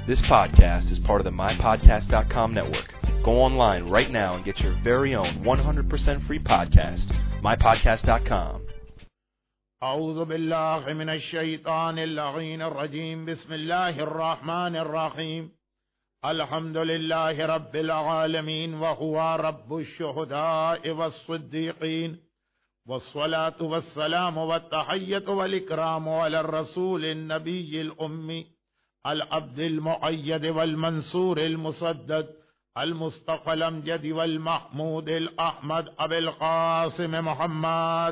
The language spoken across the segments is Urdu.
This podcast is part of the MyPodcast.com network. Go online right now and get your very own 100% free podcast, MyPodcast.com. أعوذ بالله من الشيطان اللعين الرجيم. بسم الله الرحمن الرحيم. الحمد لله رب العالمين وهو رب الشهداء والصديقين، والصلاة والسلام والتحية والإكرام على الرسول النبي الأمي العبد المؤيد والمنصور المسدد المصطفى الأمجد والمحمود الأحمد أبي القاسم محمد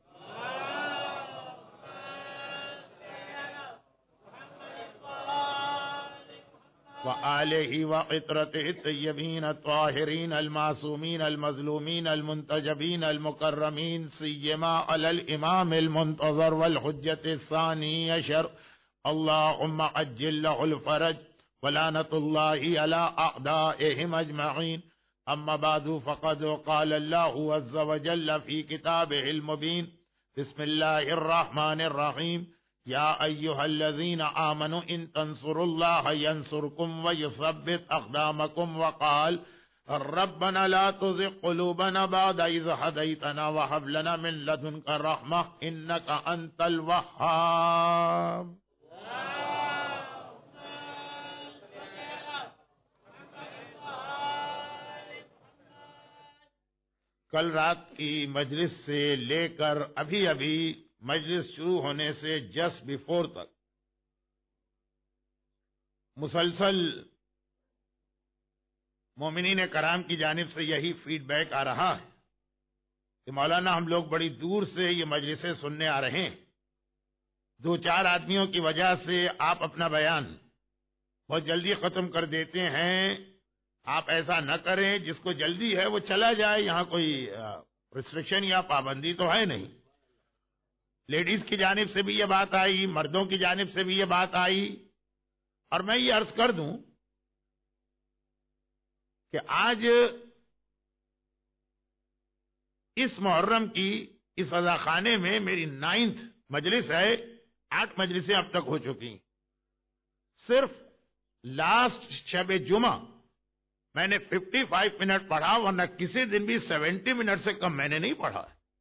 وآله وعطرته الطيبين الطاهرين المعصومين المظلومين المنتجبين المكرمين، سيما على الإمام المنتظر والحجة الثاني عشر، اللهم عجل له الفرج ولعنة الله على أعدائهم أجمعين. أما بعد، فقد قال الله عز وجل في كتابه المبين: بسم الله الرحمن الرحيم. يا أيها الذين آمنوا إن تنصروا الله ينصركم ويثبت أقدامكم. وقال: ربنا لا تزغ قلوبنا بعد إذ هديتنا وهب لنا من لدنك رحمة إنك أنت الوهاب. کل رات کی مجلس سے لے کر ابھی مجلس شروع ہونے سے جسٹ بیفور تک مسلسل مومنین کرام کی جانب سے یہی فیڈ بیک آ رہا ہے کہ مولانا ہم لوگ بڑی دور سے یہ مجلسیں سننے آ رہے ہیں، دو چار آدمیوں کی وجہ سے آپ اپنا بیان بہت جلدی ختم کر دیتے ہیں. آپ ایسا نہ کریں، جس کو جلدی ہے وہ چلا جائے، یہاں کوئی ریسٹرکشن یا پابندی تو ہے نہیں. لیڈیز کی جانب سے بھی یہ بات آئی، مردوں کی جانب سے بھی یہ بات آئی، اور میں یہ عرض کر دوں کہ آج اس محرم کی اس عزا خانے میں میری 9th مجلس ہے. 8 مجلسیں اب تک ہو چکی. صرف لاسٹ شب جمعہ میں نے 55 منٹ پڑھا، ورنہ کسی دن بھی 70 منٹ سے کم میں نے نہیں پڑھا.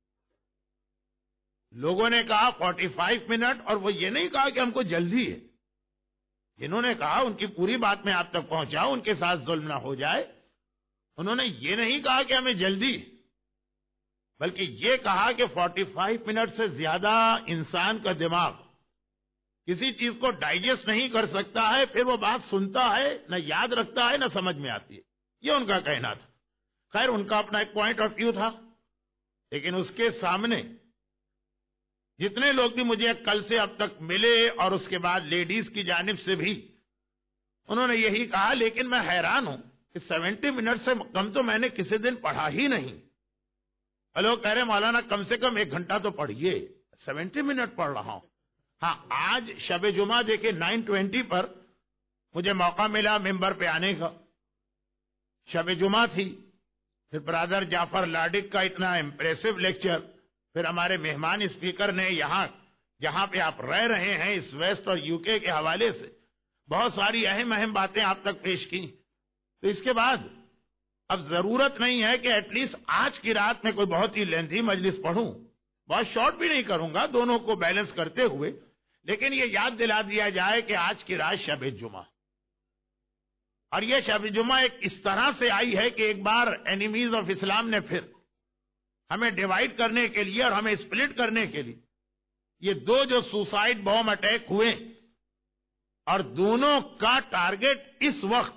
لوگوں نے کہا 45 منٹ، اور وہ یہ نہیں کہا کہ ہم کو جلدی ہے. جنہوں نے کہا ان کی پوری بات میں آپ تک پہنچاؤ، ان کے ساتھ ظلم نہ ہو جائے. انہوں نے یہ نہیں کہا کہ ہمیں جلدی، بلکہ یہ کہا کہ 45 منٹ سے زیادہ انسان کا دماغ کسی چیز کو ڈائجسٹ نہیں کر سکتا ہے، پھر وہ بات سنتا ہے، نہ یاد رکھتا ہے، نہ سمجھ میں آتی ہے. یہ ان کا کہنا تھا. خیر، ان کا اپنا ایک پوائنٹ آف ویو تھا، لیکن اس کے سامنے جتنے لوگ بھی مجھے کل سے اب تک ملے، اور اس کے بعد لیڈیز کی جانب سے بھی، انہوں نے یہی کہا. لیکن میں حیران ہوں کہ 70 منٹ سے کم تو میں نے کسی دن پڑھا ہی نہیں. لوگ کہہ رہے مولانا کم سے کم 1 گھنٹہ تو پڑھیے. 70 منٹ پڑھ رہا ہوں. ہاں، آج شب جمعہ دیکھے 9:20 پر مجھے موقع ملا ممبر پہ آنے کا. شب جمعہ تھی، پھر برادر جعفر لاڈک کا اتنا امپریسو لیکچر، پھر ہمارے مہمان اسپیکر نے یہاں جہاں پہ آپ رہ رہے ہیں اس ویسٹ اور یو کے حوالے سے بہت ساری اہم باتیں آپ تک پیش کی. تو اس کے بعد اب ضرورت نہیں ہے کہ ایٹ لیسٹ آج کی رات میں کوئی بہت ہی لینتھی مجلس پڑھوں. بہت شارٹ بھی نہیں کروں گا، دونوں کو بیلنس کرتے ہوئے. لیکن یہ یاد دلا دیا جائے کہ آج کی رات شب جمعہ، اور یہ شب جمعہ ایک اس طرح سے آئی ہے کہ ایک بار اینیمیز آف اسلام نے پھر ہمیں ڈیوائیڈ کرنے کے لیے اور ہمیں اسپلٹ کرنے کے لیے یہ دو جو سوسائڈ بوم اٹیک ہوئے، اور دونوں کا ٹارگٹ اس وقت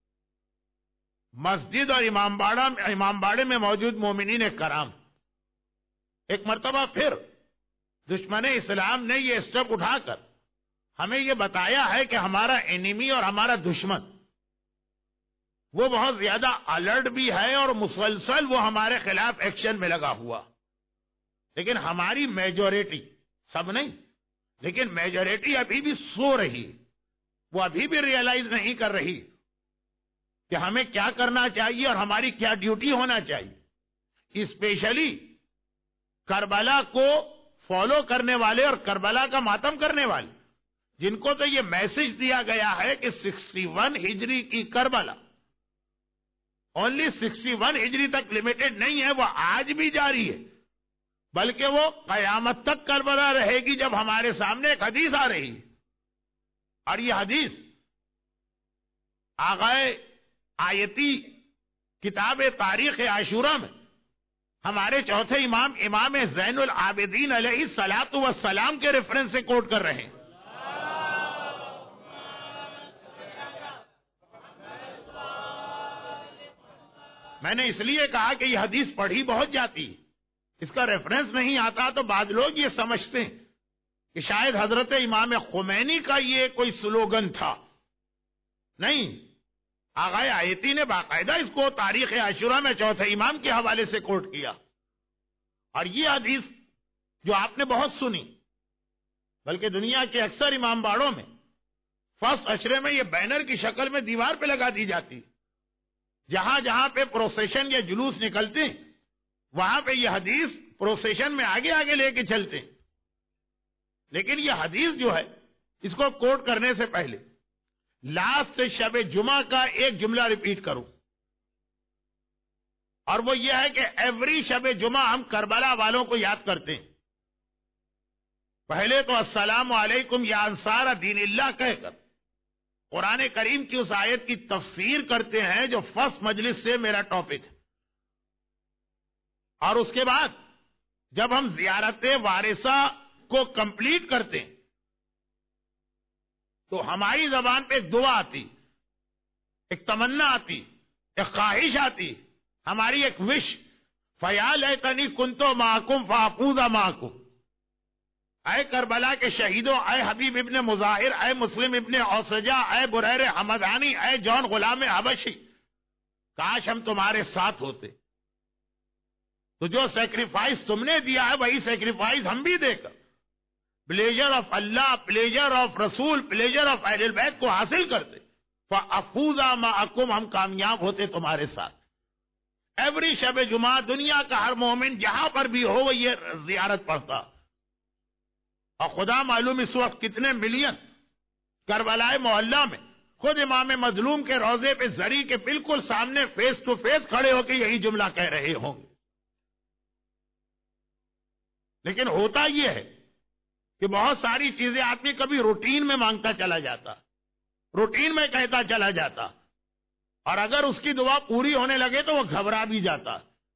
مسجد اور امام باڑے میں موجود مومنین کرام. ایک مرتبہ پھر دشمن اسلام نے یہ اسٹیپ اٹھا کر ہمیں یہ بتایا ہے کہ ہمارا اینیمی اور ہمارا دشمن وہ بہت زیادہ الرٹ بھی ہے، اور مسلسل وہ ہمارے خلاف ایکشن میں لگا ہوا. لیکن ہماری میجورٹی، سب نہیں لیکن میجورٹی ابھی بھی سو رہی. وہ ابھی بھی ریئلائز نہیں کر رہی کہ ہمیں کیا کرنا چاہیے اور ہماری کیا ڈیوٹی ہونا چاہیے. اسپیشلی کربلا کو فالو کرنے والے اور کربلا کا ماتم کرنے والے جن کو تو یہ میسج دیا گیا ہے کہ 61 ہجری کی کربلا اونلی 61 ہجری تک لمیٹڈ نہیں ہے، وہ آج بھی جاری ہے، بلکہ وہ قیامت تک کربلا رہے گی، جب ہمارے سامنے ایک حدیث آ رہی ہے، اور یہ حدیث آغائے آیتی کتاب تاریخ عاشورہ میں ہمارے چوتھے امام امام زین العابدین علیہ الصلوۃ والسلام کے ریفرنس سے کوٹ کر رہے ہیں۔ میں نے اس لیے کہا کہ یہ حدیث پڑھی بہت جاتی ہے، اس کا ریفرنس نہیں آتا تو بعض لوگ یہ سمجھتے ہیں کہ شاید حضرت امام خمینی کا یہ کوئی سلوگن تھا، نہیں، آغائے آیتی نے باقاعدہ اس کو تاریخ عاشورہ میں چوتھے امام کے حوالے سے کوٹ کیا، اور یہ حدیث جو آپ نے بہت سنی، بلکہ دنیا کے اکثر امام باڑوں میں فرسٹ اشرے میں یہ بینر کی شکل میں دیوار پہ لگا دی جاتی، جہاں جہاں پہ پروسیشن یا جلوس نکلتے ہیں وہاں پہ یہ حدیث پروسیشن میں آگے آگے لے کے چلتے ہیں۔ لیکن یہ حدیث جو ہے، اس کو کوٹ کرنے سے پہلے لاسٹ شب جمعہ کا ایک جملہ ریپیٹ کروں، اور وہ یہ ہے کہ ایوری شب جمعہ ہم کربلا والوں کو یاد کرتے ہیں۔ پہلے تو السلام علیکم یا انصار دین اللہ کہہ کر قرآن کریم کی اس آیت کی تفسیر کرتے ہیں جو فرسٹ مجلس سے میرا ٹاپک ہے، اور اس کے بعد جب ہم زیارت وارثہ کو کمپلیٹ کرتے ہیں تو ہماری زبان پہ ایک دعا آتی، ایک تمنا آتی، ایک خواہش آتی، ہماری ایک وش، فَيَا لَيْتَنِي كُنتُ مَعَكُمْ فَأَفُوزَ مَعَكُمْ، اے کربلا کے شہیدوں، اے حبیب ابن مظاہر، اے مسلم ابن اوسجا، اے بریر حمدانی، اے جون غلام حبشی، کاش ہم تمہارے ساتھ ہوتے، تو جو سیکریفائس تم نے دیا ہے وہی سیکریفائس ہم بھی دے کر پلیجر آف اللہ، پلیجر آف رسول، پلیجر آف اہل البیت کو حاصل کرتے، فَأَفُوزَ مَعَكُمْ، ہم کامیاب ہوتے تمہارے ساتھ۔ ایوری شب جمعہ دنیا کا ہر مومن جہاں پر بھی ہو وہ یہ زیارت پڑھتا، اور خدا معلوم اس وقت کتنے ملین کربلائے محلہ میں خود امام مظلوم کے روضے پہ زری کے بالکل سامنے فیس ٹو فیس کھڑے ہو کے یہی جملہ کہہ رہے ہوں گے۔ لیکن ہوتا یہ ہے کہ بہت ساری چیزیں آدمی کبھی روٹین میں مانگتا چلا جاتا، روٹین میں کہتا چلا جاتا، اور اگر اس کی دعا پوری ہونے لگے تو وہ گھبرا بھی جاتا،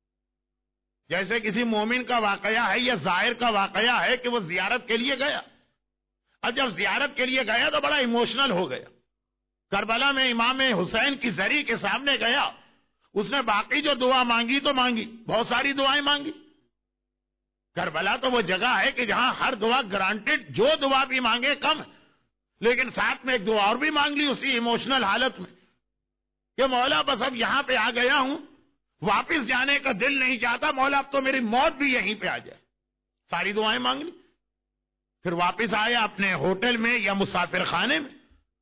جیسے کسی مومن کا واقعہ ہے یا زائر کا واقعہ ہے کہ وہ زیارت کے لیے گیا، اب جب زیارت کے لیے گیا تو بڑا ایموشنل ہو گیا، کربلا میں امام حسین کی زری کے سامنے گیا، اس نے باقی جو دعا مانگی تو مانگی، بہت ساری دعائیں مانگی، کربلا تو وہ جگہ ہے کہ جہاں ہر دعا گرانٹڈ، جو دعا بھی مانگے کم ہے، لیکن ساتھ میں ایک دعا اور بھی مانگ لی اسی ایموشنل حالت میں کہ مولا بس اب یہاں پہ آ گیا ہوں، واپس جانے کا دل نہیں چاہتا، مولا اب تو میری موت بھی یہیں پہ آ جائے، ساری دعائیں مانگ لی، پھر واپس آیا اپنے ہوٹل میں یا مسافر خانے میں،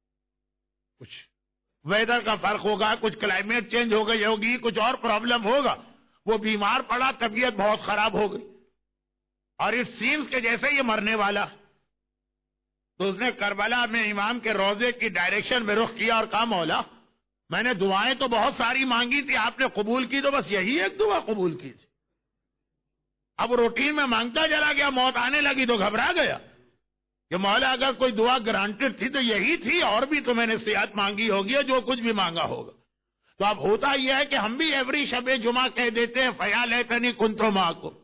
کچھ ویدر کا فرق ہوگا، کچھ کلائمیٹ چینج ہو گئی ہوگی، کچھ اور پرابلم ہوگا، وہ بیمار پڑا، طبیعت بہت خراب ہو گئی، اور اٹ سیمز کہ جیسے یہ مرنے والا، تو اس نے کربلا میں امام کے روضے کی ڈائریکشن میں رخ کیا اور کہا مولا میں نے دعائیں تو بہت ساری مانگی تھی، آپ نے قبول کی تو بس یہی ایک دعا قبول کی تھی، اب روٹین میں مانگتا چلا گیا، موت آنے لگی تو گھبرا گیا کہ مولا اگر کوئی دعا گرانٹڈ تھی تو یہی تھی، اور بھی تو میں نے صحت مانگی ہوگی جو کچھ بھی مانگا ہوگا۔ تو اب ہوتا یہ ہے کہ ہم بھی ایوری شب جمعہ کہہ دیتے ہیں فَيَا لَيْتَنِي كُنتُ مَعَكُمْ،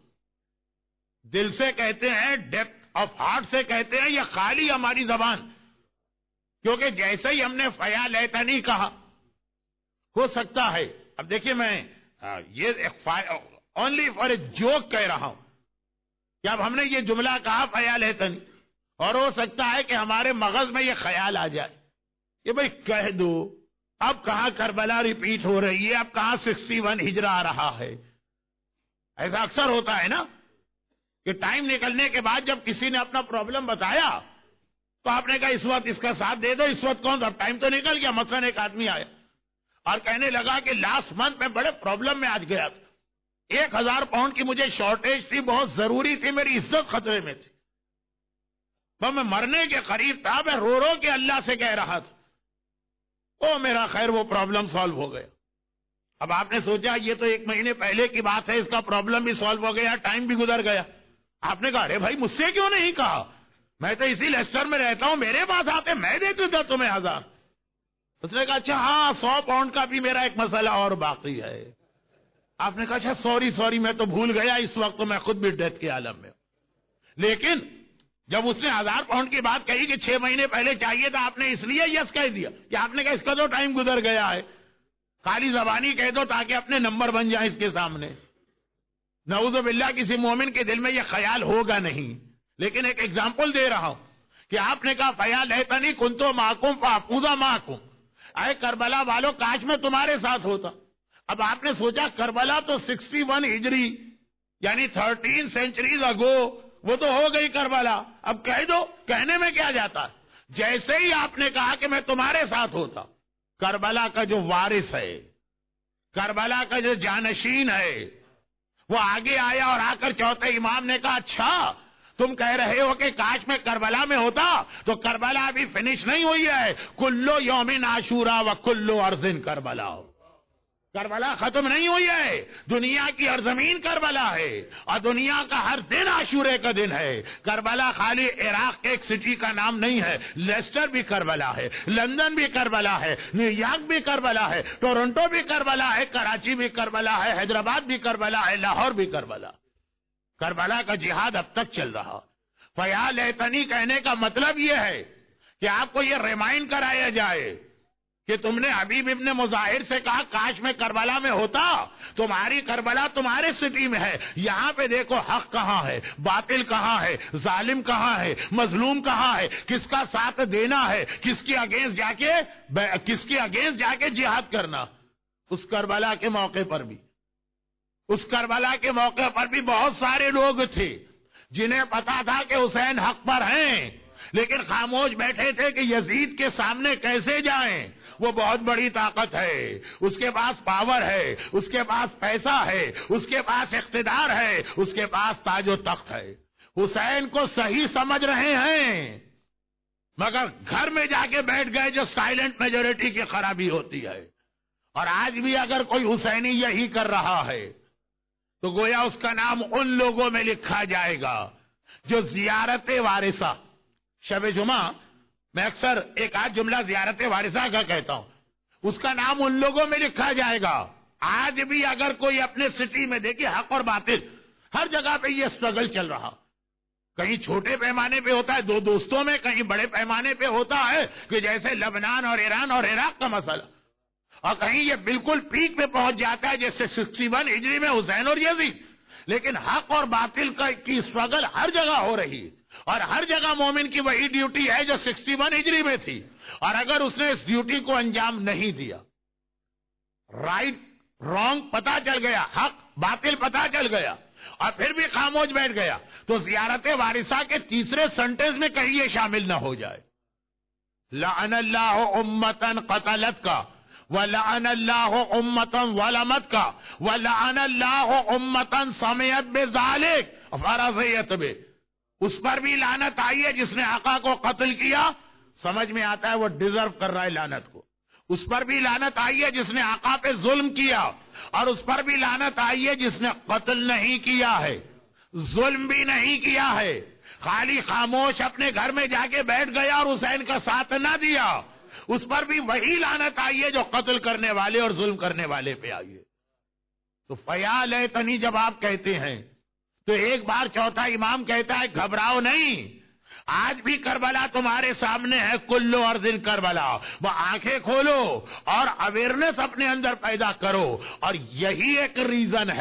دل سے کہتے ہیں، ڈیپتھ آف ہارٹ سے کہتے ہیں، یا خالی ہماری زبان، کیونکہ جیسے ہی ہم نے فَيَا لَيْتَنِي کہا، ہو سکتا ہے، اب دیکھیے میں یہ اونلی فار اے جوک کہہ رہا ہوں کہ اب ہم نے یہ جملہ کہا فَيَا لَيْتَنِي، اور ہو سکتا ہے کہ ہمارے مغز میں یہ خیال آ جائے کہ بھئی کہہ دو، اب کہاں کربلا ریپیٹ ہو رہی ہے، اب کہاں 61 ہجرہ آ رہا ہے، ایسا اکثر ہوتا ہے نا کہ ٹائم نکلنے کے بعد جب کسی نے اپنا پرابلم بتایا تو آپ نے کہا اس وقت اس کا ساتھ دے دو، اس وقت کون سا، ٹائم تو نکل گیا، مثلا ایک آدمی آیا اور کہنے لگا کہ لاسٹ منتھ میں بڑے پرابلم میں آج گیا تھا، 1000 پاؤنڈ کی مجھے شارٹیج تھی، بہت ضروری تھی، میری عزت خطرے میں تھی، میں مرنے کے قریب تھا، میں رو رو کے اللہ سے کہہ رہا تھا، او میرا خیر وہ پرابلم سالو ہو گیا. اب آپ نے سوچا یہ تو 1 مہینے پہلے کی بات ہے، اس کا پرابلم بھی سالو ہو گیا، ٹائم بھی گزر گیا. آپ نے کہا ارے بھائی مجھ سے کیوں نہیں کہا، میں تو اسی لیسٹر میں رہتا ہوں، میرے پاس آتے میں دیتے تھا تمہیں 1000. اس نے کہا اچھا ہاں 100 پاؤنڈ کا بھی میرا ایک مسئلہ اور باقی ہے. آپ نے کہا اچھا سوری میں تو بھول گیا، اس وقت تو میں خود بھی ڈیتھ کے عالم میں. لیکن جب اس نے 1000 پاؤنڈ کی بات کہی کہ 6 مہینے پہلے چاہیے تھا، آپ نے اس لیے یس کہہ دیا کہ آپ نے کہا اس کا تو ٹائم گزر گیا ہے. خالی زبانی کہہ دو تاکہ اپنے نمبر بن جائیں اس کے سامنے. نعوذ باللہ کسی مومن کے دل میں یہ خیال ہوگا نہیں. لیکن ایک ایگزامپل دے رہا ہوں کہ آپ نے کہا فیال ہے تنی کنتو معکم فاپوزا معکم، اے کربلا والو کاش میں تمہارے ساتھ ہوتا. اب آپ نے سوچا کربلا تو 61 ہجری یعنی 13 سینچریز اگو، وہ تو ہو گئی کربلا. اب کہہ دو، کہنے میں کیا جاتا ہے. جیسے ہی آپ نے کہا کہ میں تمہارے ساتھ ہوتا، کربلا کا جو وارث ہے، کربلا کا جو جانشین ہے، وہ آگے آیا اور آ کر چوتھے امام نے کہا اچھا تم کہہ رہے ہو کہ کاش میں کربلا میں ہوتا، تو کربلا ابھی فنش نہیں ہوئی ہے. کلو یومن عاشورا و کلو ارضن کربلا، کربلا ختم نہیں ہوئی ہے. دنیا کی ہر زمین کربلا ہے اور دنیا کا ہر دن عاشورے کا دن ہے. کربلا خالی عراق کے ایک سٹی کا نام نہیں ہے، لیسٹر بھی کربلا ہے، لندن بھی کربلا ہے، نیو یارک بھی کربلا ہے، ٹورنٹو بھی کربلا ہے، کراچی بھی کربلا ہے، حیدرآباد بھی کربلا ہے، لاہور بھی کربلا. کربلا کا جہاد اب تک چل رہا. فیا لیتنی کہنے کا مطلب یہ ہے کہ آپ کو یہ ریمائنڈ کرایا جائے کہ تم نے حبیب ابن مظاہر سے کہا کاش میں کربلا میں ہوتا. تمہاری کربلا تمہارے سٹی میں ہے. یہاں پہ دیکھو حق کہاں ہے، باطل کہاں ہے، ظالم کہاں ہے، مظلوم کہاں ہے، کس کا ساتھ دینا ہے، کس کے اگینسٹ جا کے جہاد کرنا. اس کربلا کے موقع پر بھی بہت سارے لوگ تھے جنہیں پتا تھا کہ حسین حق پر ہیں، لیکن خاموش بیٹھے تھے کہ یزید کے سامنے کیسے جائیں. وہ بہت بڑی طاقت ہے، اس کے پاس پاور ہے، اس کے پاس پیسہ ہے، اس کے پاس اقتدار ہے، اس کے پاس تاج و تخت ہے. حسین کو صحیح سمجھ رہے ہیں مگر گھر میں جا کے بیٹھ گئے، جو سائلنٹ میجورٹی کی خرابی ہوتی ہے. اور آج بھی اگر کوئی حسینی یہی کر رہا ہے تو گویا اس کا نام ان لوگوں میں لکھا جائے گا جو زیارت وارثہ. شب جمعہ میں اکثر ایک آدھ جملہ زیارت وارثہ کا کہتا ہوں، اس کا نام ان لوگوں میں لکھا جائے گا. آج بھی اگر کوئی اپنے سٹی میں دیکھیے حق اور باطل ہر جگہ پہ یہ سٹرگل چل رہا. کہیں چھوٹے پیمانے پہ ہوتا ہے دو دوستوں میں، کہیں بڑے پیمانے پہ ہوتا ہے کہ جیسے لبنان اور ایران اور عراق کا مسئلہ، اور کہیں یہ بالکل پیک پہ پہنچ جاتا ہے جیسے 61 ہجری میں حسین اور یزید. لیکن حق اور باطل کی سٹرگل ہر جگہ ہو رہی ہے، اور ہر جگہ مومن کی وہی ڈیوٹی ہے جو 61 ہجری میں تھی. اور اگر اس نے اس ڈیوٹی کو انجام نہیں دیا، رائٹ رانگ پتا چل گیا، حق باطل پتا چل گیا اور پھر بھی خاموش بیٹھ گیا، تو زیارت وارثہ کے تیسرے سنٹنس میں کہیں یہ شامل نہ ہو جائے. لعن اللہ امتن قتلت کا، وَلَعَنَ اللَّهُ أُمَّةً وَلَمَتْ کا، وَلَعَنَ اللَّهُ أُمَّةً سَمِعَتْ بِذَالِكَ فَرَضِيَتْ بِهِ. اس پر بھی لعنت آئی ہے جس نے آقا کو قتل کیا، سمجھ میں آتا ہے وہ ڈیزرو کر رہا ہے لعنت کو. اس پر بھی لعنت آئی ہے جس نے آقا پہ ظلم کیا، اور اس پر بھی لعنت آئی ہے جس نے قتل نہیں کیا ہے، ظلم بھی نہیں کیا ہے، خالی خاموش اپنے گھر میں جا کے بیٹھ گیا اور حسین کا ساتھ نہ دیا. اس پر بھی وہی لعنت آئی ہے جو قتل کرنے والے اور ظلم کرنے والے پہ آئی ہے. تو فیا لیتنی جب آپ کہتے ہیں تو ایک بار چوتھا امام کہتا ہے گھبراؤ نہیں، آج بھی کربلا تمہارے سامنے ہے. کلو ارضن کربلا. وہ آنکھیں کھولو اور اویئرنس اپنے اندر پیدا کرو. اور یہی ایک ریزن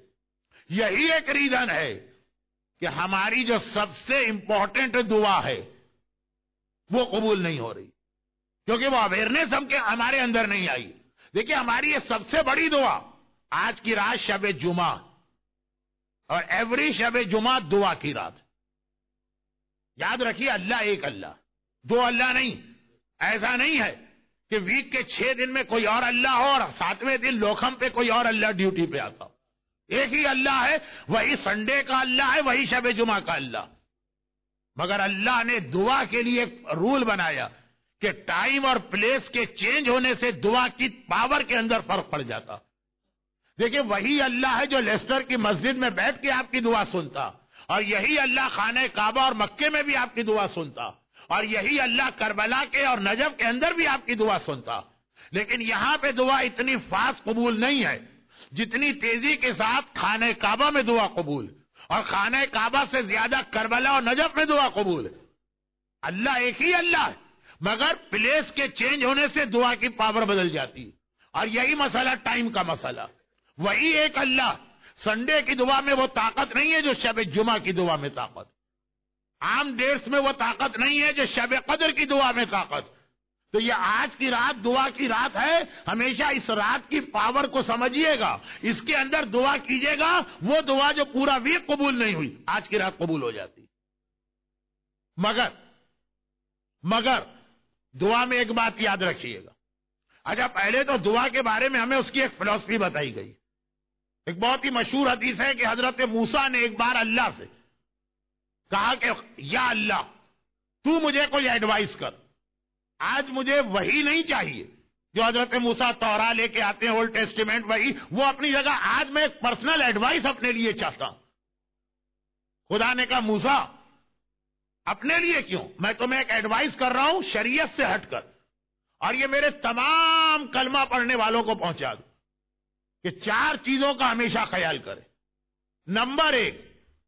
ہے کہ ہماری جو سب سے امپورٹنٹ دعا ہے وہ قبول نہیں ہو رہی، کیونکہ وہ اویئرنس ہمارے اندر نہیں آئی. دیکھیں ہماری یہ سب سے بڑی دعا آج کی رات شب جمعہ، اور ایوری شب جمعہ دعا کی رات. یاد رکھیے اللہ ایک اللہ، دو اللہ نہیں. ایسا نہیں ہے کہ ویک کے 6 دن میں کوئی اور اللہ ہو اور 7ویں دن لوکھم پہ کوئی اور اللہ ڈیوٹی پہ آتا ہو. ایک ہی اللہ ہے، وہی سنڈے کا اللہ ہے، وہی شب جمعہ کا اللہ. مگر اللہ نے دعا کے لیے ایک رول بنایا کہ ٹائم اور پلیس کے چینج ہونے سے دعا کی پاور کے اندر فرق پڑ جاتا. دیکھیں وہی اللہ ہے جو لیسٹر کی مسجد میں بیٹھ کے آپ کی دعا سنتا, اور یہی اللہ خانہ کعبہ اور مکے میں بھی آپ کی دعا سنتا, اور یہی اللہ کربلا کے اور نجف کے اندر بھی آپ کی دعا سنتا. لیکن یہاں پہ دعا اتنی فاسٹ قبول نہیں ہے جتنی تیزی کے ساتھ خانہ کعبہ میں دعا قبول, اور خانہ کعبہ سے زیادہ کربلا اور نجف میں دعا قبول. اللہ ایک ہی اللہ ہے, مگر پلیس کے چینج ہونے سے دعا کی پاور بدل جاتی. اور یہی مسئلہ ٹائم کا مسئلہ. وہی ایک اللہ, سنڈے کی دعا میں وہ طاقت نہیں ہے جو شب جمعہ کی دعا میں طاقت, عام ڈیٹس میں وہ طاقت نہیں ہے جو شب قدر کی دعا میں طاقت. تو یہ آج کی رات دعا کی رات ہے, ہمیشہ اس رات کی پاور کو سمجھیے گا, اس کے اندر دعا کیجیے گا. وہ دعا جو پورا ویک قبول نہیں ہوئی آج کی رات قبول ہو جاتی. مگر دعا میں ایک بات یاد رکھیے گا. اچھا پہلے تو دعا کے بارے میں ہمیں اس کی ایک فلسفی بتائی گئی. ایک بہت ہی مشہور حدیث ہے کہ حضرت موسیٰ نے ایک بار اللہ سے کہا کہ یا اللہ تو مجھے کوئی ایڈوائس کر. آج مجھے وہی نہیں چاہیے جو حضرت موسیٰ تورا لے کے آتے ہیں اولڈ ٹیسٹیمنٹ, وہی وہ اپنی جگہ. آج میں ایک پرسنل ایڈوائس اپنے لیے چاہتا ہوں. خدا نے کہا موسیٰ اپنے لیے کیوں, میں تمہیں ایک ایڈوائس کر رہا ہوں شریعت سے ہٹ کر, اور یہ میرے تمام کلمہ پڑھنے والوں کو پہنچا دو کہ 4 چیزوں کا ہمیشہ خیال کرے. نمبر 1,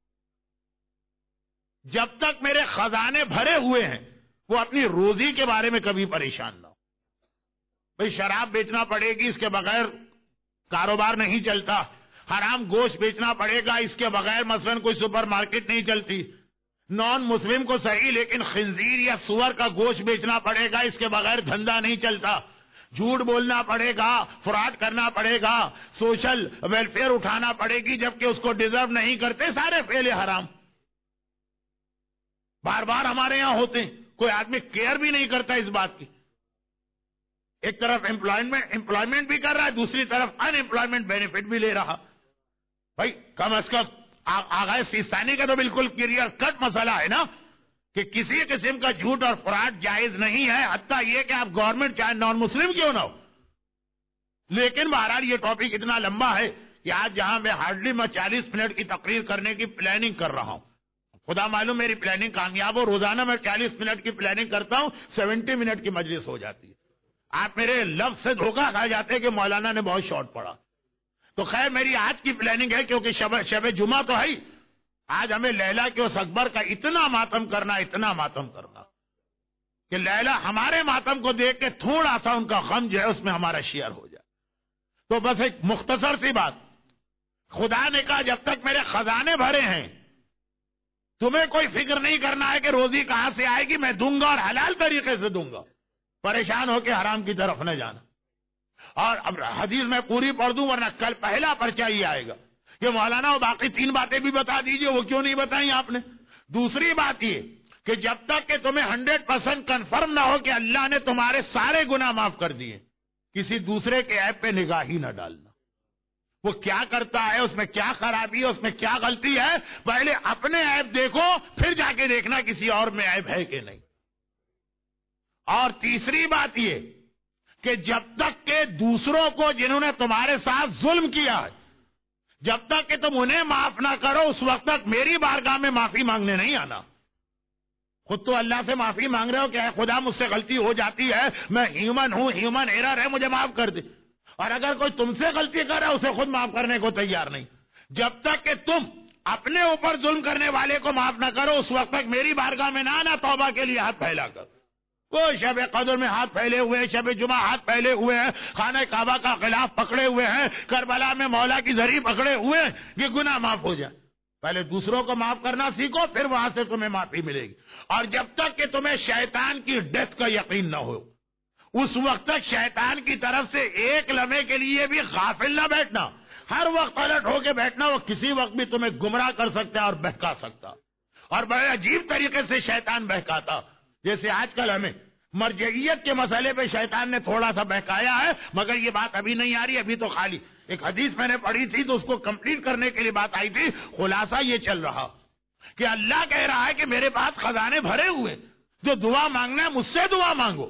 جب تک میرے خزانے بھرے ہوئے ہیں وہ اپنی روزی کے بارے میں کبھی پریشان نہ ہو. بھئی شراب بیچنا پڑے گی, اس کے بغیر کاروبار نہیں چلتا. حرام گوشت بیچنا پڑے گا, اس کے بغیر مثلا کوئی سپر مارکیٹ نہیں چلتی. نان مسلم کو صحیح لیکن خنزیر یا سور کا گوشت بیچنا پڑے گا, اس کے بغیر دھندا نہیں چلتا. جھوٹ بولنا پڑے گا, فراڈ کرنا پڑے گا, سوشل ویلفیئر اٹھانا پڑے گی جبکہ اس کو ڈیزرو نہیں کرتے. سارے فعل حرام بار بار ہمارے یہاں ہوتے ہیں, کوئی آدمی کیئر بھی نہیں کرتا اس بات کی. ایک طرف امپلائمنٹ بھی کر رہا ہے, دوسری طرف ان امپلائمنٹ بینیفٹ بھی لے رہا. بھائی کم از کم آغاز سیستانی کا تو بالکل کلیئر کٹ مسئلہ ہے نا کہ کسی قسم کا جھوٹ اور فراڈ جائز نہیں ہے, حتیٰ یہ کہ آپ گورنمنٹ چاہے نان مسلم کیوں نہ ہو. لیکن بہرحال یہ ٹاپک اتنا لمبا ہے کہ آج جہاں میں ہارڈلی 40 منٹ کی تقریر کرنے کی پلاننگ کر رہا ہوں, خدا معلوم میری پلاننگ کامیاب ہو. روزانہ میں 40 منٹ کی پلاننگ کرتا ہوں, 70 منٹ کی مجلس ہو جاتی ہے. آپ میرے لفظ سے دھوکہ کھا جاتے ہیں کہ مولانا نے بہت شارٹ پڑا. تو خیر میری آج کی پلاننگ ہے کیونکہ شب جمعہ تو ہے, آج ہمیں لیلا کے اس اکبر کا اتنا ماتم کرنا کہ لیلا ہمارے ماتم کو دیکھ کے تھوڑا سا ان کا غم جو ہے اس میں ہمارا شیئر ہو جائے. تو بس ایک مختصر سی بات, خدا نے کہا جب تک میرے خزانے بھرے ہیں تمہیں کوئی فکر نہیں کرنا ہے کہ روزی کہاں سے آئے گی, میں دوں گا اور حلال طریقے سے دوں گا, پریشان ہو کے حرام کی طرف نہ جانا. اور اب حدیث میں پوری پڑھ دوں ورنہ کل پہلا پرچہ ہی آئے گا کہ مولانا وہ باقی 3 باتیں بھی بتا دیجئے, وہ کیوں نہیں بتائیں آپ نے. دوسری بات یہ کہ جب تک کہ تمہیں 100% کنفرم نہ ہو کہ اللہ نے تمہارے سارے گناہ معاف کر دیے, کسی دوسرے کے عیب پہ نگاہ ہی نہ ڈالنا. وہ کیا کرتا ہے, اس میں کیا خرابی ہے, اس میں کیا غلطی ہے, پہلے اپنے عیب دیکھو پھر جا کے دیکھنا کسی اور میں عیب ہے کہ نہیں. اور تیسری بات یہ کہ جب تک کہ دوسروں کو جنہوں نے تمہارے ساتھ ظلم کیا ہے جب تک کہ تم انہیں معاف نہ کرو اس وقت تک میری بارگاہ میں معافی مانگنے نہیں آنا. خود تو اللہ سے معافی مانگ رہے ہو کہ اے خدا مجھ سے غلطی ہو جاتی ہے, میں ہیومن ہوں, ہیومن ایرر ہے, مجھے معاف کر دے. اور اگر کوئی تم سے غلطی کر رہا ہے اسے خود معاف کرنے کو تیار نہیں. جب تک کہ تم اپنے اوپر ظلم کرنے والے کو معاف نہ کرو اس وقت تک میری بارگاہ میں نہ آنا. توبہ کے لیے ہاتھ پھیلا کر, وہ شب قدر میں ہاتھ پھیلے ہوئے ہیں, شب جمعہ ہاتھ پھیلے ہوئے ہیں, خانہ کعبہ کا خلاف پکڑے ہوئے ہیں, کربلا میں مولا کی زری پکڑے ہوئے ہیں, یہ گناہ معاف ہو جائے. پہلے دوسروں کو معاف کرنا سیکھو, پھر وہاں سے تمہیں معافی ملے گی. اور جب تک کہ تمہیں شیطان کی ڈیتھ کا یقین نہ ہو اس وقت تک شیطان کی طرف سے ایک لمحے کے لیے بھی غافل نہ بیٹھنا, ہر وقت الرٹ ہو کے بیٹھنا. وہ کسی وقت بھی تمہیں گمراہ کر سکتا ہے اور بہکا سکتا, اور بڑے عجیب طریقے سے شیطان بہکاتا. جیسے آج کل ہمیں مرجعیت کے مسئلے پہ شیطان نے تھوڑا سا بہکایا ہے, مگر یہ بات ابھی نہیں آ رہی, ابھی تو خالی ایک حدیث میں نے پڑھی تھی تو اس کو کمپلیٹ کرنے کے لیے بات آئی تھی. خلاصہ یہ چل رہا کہ اللہ کہہ رہا ہے کہ میرے پاس خزانے بھرے ہوئے، جو دعا مانگنا ہے مجھ سے دعا مانگو.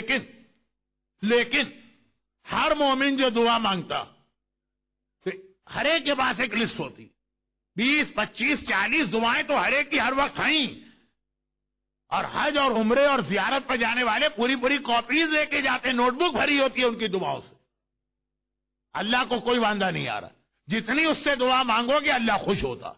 لیکن ہر مومن جو دعا مانگتا، ہر ایک کے پاس ایک لسٹ ہوتی، 20 25 40 دعائیں تو ہر ایک کی ہر وقت ہیں. اور حج اور عمرے اور زیارت پہ جانے والے پوری کاپیز لے کے جاتے، نوٹ بک بھری ہوتی ہے ان کی دعاؤں سے. اللہ کو کوئی واندہ نہیں آ رہا، جتنی اس سے دعا مانگو گے اللہ خوش ہوتا.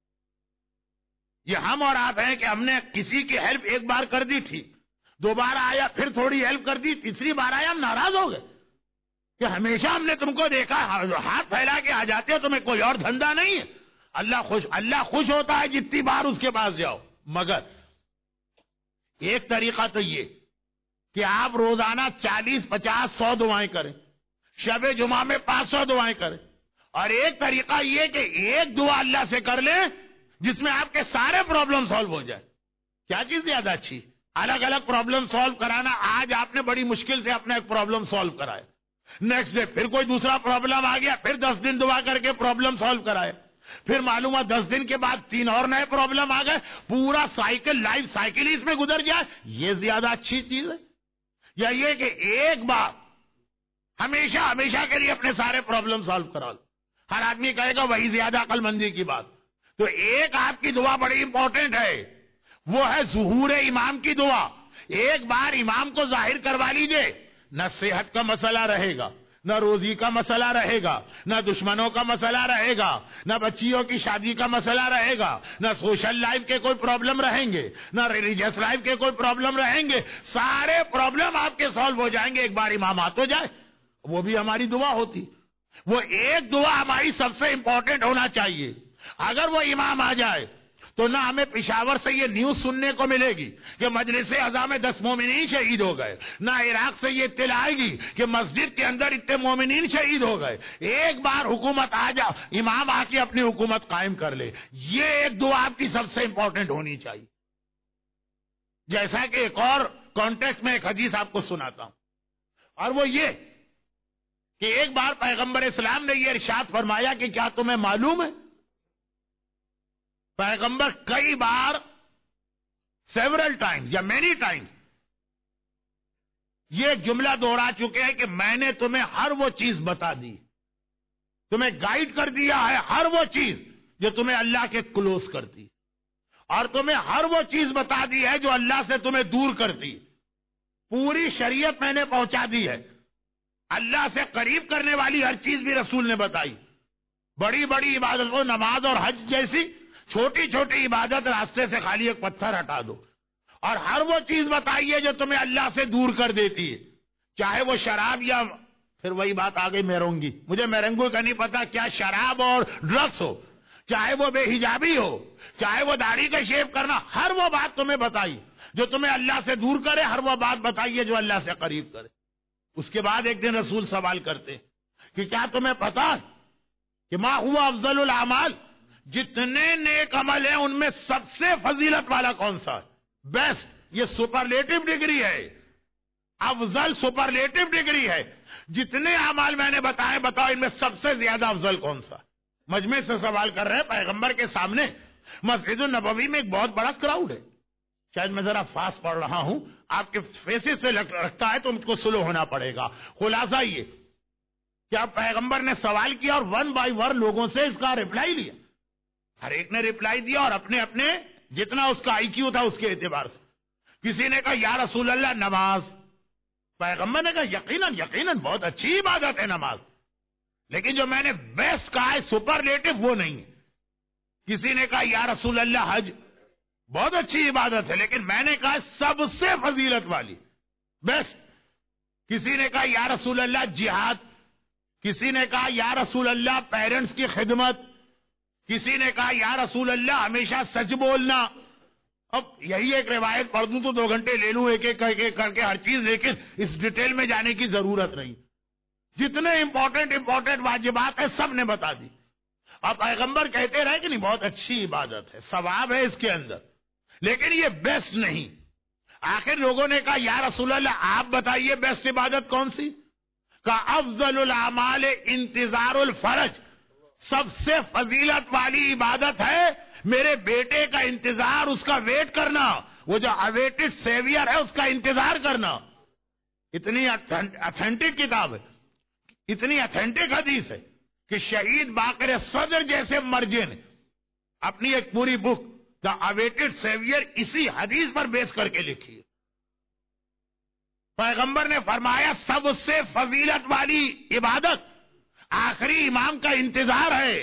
یہ ہم اور آپ ہیں کہ ہم نے کسی کی ہیلپ ایک بار کر دی تھی، دوبارہ آیا پھر تھوڑی ہیلپ کر دی، تیسری بار آیا ہم ناراض ہو گئے کہ ہمیشہ ہم نے تم کو دیکھا ہاتھ پھیلا کے آ جاتے ہو، تمہیں کوئی اور دھندا نہیں ہے. اللہ خوش ہوتا ہے جتنی بار اس کے پاس جاؤ. مگر ایک طریقہ تو یہ کہ آپ روزانہ 40 50 100 دعائیں کریں، شب جمعہ میں 500 دعائیں کریں. اور ایک طریقہ یہ کہ ایک دعا اللہ سے کر لیں جس میں آپ کے سارے پرابلم سالو ہو جائے. کیا چیز زیادہ اچھی؟ الگ الگ پرابلم سالو کرانا. آج آپ نے بڑی مشکل سے اپنا ایک پرابلم سالو کرایا، نیکسٹ ڈے پھر کوئی دوسرا پرابلم آ گیا، پھر 10 دن دعا کر کے پرابلم سالو کرائے، پھر معلوم ہے 10 دن کے بعد 3 اور نئے پرابلم آ گئے. پورا سائیکل، لائف سائیکل ہی اس میں گزر جائے. یہ زیادہ اچھی چیز ہے یا یہ کہ ایک بار ہمیشہ کے لیے اپنے سارے پرابلم سالو کرا لو؟ ہر آدمی کہے گا وہی زیادہ عقل مندی کی بات. تو ایک آپ کی دعا بڑی امپورٹنٹ ہے، وہ ہے ظہور امام کی دعا. ایک بار امام کو ظاہر کروا لیجئے، نہ صحت کا مسئلہ رہے گا، نہ روزی کا مسئلہ رہے گا، نہ دشمنوں کا مسئلہ رہے گا، نہ بچیوں کی شادی کا مسئلہ رہے گا، نہ سوشل لائف کے کوئی پرابلم رہیں گے، نہ ریلیجیس لائف کے کوئی پرابلم رہیں گے. سارے پرابلم آپ کے سالو ہو جائیں گے ایک بار امام آ تو جائے. وہ بھی ہماری دعا ہوتی. وہ ایک دعا ہماری سب سے امپورٹنٹ ہونا چاہیے. اگر وہ امام آ جائے تو نہ ہمیں پشاور سے یہ نیوز سننے کو ملے گی کہ مجلس اعظم میں 10 مومنین شہید ہو گئے، نہ عراق سے یہ اطلاع آئے گی کہ مسجد کے اندر اتنے مومنین شہید ہو گئے. ایک بار حکومت آ جا، امام آ کے اپنی حکومت قائم کر لے. یہ ایک دعا آپ کی سب سے امپورٹنٹ ہونی چاہیے. جیسا کہ ایک اور کانٹیکسٹ میں ایک حدیث آپ کو سناتا ہوں، اور وہ یہ کہ ایک بار پیغمبر اسلام نے یہ ارشاد فرمایا کہ کیا تمہیں معلوم ہے، پیغمبر کئی بار سیورل ٹائمز یا مینی ٹائمز یہ جملہ دوہرا چکے ہیں کہ میں نے تمہیں ہر وہ چیز بتا دی، تمہیں گائیڈ کر دیا ہے، ہر وہ چیز جو تمہیں اللہ کے کلوز کرتی، اور تمہیں ہر وہ چیز بتا دی ہے جو اللہ سے تمہیں دور کرتی. پوری شریعت میں نے پہنچا دی ہے. اللہ سے قریب کرنے والی ہر چیز بھی رسول نے بتائی. بڑی بڑی عبادتوں، نماز اور حج جیسی چھوٹی چھوٹی عبادت، راستے سے خالی ایک پتھر ہٹا دو. اور ہر وہ چیز بتائیے جو تمہیں اللہ سے دور کر دیتی ہے، چاہے وہ شراب یا پھر وہی بات آ گئی میرونگی، مجھے میرنگو کا نہیں پتا کیا، شراب اور ڈرگس ہو، چاہے وہ بے حجابی ہو، چاہے وہ داڑھی کا شیو کرنا، ہر وہ بات تمہیں بتائی جو تمہیں اللہ سے دور کرے، ہر وہ بات بتائیے جو اللہ سے قریب کرے. اس کے بعد ایک دن رسول سوال کرتے کہ کیا تمہیں پتا کہ ما ہوا افضل الاعمال، جتنے نیک عمل ہیں ان میں سب سے فضیلت والا کون سا ہے؟ بیسٹ. یہ سپرلیٹو ڈگری ہے، افضل سپرلیٹو ڈگری ہے. جتنے اعمال میں نے بتائے، بتاؤ ان میں سب سے زیادہ افضل کون سا؟ مجمع سے سوال کر رہے ہیں پیغمبر کے سامنے. مسجد النبوی میں ایک بہت بڑا کراؤڈ ہے. شاید میں ذرا فاسٹ پڑھ رہا ہوں، آپ کے فیسز سے لگتا ہے تو مجھ کو سلو ہونا پڑے گا. خلاصہ یہ کیا پیغمبر نے سوال کیا اور 1 بائی 1 لوگوں سے اس کا رپلائی لیا. ہر ایک نے رپلائی دیا اور اپنے اپنے جتنا اس کا آئی کیو تھا اس کے اعتبار سے. کسی نے کہا یا رسول اللہ نماز. پیغمبر نے کہا یقیناً یقیناً بہت اچھی عبادت ہے نماز، لیکن جو میں نے بیسٹ کہا ہے سپرلیٹو وہ نہیں ہے. کسی نے کہا یا رسول اللہ حج، بہت اچھی عبادت ہے لیکن میں نے کہا سب سے فضیلت والی، بیسٹ. کسی نے کہا یا رسول اللہ جہاد، کسی نے کہا یا رسول اللہ پیرنٹس کی خدمت، کسی نے کہا یا رسول اللہ ہمیشہ سچ بولنا. اب یہی ایک روایت پڑھ دوں تو 2 گھنٹے لے لوں ایک ایک کر کے ہر چیز، لیکن اس ڈیٹیل میں جانے کی ضرورت نہیں. جتنے امپورٹنٹ واجبات ہیں سب نے بتا دی. اب پیغمبر کہتے رہے کہ نہیں بہت اچھی عبادت ہے، ثواب ہے اس کے اندر، لیکن یہ بیسٹ نہیں. آخر لوگوں نے کہا یا رسول اللہ آپ بتائیے بیسٹ عبادت کون سی؟ کہا افضل الاعمال انتظار الفرج، سب سے فضیلت والی عبادت ہے میرے بیٹے کا انتظار، اس کا ویٹ کرنا، وہ جو اویٹڈ سیویئر ہے اس کا انتظار کرنا. اتنی اتھینٹک کتاب ہے، اتنی اتھینٹک حدیث ہے کہ شہید باقر صدر جیسے مرجے نے اپنی ایک پوری بک دا اویٹڈ سیویئر اسی حدیث پر بیس کر کے لکھی ہے. پیغمبر نے فرمایا سب سے فضیلت والی عبادت آخری امام کا انتظار ہے.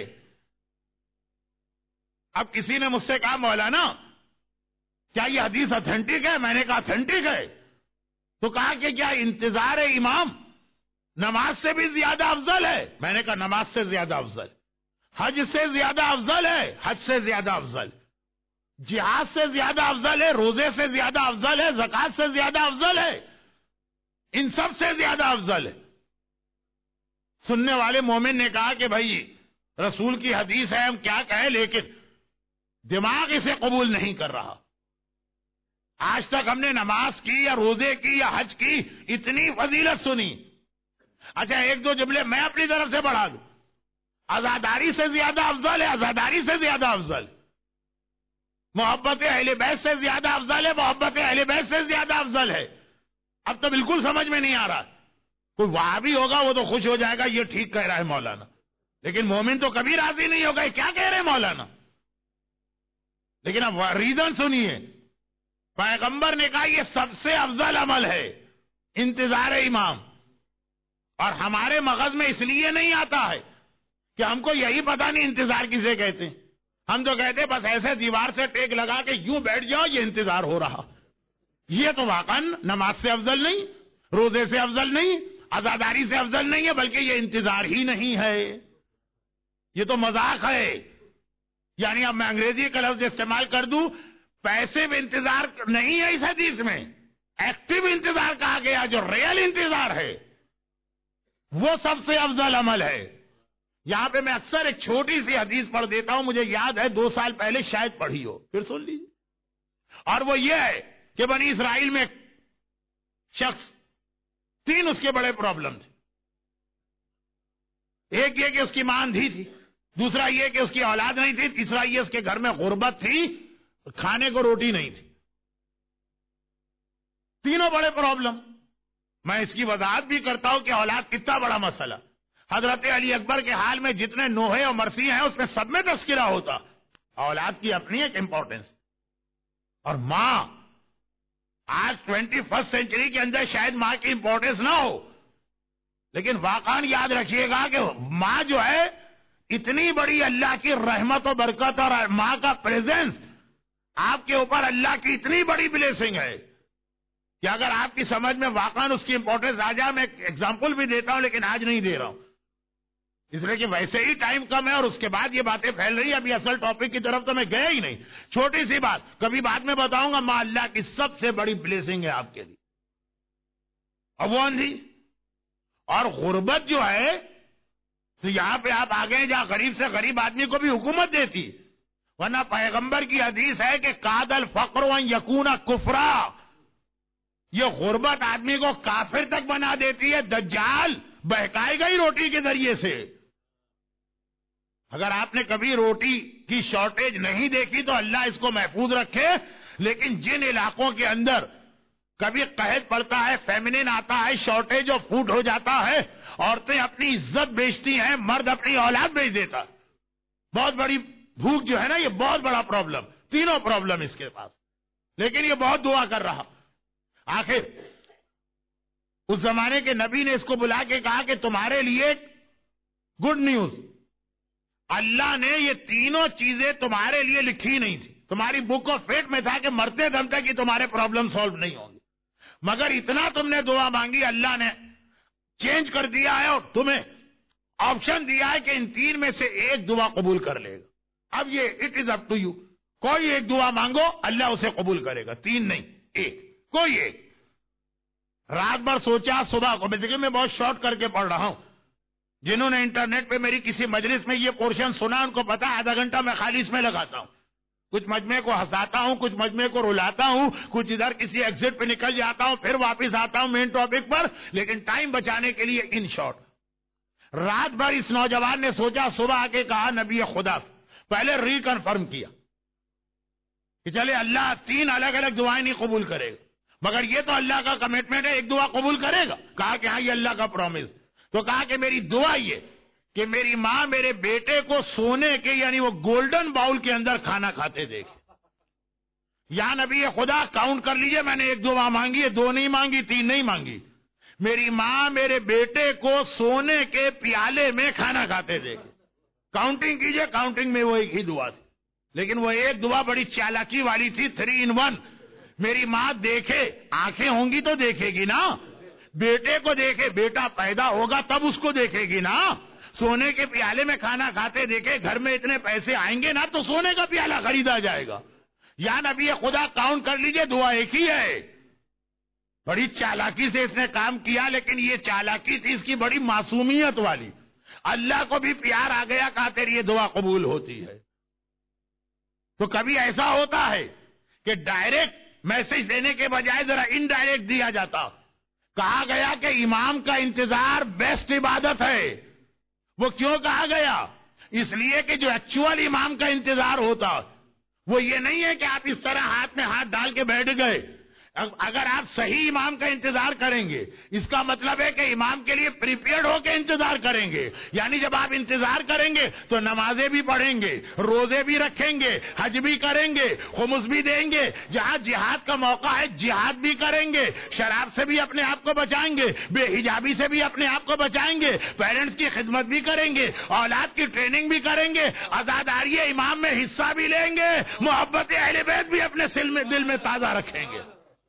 اب کسی نے مجھ سے کہا مولانا کیا یہ حدیث اتھینٹک ہے؟ میں نے کہا اتھینٹک ہے. تو کہا کہ کیا انتظار امام نماز سے بھی زیادہ افضل ہے؟ میں نے کہا نماز سے زیادہ افضل، حج سے زیادہ افضل ہے، حج سے زیادہ افضل، جہاد سے زیادہ افضل ہے، روزے سے زیادہ افضل ہے، زکات سے زیادہ افضل ہے، ان سب سے زیادہ افضل ہے. سننے والے مومن نے کہا کہ بھائی رسول کی حدیث ہے، ہم کیا کہیں، لیکن دماغ اسے قبول نہیں کر رہا. آج تک ہم نے نماز کی یا روزے کی یا حج کی اتنی فضیلت سنی. اچھا ایک دو جملے میں اپنی طرف سے بڑھا دوں. عزاداری سے زیادہ افضل ہے، عزاداری سے زیادہ افضل، محبت اہل بیت سے زیادہ افضل ہے، محبت اہل بیت سے زیادہ افضل ہے. اب تو بالکل سمجھ میں نہیں آ رہا. کوئی وہابی ہوگا وہ تو خوش ہو جائے گا یہ ٹھیک کہہ رہا ہے مولانا، لیکن مومن تو کبھی راضی نہیں ہوگا کیا کہہ رہے ہیں مولانا. لیکن اب ریزن سنیے. پیغمبر نے کہا یہ سب سے افضل عمل ہے انتظار امام. اور ہمارے مغز میں اس لیے نہیں آتا ہے کہ ہم کو یہی پتا نہیں انتظار کسے کہتے ہیں. ہم تو کہتے بس ایسے دیوار سے ٹیک لگا کے یوں بیٹھ جاؤ یہ انتظار ہو رہا. یہ تو واقعا نماز سے افضل نہیں، روزے سے افضل نہیں، عزاداری سے افضل نہیں ہے، بلکہ یہ انتظار ہی نہیں ہے، یہ تو مذاق ہے. یعنی اب میں انگریزی کا لفظ استعمال کر دوں، پیسیو انتظار نہیں ہے اس حدیث میں، ایکٹیو انتظار کہا گیا. جو ریئل انتظار ہے وہ سب سے افضل عمل ہے. یہاں پہ میں اکثر ایک چھوٹی سی حدیث پڑھ دیتا ہوں، مجھے یاد ہے 2 سال پہلے شاید پڑھی ہو، پھر سن لیجیے. اور وہ یہ ہے کہ بنی اسرائیل میں ایک شخص 3 اس کے بڑے پرابلم تھے. ایک یہ کہ اس کی ماں اندھی تھی، دوسرا یہ کہ اس کی اولاد نہیں تھی، تیسرا یہ اس کے گھر میں غربت تھی، کھانے کو روٹی نہیں تھی. تینوں بڑے پرابلم. میں اس کی وضاحت بھی کرتا ہوں کہ اولاد کتنا بڑا مسئلہ. حضرت علی اکبر کے حال میں جتنے نوحے اور مرثی ہیں اس میں سب میں تذکرہ ہوتا. اولاد کی اپنی ایک امپورٹنس. اور ماں آج 21 سینچری کے اندر شاید ماں کی امپورٹنس نہ ہو، لیکن واقعاً یاد رکھیے گا کہ ماں جو ہے اتنی بڑی اللہ کی رحمت و برکت، اور ماں کا پریزنس آپ کے اوپر اللہ کی اتنی بڑی بلیسنگ ہے کہ اگر آپ کی سمجھ میں واقعاً اس کی امپورٹنس آ جائے. میں ایک ایگزامپل بھی دیتا ہوں لیکن آج نہیں دے رہا ہوں اس لیے کہ ویسے ہی ٹائم کم ہے اور اس کے بعد یہ باتیں پھیل رہی ہیں. ابھی اصل ٹاپک کی طرف تو میں گیا ہی نہیں. چھوٹی سی بات کبھی بعد میں بتاؤں گا. ماں اللہ کی سب سے بڑی بلیسنگ ہے آپ کے لیے. اب وہ اندھی اور غربت جو ہے تو یہاں پہ آپ آ گئے جہاں غریب سے غریب آدمی کو بھی حکومت دیتی، ورنہ پیغمبر کی حدیث ہے کہ قاد الفقر ان یکون کفرا. یہ غربت آدمی کو کافر تک بنا دیتی ہے. دجال بہکائے گا ہی روٹی کے ذریعے سے. اگر آپ نے کبھی روٹی کی شارٹیج نہیں دیکھی تو اللہ اس کو محفوظ رکھے، لیکن جن علاقوں کے اندر کبھی قحط پڑتا ہے، فیمنن آتا ہے، شارٹیج آف فوڈ ہو جاتا ہے، عورتیں اپنی عزت بیچتی ہیں، مرد اپنی اولاد بیچ دیتا. بہت بڑی بھوک جو ہے نا، یہ بہت بڑا پرابلم. تینوں پرابلم اس کے پاس، لیکن یہ بہت دعا کر رہا. آخر اس زمانے کے نبی نے اس کو بلا کے کہا کہ تمہارے لیے گڈ نیوز، اللہ نے یہ تینوں چیزیں تمہارے لیے لکھی نہیں تھی. تمہاری بک آف فیٹ میں تھا کہ مرتے دم تک یہ تمہارے پرابلم سالو نہیں ہوں گے، مگر اتنا تم نے دعا مانگی اللہ نے چینج کر دیا ہے اور تمہیں آپشن دیا ہے کہ ان 3 میں سے ایک دعا قبول کر لے گا. اب یہ it is up to you. کوئی ایک دعا مانگو اللہ اسے قبول کرے گا. 3 نہیں، ایک، کوئی ایک. رات بھر سوچا، صبح کو بیسیکلی میں بہت شارٹ کر کے پڑھ رہا ہوں. جنہوں نے انٹرنیٹ پہ میری کسی مجلس میں یہ پورشن سنا ان کو پتا آدھا گھنٹہ میں خالی اس میں لگاتا ہوں. کچھ مجمع کو ہنساتا ہوں، کچھ مجمع کو رلاتا ہوں، کچھ ادھر کسی ایگزٹ پہ نکل جاتا ہوں، پھر واپس آتا ہوں مین ٹاپک پر، لیکن ٹائم بچانے کے لیے ان شارٹ. رات بھر اس نوجوان نے سوچا، صبح آ کے کہا نبی خدا پہلے ری کنفرم کیا کہ چلے اللہ 3 الگ الگ دعائیں نہیں قبول کرے گا، مگر یہ تو اللہ کا کمٹمنٹ ہے، ایک دعا قبول کرے گا. کہا کہ ہاں یہ اللہ کا پرومس. تو کہا کہ میری دعا یہ کہ میری ماں میرے بیٹے کو سونے کے یعنی وہ گولڈن باؤل کے اندر کھانا کھاتے دیکھے. یا نبی خدا کاؤنٹ کر لیجئے، میں نے 1 دعا مانگی ہے، 2 نہیں مانگی، 3 نہیں مانگی. میری ماں میرے بیٹے کو سونے کے پیالے میں کھانا کھاتے دیکھے. کاؤنٹنگ کیجئے، کاؤنٹنگ میں وہ ایک ہی دعا تھی، لیکن وہ ایک دعا بڑی چالاکی والی تھی. 3 in 1. میری ماں دیکھے، آنکھیں ہوں گی تو دیکھے گی نا، بیٹے کو دیکھے، بیٹا پیدا ہوگا تب اس کو دیکھے گی نا. سونے کے پیالے میں کھانا کھاتے دیکھے، گھر میں اتنے پیسے آئیں گے نا تو سونے کا پیالہ خریدا جائے گا. یا نبی خدا کاؤنٹ کر لیجئے، دعا ایک ہی ہے. بڑی چالاکی سے اس نے کام کیا، لیکن یہ چالاکی تھی اس کی بڑی معصومیت والی. اللہ کو بھی پیار آ گیا، کہا تیری یہ دعا قبول ہوتی ہے. تو کبھی ایسا ہوتا ہے کہ ڈائریکٹ میسج دینے کے بجائے ذرا انڈائریکٹ دیا جاتا. کہا گیا کہ امام کا انتظار بیسٹ عبادت ہے. وہ کیوں کہا گیا؟ اس لیے کہ جو ایکچوئل امام کا انتظار ہوتا وہ یہ نہیں ہے کہ آپ اس طرح ہاتھ میں ہاتھ ڈال کے بیٹھ گئے. اگر آپ صحیح امام کا انتظار کریں گے، اس کا مطلب ہے کہ امام کے لیے پریپیئرڈ ہو کے انتظار کریں گے. یعنی جب آپ انتظار کریں گے تو نمازیں بھی پڑھیں گے، روزے بھی رکھیں گے، حج بھی کریں گے، خمس بھی دیں گے. جہاں جہاد کا موقع ہے جہاد بھی کریں گے، شراب سے بھی اپنے آپ کو بچائیں گے، بے حجابی سے بھی اپنے آپ کو بچائیں گے، پیرنٹس کی خدمت بھی کریں گے، اولاد کی ٹریننگ بھی کریں گے، عزاداری امام میں حصہ بھی لیں گے، محبت اہل بیت بھی اپنے دل میں تازہ رکھیں گے.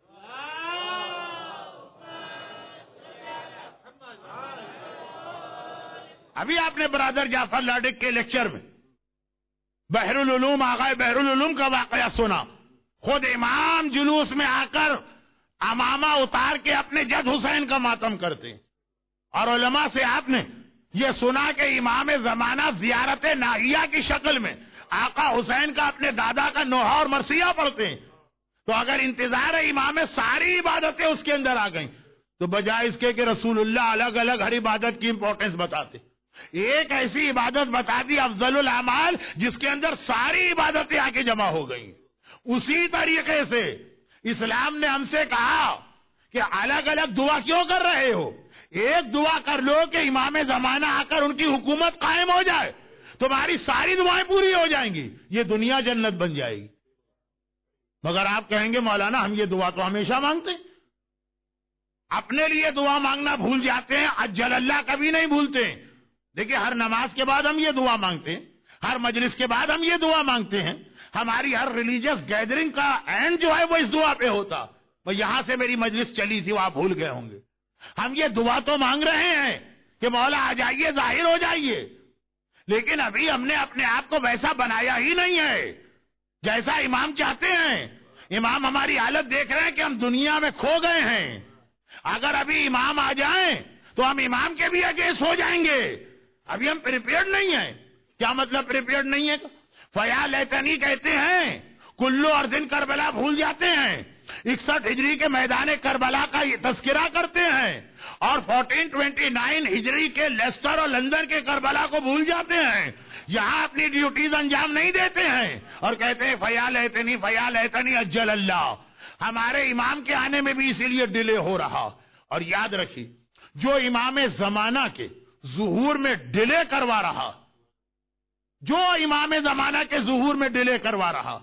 ابھی آپ نے برادر جعفر لاڈک کے لیکچر میں بحر العلوم آغائے بحر العلوم کا واقعہ سنا. خود امام جلوس میں آ کر امامہ اتار کے اپنے جد حسین کا ماتم کرتے ہیں. اور علماء سے آپ نے یہ سنا کہ امام زمانہ زیارت ناہیہ کی شکل میں آقا حسین کا اپنے دادا کا نوحہ اور مرثیہ پڑھتے ہیں. تو اگر انتظار ہے امام ساری عبادتیں اس کے اندر آ گئیں تو بجائے اس کے کہ رسول اللہ الگ الگ ہر عبادت کی امپورٹنس بتاتے، ایک ایسی عبادت بتا دی افضل الاعمال جس کے اندر ساری عبادتیں آ کے جمع ہو گئیں. اسی طریقے سے اسلام نے ہم سے کہا کہ الگ الگ دعا کیوں کر رہے ہو، ایک دعا کر لو کہ امام زمانہ آ کر ان کی حکومت قائم ہو جائے، تمہاری ساری دعائیں پوری ہو جائیں گی، یہ دنیا جنت بن جائے گی. مگر آپ کہیں گے مولانا ہم یہ دعا تو ہمیشہ مانگتے ہیں، اپنے لیے دعا مانگنا بھول جاتے ہیں، اجل اللہ کبھی نہیں بھولتے ہیں. دیکھیں ہر نماز کے بعد ہم یہ دعا مانگتے ہیں، ہر مجلس کے بعد ہم یہ دعا مانگتے ہیں، ہماری ہر ریلیجیس گیدرنگ کا اینڈ جو ہے وہ اس دعا پہ ہوتا. یہاں سے میری مجلس چلی تھی وہ آپ بھول گئے ہوں گے. ہم یہ دعا تو مانگ رہے ہیں کہ مولا آ جائیے، ظاہر ہو جائیے، لیکن ابھی ہم نے اپنے آپ کو ویسا بنایا ہی نہیں ہے جیسا امام چاہتے ہیں. امام ہماری حالت دیکھ رہے ہیں کہ ہم دنیا میں کھو گئے ہیں. اگر ابھی امام آ جائیں تو ہم امام کے بھی اگینسٹ ہو جائیں گے. ابھی ہم پریپیئرڈ نہیں ہیں. کیا مطلب پریپیئرڈ نہیں ہے؟ فیا لیتنی کہتے ہیں، کلو اور دن کربلا بھول جاتے ہیں، 61 ہجری کے میدان کربلا کا یہ تذکرہ کرتے ہیں، اور 1429 ہجری کے لیسٹر اور لندن کے کربلا کو بھول جاتے ہیں. یہاں اپنی ڈیوٹیز انجام نہیں دیتے ہیں اور کہتے ہیں فیا لیتنی اجل اللہ. ہمارے امام کے آنے میں بھی اسی لیے ڈیلے ہو رہا. اور یاد رکھیے جو امام زمانہ کے ظہور میں ڈیلے کروا رہا، جو امام زمانہ کے ظہور میں ڈیلے کروا رہا،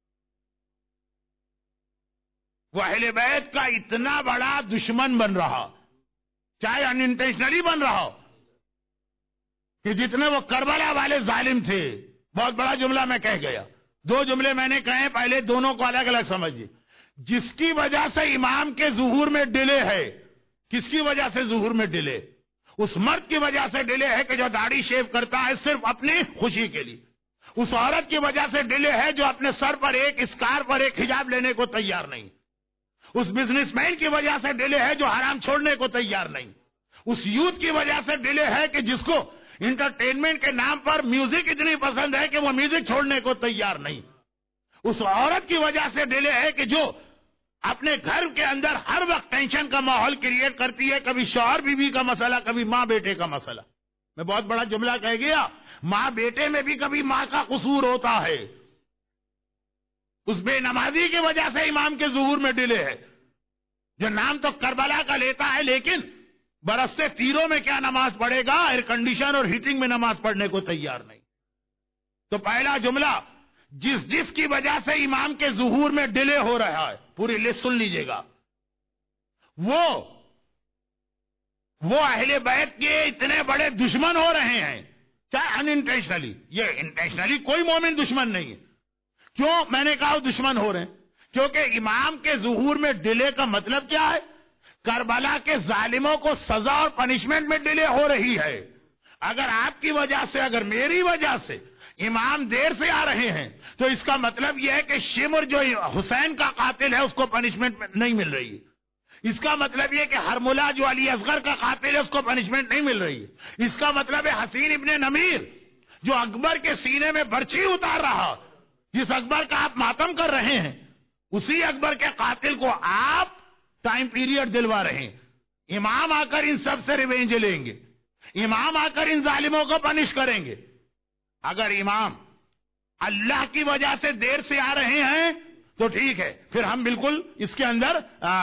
وہ اہل بیت کا اتنا بڑا دشمن بن رہا، چاہے ان انٹینشنلی بن رہا ہو، کہ جتنے وہ کربلا والے ظالم تھے. بہت بڑا جملہ میں کہہ گیا، 2 جملے میں نے کہے، پہلے دونوں کو الگ الگ سمجھیے. جس کی وجہ سے امام کے ظہور میں ڈیلے ہے، کس کی وجہ سے ظہور میں ڈیلے؟ اس مرد کی وجہ سے ڈیلے ہے کہ جو داڑھی شیو کرتا ہے صرف اپنی خوشی کے لیے. اس عورت کی وجہ سے ڈیلے ہے جو اپنے سر پر ایک اسکارف پر ایک حجاب لینے کو تیار نہیں. اس بزنس مین کی وجہ سے ڈیلے ہے جو حرام چھوڑنے کو تیار نہیں. اس یوتھ کی وجہ سے ڈیلے ہے کہ جس کو انٹرٹینمنٹ کے نام پر میوزک اتنی پسند ہے کہ وہ میوزک چھوڑنے کو تیار نہیں. اس عورت کی وجہ سے ڈیلے ہے کہ جو اپنے گھر کے اندر ہر وقت ٹینشن کا ماحول کریٹ کرتی ہے، کبھی شوہر بیوی کا مسئلہ، کبھی ماں بیٹے کا مسئلہ. میں بہت بڑا جملہ کہہ گیا، ماں بیٹے میں بھی کبھی ماں کا قصور ہوتا ہے. اس بے نمازی کی وجہ سے امام کے ظہور میں ڈیلے ہے، جو نام تو کربلا کا لیتا ہے لیکن برستے تیروں میں کیا نماز پڑھے گا، ایئر کنڈیشن اور ہیٹنگ میں نماز پڑھنے کو تیار نہیں۔ تو پہلا جملہ، جس کی وجہ سے امام کے ظہور میں ڈیلے ہو رہا ہے، پوری لسٹ سن لیجئے گا، وہ اہل بیت کے اتنے بڑے دشمن ہو رہے ہیں، چاہے ان انٹینشنلی، یہ انٹینشنلی کوئی مومن دشمن نہیں ہے۔ کیوں میں نے کہا دشمن ہو رہے ہیں؟ کیونکہ امام کے ظہور میں ڈیلے کا مطلب کیا ہے؟ کربلا کے ظالموں کو سزا اور پنشمنٹ میں ڈیلے ہو رہی ہے۔ اگر آپ کی وجہ سے، اگر میری وجہ سے امام دیر سے آ رہے ہیں تو اس کا مطلب یہ ہے کہ شمر جو حسین کا قاتل ہے اس کو پنشمنٹ نہیں مل رہی ہے۔ اس کا مطلب یہ کہ ہرملہ جو علی اصغر کا قاتل ہے اس کو پنشمنٹ نہیں مل رہی ہے۔ اس کا مطلب ہے حسین ابن نمیر جو اکبر کے سینے میں برچھی اتار رہا، جس اکبر کا آپ ماتم کر رہے ہیں، اسی اکبر کے قاتل کو آپ ٹائم پیریڈ دلوا رہے ہیں۔ امام آ کر ان سب سے ریونج لیں گے، امام آ کر ان ظالموں کو پنش کریں گے۔ اگر امام اللہ کی وجہ سے دیر سے آ رہے ہیں تو ٹھیک ہے، پھر ہم بالکل اس کے اندر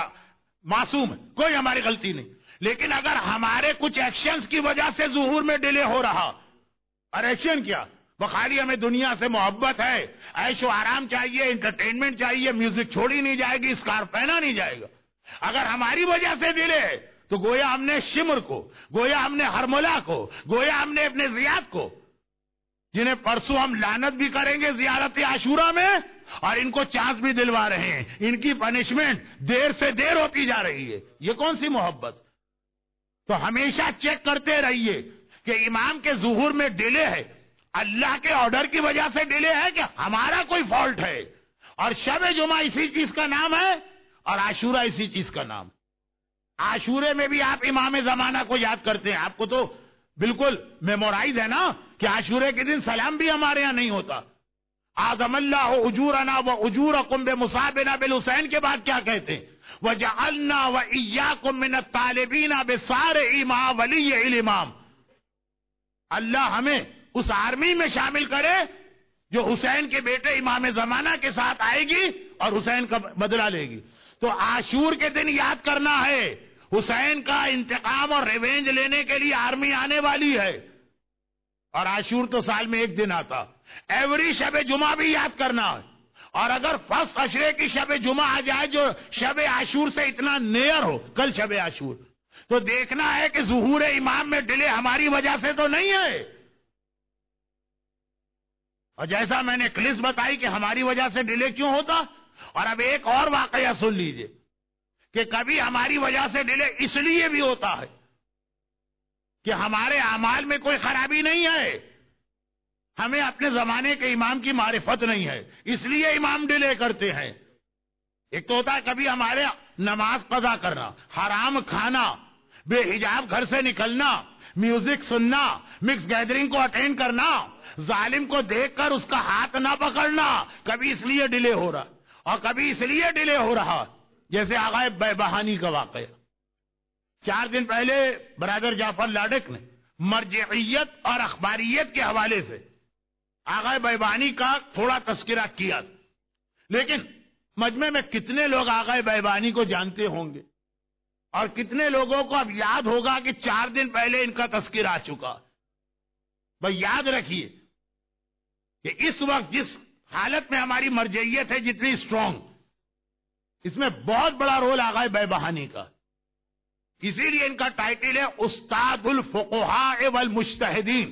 معصوم ہیں، کوئی ہماری غلطی نہیں۔ لیکن اگر ہمارے کچھ ایکشنز کی وجہ سے ظہور میں ڈیلے ہو رہا، اور ایکشن کیا؟ بخاری ہمیں دنیا سے محبت ہے، عیش و آرام چاہیے، انٹرٹینمنٹ چاہیے، میوزک چھوڑی نہیں جائے گی، اسکارف پہنا نہیں جائے گا۔ اگر ہماری وجہ سے ڈیلے ہے تو گویا ہم نے شمر کو، گویا ہم نے ہرملہ کو، گویا ہم نے ابن زیاد کو، جنہیں پرسوں ہم لعنت بھی کریں گے زیارت عاشورہ میں، اور ان کو چانس بھی دلوا رہے ہیں، ان کی پنشمنٹ دیر سے دیر ہوتی جا رہی ہے۔ یہ کون سی محبت؟ تو ہمیشہ چیک کرتے رہیے کہ امام کے ظہور میں ڈیلے ہے، اللہ کے آرڈر کی وجہ سے ڈیلے ہے کہ ہمارا کوئی فالٹ ہے؟ اور شب جمعہ اسی چیز کا نام ہے اور عاشورہ اسی چیز کا نام۔ عاشورے میں بھی آپ امام زمانہ کو یاد کرتے ہیں، آپ کو تو بالکل میمورائز ہے نا کہ عاشورے کے دن سلام بھی ہمارے ہاں نہیں ہوتا۔ اعظم اللہ اجورنا واجورکم بمصابنا بالحسین کے بعد کیا کہتے ہیں؟ وجعلنا واياکم من الطالبین بصارع ما ولی الامام۔ اللہ ہمیں اس آرمی میں شامل کرے جو حسین کے بیٹے امام زمانہ کے ساتھ آئے گی اور حسین کا بدلہ لے گی۔ تو عاشور کے دن یاد کرنا ہے، حسین کا انتقام اور ریونج لینے کے لیے آرمی آنے والی ہے، اور عاشور تو سال میں ایک دن آتا۔ ایوری شب جمعہ بھی یاد کرنا ہے، اور اگر فرسٹ عشرے کی شب جمعہ آ جائے جو شب عاشور سے اتنا نیئر ہو، کل شب عاشور، تو دیکھنا ہے کہ ظہور امام میں ڈیلے ہماری وجہ سے تو نہیں ہے۔ اور جیسا میں نے کلس بتائی کہ ہماری وجہ سے ڈیلے کیوں ہوتا، اور اب ایک اور واقعہ سن لیجئے کہ کبھی ہماری وجہ سے ڈیلے اس لیے بھی ہوتا ہے کہ ہمارے اعمال میں کوئی خرابی نہیں ہے، ہمیں اپنے زمانے کے امام کی معرفت نہیں ہے، اس لیے امام ڈیلے کرتے ہیں۔ ایک تو ہوتا ہے کبھی ہمارے نماز قضا کرنا، حرام کھانا، بے حجاب گھر سے نکلنا، میوزک سننا، مکس گیدرنگ کو اٹینڈ کرنا، ظالم کو دیکھ کر اس کا ہاتھ نہ پکڑنا، کبھی اس لیے ڈیلے ہو رہا، اور کبھی اس لیے ڈیلے ہو رہا جیسے آغا بیبہانی کا واقعہ۔ 4 دن پہلے برادر جعفر لاڈک نے مرجعیت اور اخباریت کے حوالے سے آغا بیبہانی کا تھوڑا تذکرہ کیا تھا، لیکن مجمع میں کتنے لوگ آغا بیبہانی کو جانتے ہوں گے، اور کتنے لوگوں کو اب یاد ہوگا کہ 4 دن پہلے ان کا تذکرہ آ چکا۔ بھائی یاد رکھیے کہ اس وقت جس حالت میں ہماری مرجعیت ہے جتنی اسٹرانگ، اس میں بہت بڑا رول آغا بیبہانی کا، اسی لیے ان کا ٹائٹل ہے استاد الفقہاء والمجتہدین،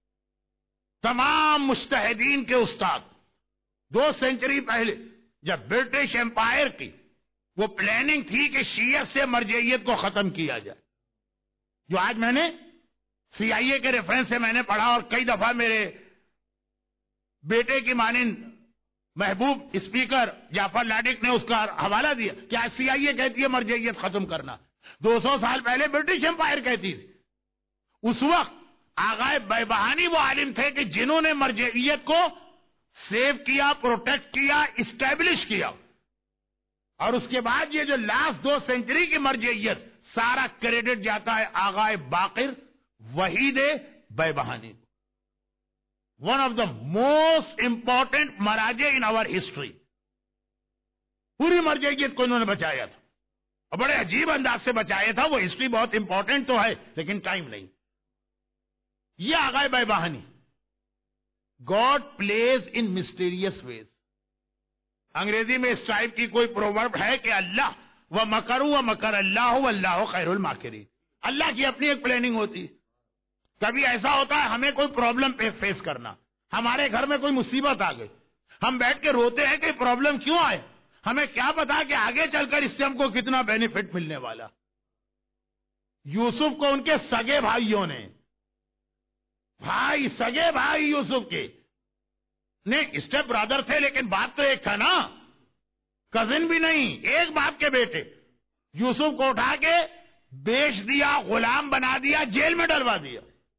تمام مجتہدین کے استاد۔ 2 سینچری پہلے جب برٹش امپائر کی وہ پلاننگ تھی کہ شیعت سے مرجعیت کو ختم کیا جائے، جو آج میں نے CIA کے ریفرنس سے میں نے پڑھا، اور کئی دفعہ میرے بیٹے کی مانند محبوب اسپیکر جعفر لاڈک نے اس کا حوالہ دیا کہ آج CIA کہتی ہے مرجعیت ختم کرنا، 200 سال پہلے برٹش امپائر کہتی تھی۔ اس وقت آغا بیبہانی وہ عالم تھے کہ جنہوں نے مرجعیت کو سیو کیا، پروٹیکٹ کیا، اسٹیبلش کیا، اور اس کے بعد یہ جو لاسٹ 2 سینچری کی مرجعیت، سارا کریڈٹ جاتا ہے آغا باقر وحید بیبہانی، one of the most important مراجع ان آور ہسٹری۔ پوری مرجعیت کو انہوں نے بچایا تھا اور بڑے عجیب انداز سے بچایا تھا. وہ ہسٹری بہت امپورٹنٹ تو ہے لیکن ٹائم نہیں. یہ آغا بیباہنی. گاڈ پلیز ان مسٹیریس ویز. انگریزی میں اس ٹائپ کی کوئی پروورب ہے کہ اللہ و مکروا و مکر اللہ واللہ خیر الماکرین. اللہ کی اپنی ایک پلاننگ ہوتی ہے. کبھی ایسا ہوتا ہے ہمیں کوئی پرابلم فیس کرنا, ہمارے گھر میں کوئی مصیبت آ گئی, ہم بیٹھ کے روتے ہیں کہ پرابلم کیوں آئے, ہمیں کیا پتا کہ آگے چل کر اس سے ہم کو کتنا بینیفٹ ملنے والا. یوسف کو ان کے سگے بھائیوں نے, سگے بھائی یوسف کے اسٹیپ برادر تھے لیکن باپ تو ایک تھا نا, کزن بھی نہیں, ایک باپ کے بیٹے. یوسف کو اٹھا کے بیچ دیا, غلام بنا دیا, جیل میں ڈلوا دیا.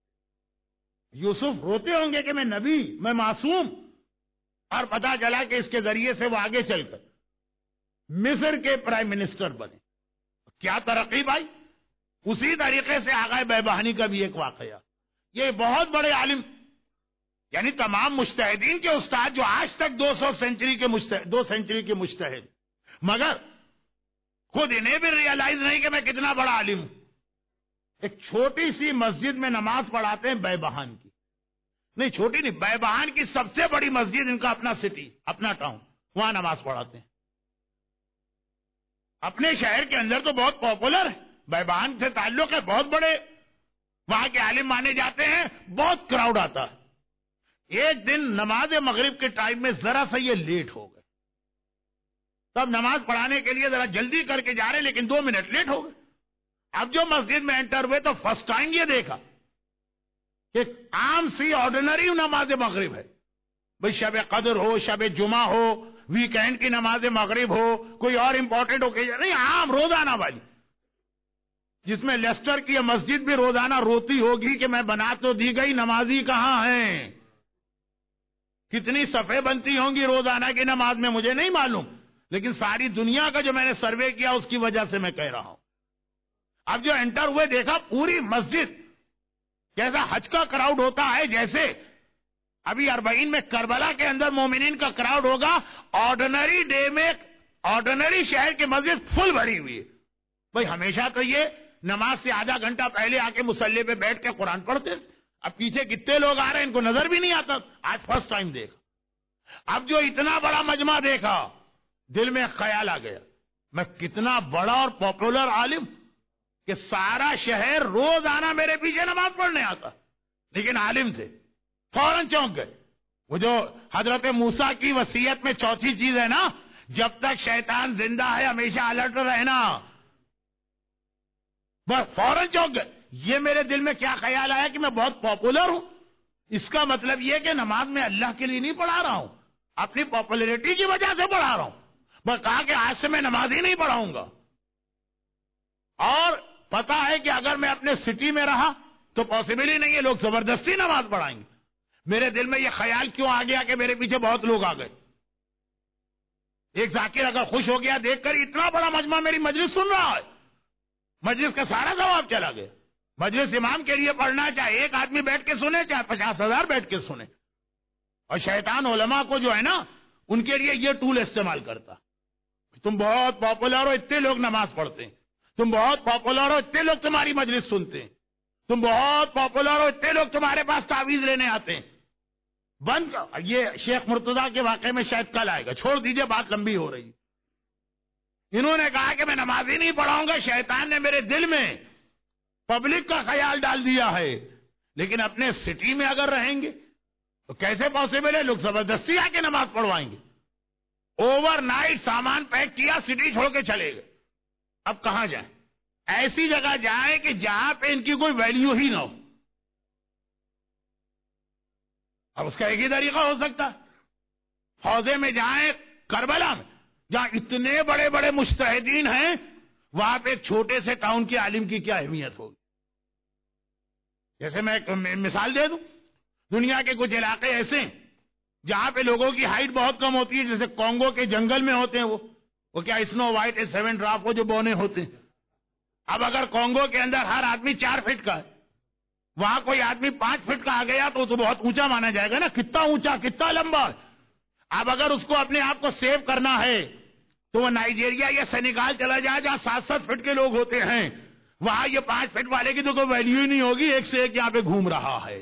یوسف روتے ہوں گے کہ میں نبی, میں معصوم, اور پتا چلا کہ اس کے ذریعے سے وہ آگے چل کر مصر کے پرائم منسٹر بنے. کیا ترقی بھائی. اسی طریقے سے آغا بیباہنی کا بھی ایک واقعہ. یہ بہت بڑے عالم, یعنی تمام مجتہدین کے استاد جو آج تک 2 سینچری کے مجتہد, مگر خود انہیں بھی ریئلائز نہیں کہ میں کتنا بڑا عالم ہوں. ایک چھوٹی سی مسجد میں نماز پڑھاتے ہیں بیباہن کی, نہیں چھوٹی نہیں, بیباہن کی سب سے بڑی مسجد, ان کا اپنا سٹی, اپنا ٹاؤن, وہاں نماز پڑھاتے ہیں. اپنے شہر کے اندر تو بہت پاپولر ہے, بیباہن سے تعلق ہے, بہت بڑے وہاں کے عالم مانے جاتے ہیں, بہت کراؤڈ آتا ہے. ایک دن نماز مغرب کے ٹائم میں ذرا سا یہ لیٹ ہو گئے, تب نماز پڑھانے کے لیے ذرا جلدی کر کے جا رہے لیکن 2 منٹ لیٹ ہو گئے. اب جو مسجد میں انٹر ہوئے تو فرسٹ ٹائم یہ دیکھا کہ عام سی آرڈینری نماز مغرب ہے. بھئی شب قدر ہو, شب جمعہ ہو, ویکینڈ کی نماز مغرب ہو, کوئی اور امپورٹنٹ اوکیزن نہیں, عام روزانہ والی, جس میں لیسٹر کی مسجد بھی روزانہ روتی ہوگی کہ میں بنا تو دی گئی, نمازی کہاں ہیں. کتنی صفیں بنتی ہوں گی روزانہ کی نماز میں مجھے نہیں معلوم, لیکن ساری دنیا کا جو میں نے سروے کیا اس کی وجہ سے میں کہہ رہا ہوں. اب جو انٹر ہوئے دیکھا پوری مسجد جیسا حج کا کراؤڈ ہوتا ہے, جیسے ابھی 40 میں کربلا کے اندر مومنین کا کراؤڈ ہوگا, آرڈنری ڈے میں آرڈنری شہر کی مسجد فل بھری ہوئی ہے. بھئی ہمیشہ تو یہ نماز سے آدھا گھنٹہ پہلے آ کے مصلی پہ بیٹھ کے قرآن پڑھتے, اب پیچھے کتنے لوگ آ رہے ہیں ان کو نظر بھی نہیں آتا. آج فرسٹ ٹائم دیکھا. اب جو اتنا بڑا مجمع دیکھا, دل میں خیال آ گیا, میں کتنا بڑا اور پاپولر عالم کہ سارا شہر روزانہ میرے پیچھے نماز پڑھنے آتا, لیکن عالم تھے. فوراً چونک گئے. وہ جو حضرت موسیٰ کی وصیت میں چوتھی چیز ہے نا, جب تک شیطان زندہ ہے ہمیشہ الرٹ رہنا, بس فوراً چونک گئے. یہ میرے دل میں کیا خیال آیا کہ میں بہت پاپولر ہوں, اس کا مطلب یہ کہ نماز میں اللہ کے لیے نہیں پڑھا رہا ہوں, اپنی پاپولیرٹی کی وجہ سے پڑھا رہا ہوں. بس کہا کہ آج سے میں نماز ہی نہیں پڑھاؤں گا. اور پتا ہے کہ اگر میں اپنے سٹی میں رہا تو پاسبل ہی نہیں ہے, لوگ زبردستی نماز پڑھائیں گے. میرے دل میں یہ خیال کیوں آ گیا کہ میرے پیچھے بہت لوگ آ گئے. ایک ذاکر اگر خوش ہو گیا دیکھ کر اتنا بڑا مجمع میری مجلس سن رہا ہے, مجلس کا سارا ثواب چلا گیا. مجلس امام کے لیے پڑھنا, چاہے ایک آدمی بیٹھ کے سنے چاہے 50,000 بیٹھ کے سنے. اور شیطان علماء کو جو ہے نا ان کے لیے یہ ٹول استعمال کرتا, تم بہت پاپولر ہو اتنے لوگ نماز پڑھتے ہیں, تم بہت پاپولر ہو اتنے لوگ تمہاری مجلس سنتے ہیں, تم بہت پاپولر ہو اتنے لوگ تمہارے پاس تعویذ لینے آتے ہیں. بند کر. یہ شیخ مرتضیٰ کے واقعے میں شاید کل آئے گا, چھوڑ دیجئے بات لمبی ہو رہی. انہوں نے کہا کہ میں نماز ہی نہیں پڑھاؤں گا, شیطان نے میرے دل میں پبلک کا خیال ڈال دیا ہے, لیکن اپنے سٹی میں اگر رہیں گے تو کیسے پاسبل ہے, لوگ زبردستی آ کے نماز پڑھوائیں گے. اوور نائٹ سامان پیک کیا, سٹی چھوڑ کے چلے گئے. اب کہاں جائیں؟ ایسی جگہ جائیں کہ جہاں پہ ان کی کوئی ویلیو ہی نہ ہو. اب اس کا ایک ہی طریقہ ہو سکتا ہے, حوضے میں جائیں, کربلا میں جہاں اتنے بڑے بڑے مجتہدین ہیں, وہاں پہ ایک چھوٹے سے ٹاؤن کے عالم کی کیا اہمیت ہوگی. جیسے میں ایک مثال دے دوں, دنیا کے کچھ علاقے ایسے ہیں جہاں پہ لوگوں کی ہائٹ بہت کم ہوتی ہے, جیسے کانگو کے جنگل میں ہوتے ہیں وہ کیا اسنو وائٹ 7 ڈراف وہ جو بونے ہوتے ہیں. اب اگر کانگو کے اندر ہر آدمی 4 فٹ کا ہے, وہاں کوئی آدمی 5 فٹ کا آ گیا تو بہت اونچا مانا جائے گا نا, کتنا اونچا کتنا لمبا. اب اگر اس کو اپنے آپ کو سیو کرنا ہے تو وہ نائجیریا یا سینیگال چلا جائے جہاں 7-7 فٹ کے لوگ ہوتے ہیں، وہاں یہ 5 فٹ والے کی تو کوئی ویلیو ہی نہیں ہوگی، ایک سے ایک یہاں پہ گھوم رہا ہے.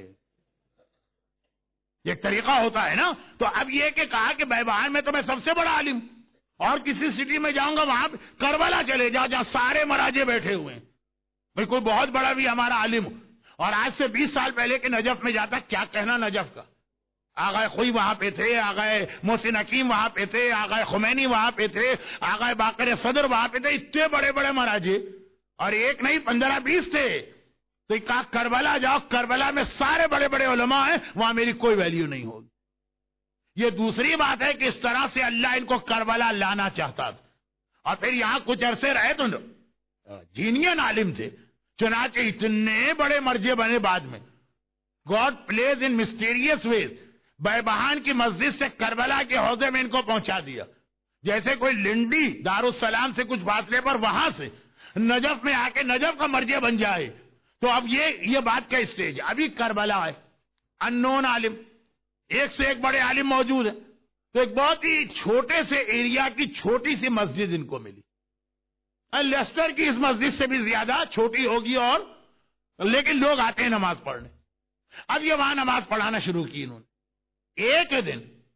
یہ طریقہ ہوتا ہے نا. تو اب یہ کہ کہا کہ بیابان میں تو میں سب سے بڑا عالم، اور کسی سٹی میں جاؤں گا وہاں کربلا چلے جاؤ جہاں سارے مراجے بیٹھے ہوئے ہیں، بھئی کوئی بہت بڑا بھی ہمارا عالم. اور آج سے 20 سال پہلے کے نجف میں جاتا، کیا کہنا نجف کا. آغا خوئی وہاں پہ تھے، آغا محسن حکیم وہاں پہ تھے، آغا خمینی وہاں پہ تھے، آغا باقر صدر وہاں پہ تھے، اتنے بڑے بڑے مراجے، اور ایک نہیں 15-20 تھے. تو کہا کربلا جاؤ، کربلا میں سارے بڑے بڑے علماء ہیں، وہاں میری کوئی ویلیو نہیں ہوگی. یہ دوسری بات ہے کہ اس طرح سے اللہ ان کو کربلا لانا چاہتا تھا. اور پھر یہاں کچھ عرصے رہے تو جینین عالم تھے، چنانچہ اتنے بڑے مرجے بنے بعد میں. گاڈ پلیز ان مسٹیریس ویز. بیابان کی مسجد سے کربلا کے حوضے میں ان کو پہنچا دیا، جیسے کوئی لنڈی دارالسلام سے کچھ فاصلے پر وہاں سے نجف میں آ کے نجف کا مرجع بن جائے. تو اب یہ بات کا اسٹیج ہے. ابھی کربلا ہے، انون عالم، ایک سے ایک بڑے عالم موجود ہیں. تو ایک بہت ہی چھوٹے سے ایریا کی چھوٹی سی مسجد ان کو ملی. لیسٹر کی اس مسجد سے بھی زیادہ چھوٹی ہوگی، اور لیکن لوگ آتے ہیں نماز پڑھنے. اب یہ وہاں نماز پڑھانا شروع کی انہوں نے. ایک دن